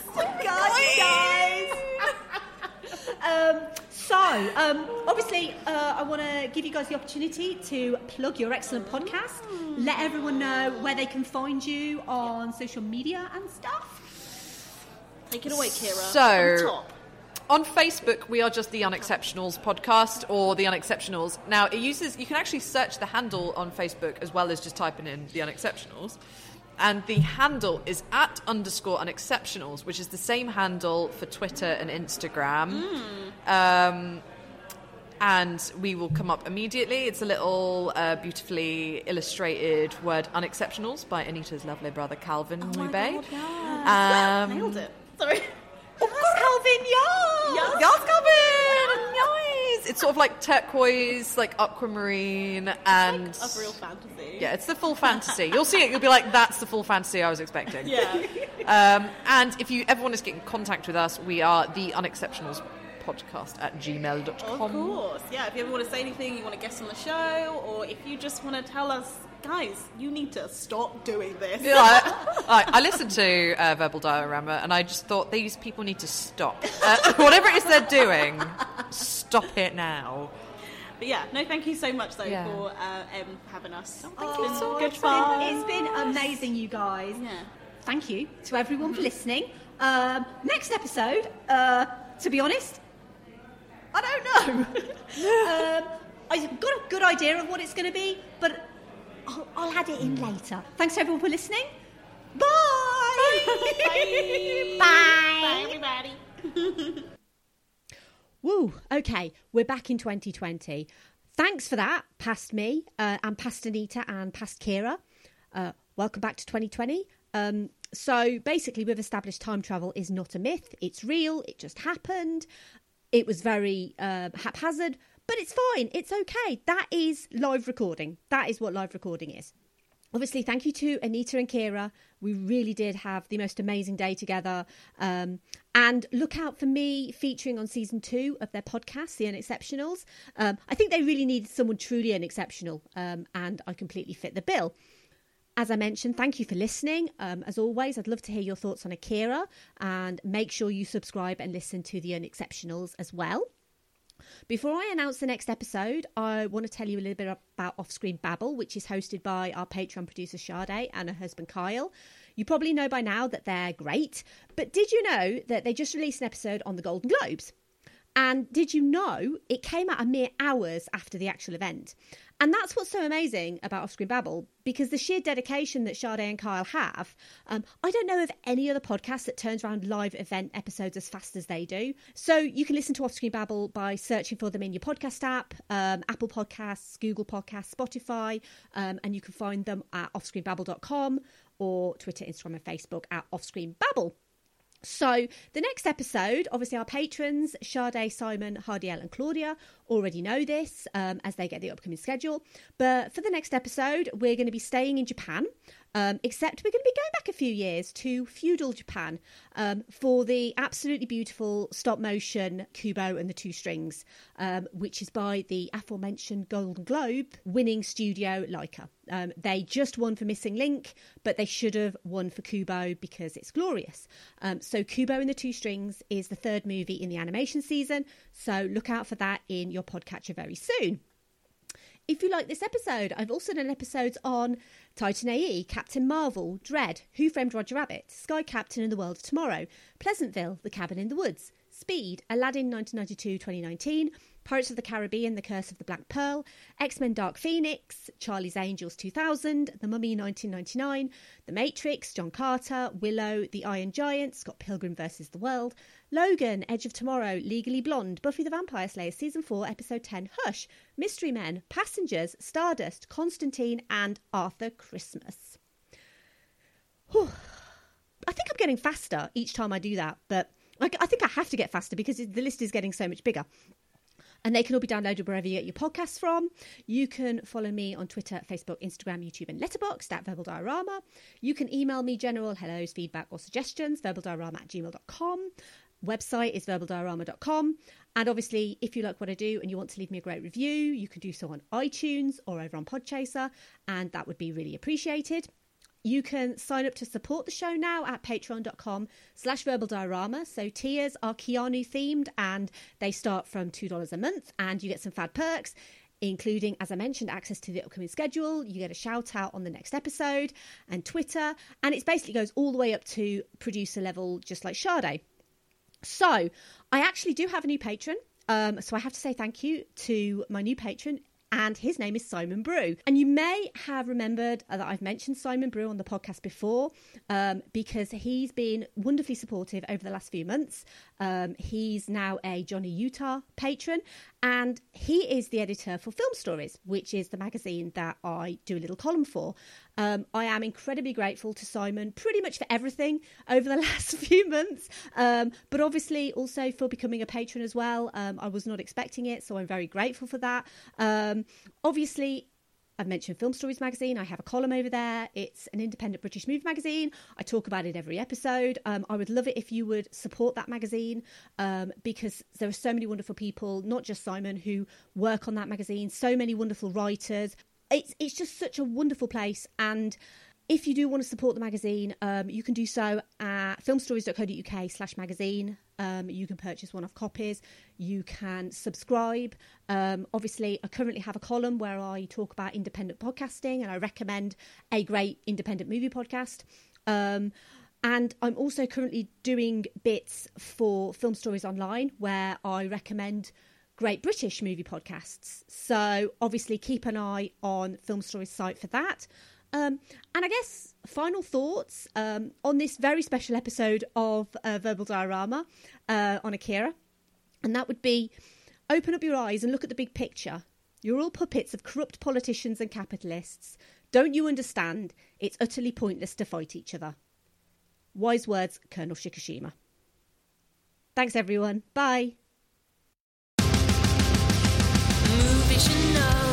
Oh God, guys. um, so, um, obviously, uh, I want to give you guys the opportunity to plug your excellent podcast. Let everyone know where they can find you on social media and stuff. Take it away, Kira. So- From top. On Facebook, we are just the Unexceptionals podcast or the Unexceptionals. Now, it uses you can actually search the handle on Facebook as well as just typing in the Unexceptionals. And the handle is at underscore Unexceptionals, which is the same handle for Twitter and Instagram. Mm. Um, and we will come up immediately. It's a little uh, beautifully illustrated word Unexceptionals by Anita's lovely brother Calvin Oh my Mube. God, yes. Um, Nailed it. Sorry. Of course, Calvin, yes! Yes. Yes, Calvin! Nice! It's sort of like turquoise, like aquamarine, and... Of real fantasy. Yeah, it's the full fantasy. You'll see it, you'll be like, that's the full fantasy I was expecting. Yeah. Um, and if you ever want to get in contact with us, we are the Unexceptionals podcast at gmail dot com. Of course. Yeah, if you ever want to say anything, you want to guest on the show, or if you just want to tell us, guys, you need to stop doing this. Yeah, I, I, I listened to uh, Verbal Diorama and I just thought these people need to stop. Uh, whatever it is they're doing, stop it now. But yeah, no, thank you so much, though, Yeah. for uh, um, having us. Thank It's you been so good much. fun. It's been amazing, you guys. Yeah. Thank you to everyone for listening. Um, next episode, uh, to be honest, I don't know. um, I've got a good idea of what it's going to be, but I'll, I'll add it in later. Thanks everyone for listening. Bye. Bye. Bye. Bye, everybody. Woo. Okay, we're back in twenty twenty. Thanks for that, past me, uh, and past Anita and past Kira. Uh, welcome back to twenty twenty. Um, so basically, we've established time travel is not a myth. It's real. It just happened. It was very uh, haphazard, but it's fine. It's okay. That is live recording. That is what live recording is. Obviously, thank you to Anita and Kira. We really did have the most amazing day together. Um, and look out for me featuring on season two of their podcast, The Unexceptionals. Um, I think they really needed someone truly unexceptional, um, and I completely fit the bill. As I mentioned, thank you for listening. Um, as always, I'd love to hear your thoughts on Akira, and make sure you subscribe and listen to The Unexceptionals as well. Before I announce the next episode, I want to tell you a little bit about Off-Screen Babble, which is hosted by our Patreon producer Sade and her husband Kyle. You probably know by now that they're great, but did you know that they just released an episode on the Golden Globes? And did you know it came out a mere hours after the actual event? And that's what's so amazing about Off-Screen Babble, because the sheer dedication that Sade and Kyle have, um, I don't know of any other podcast that turns around live event episodes as fast as they do. So you can listen to Off-Screen Babble by searching for them in your podcast app, um, Apple Podcasts, Google Podcasts, Spotify, um, and you can find them at off screen babble dot com or Twitter, Instagram and Facebook at Off-Screen Babble. So the next episode, obviously our patrons, Sade, Simon, Hardiel and Claudia already know this um, as they get the upcoming schedule. But for the next episode, we're going to be staying in Japan, um, except we're going to be going back a few years to feudal Japan um, for the absolutely beautiful stop motion Kubo and the Two Strings, um, which is by the aforementioned Golden Globe winning studio Laika. Um, they just won for Missing Link, but they should have won for Kubo because it's glorious. Um, so Kubo and the Two Strings is the third movie in the animation season. So look out for that in your podcatcher very soon. If you like this episode, I've also done episodes on Titan A E, Captain Marvel, Dread, Who Framed Roger Rabbit, Sky Captain and the World of Tomorrow, Pleasantville, The Cabin in the Woods, Speed, Aladdin nineteen ninety-two to twenty nineteen, Pirates of the Caribbean, The Curse of the Black Pearl, X-Men Dark Phoenix, Charlie's Angels two thousand, The Mummy nineteen ninety-nine, The Matrix, John Carter, Willow, The Iron Giant, Scott Pilgrim versus the World, Logan, Edge of Tomorrow, Legally Blonde, Buffy the Vampire Slayer Season four, Episode ten, Hush, Mystery Men, Passengers, Stardust, Constantine and Arthur Christmas. Whew. I think I'm getting faster each time I do that, but I, I think I have to get faster because the list is getting so much bigger. And they can all be downloaded wherever you get your podcasts from. You can follow me on Twitter, Facebook, Instagram, YouTube and Letterboxd at Verbal Diorama. You can email me general hellos, feedback or suggestions, verbaldiorama at gmail dot com. Website is verbal diorama dot com. And obviously, if you like what I do and you want to leave me a great review, you can do so on iTunes or over on Podchaser, and that would be really appreciated. You can sign up to support the show now at patreon dot com slash verbal diorama. So tiers are Keanu themed and they start from two dollars a month and you get some fab perks, including, as I mentioned, access to the upcoming schedule. You get a shout out on the next episode and Twitter. And it basically goes all the way up to producer level, just like Sade. So I actually do have a new patron. Um, so I have to say thank you to my new patron. And his name is Simon Brew. And you may have remembered that I've mentioned Simon Brew on the podcast before um, because he's been wonderfully supportive over the last few months. Um, he's now a Johnny Utah patron and he is the editor for Film Stories, which is the magazine that I do a little column for. Um, I am incredibly grateful to Simon pretty much for everything over the last few months, um, but obviously also for becoming a patron as well. Um, I was not expecting it, so I'm very grateful for that. Um, obviously, I've mentioned Film Stories magazine. I have a column over there. It's an independent British movie magazine. I talk about it every episode. Um, I would love it if you would support that magazine um, because there are so many wonderful people, not just Simon, who work on that magazine, so many wonderful writers. It's it's just such a wonderful place. And if you do want to support the magazine, um, you can do so at filmstories dot co dot uk slash magazine. Um, you can purchase one-off copies. You can subscribe. Um, obviously, I currently have a column where I talk about independent podcasting and I recommend a great independent movie podcast. Um, and I'm also currently doing bits for Film Stories Online where I recommend great British movie podcasts. So obviously keep an eye on Film Story's site for that. Um, and I guess final thoughts um, on this very special episode of uh, Verbal Diorama uh, on Akira. And that would be, open up your eyes and look at the big picture. You're all puppets of corrupt politicians and capitalists. Don't you understand? It's utterly pointless to fight each other. Wise words, Colonel Shikishima. Thanks, everyone. Bye. Movies you know.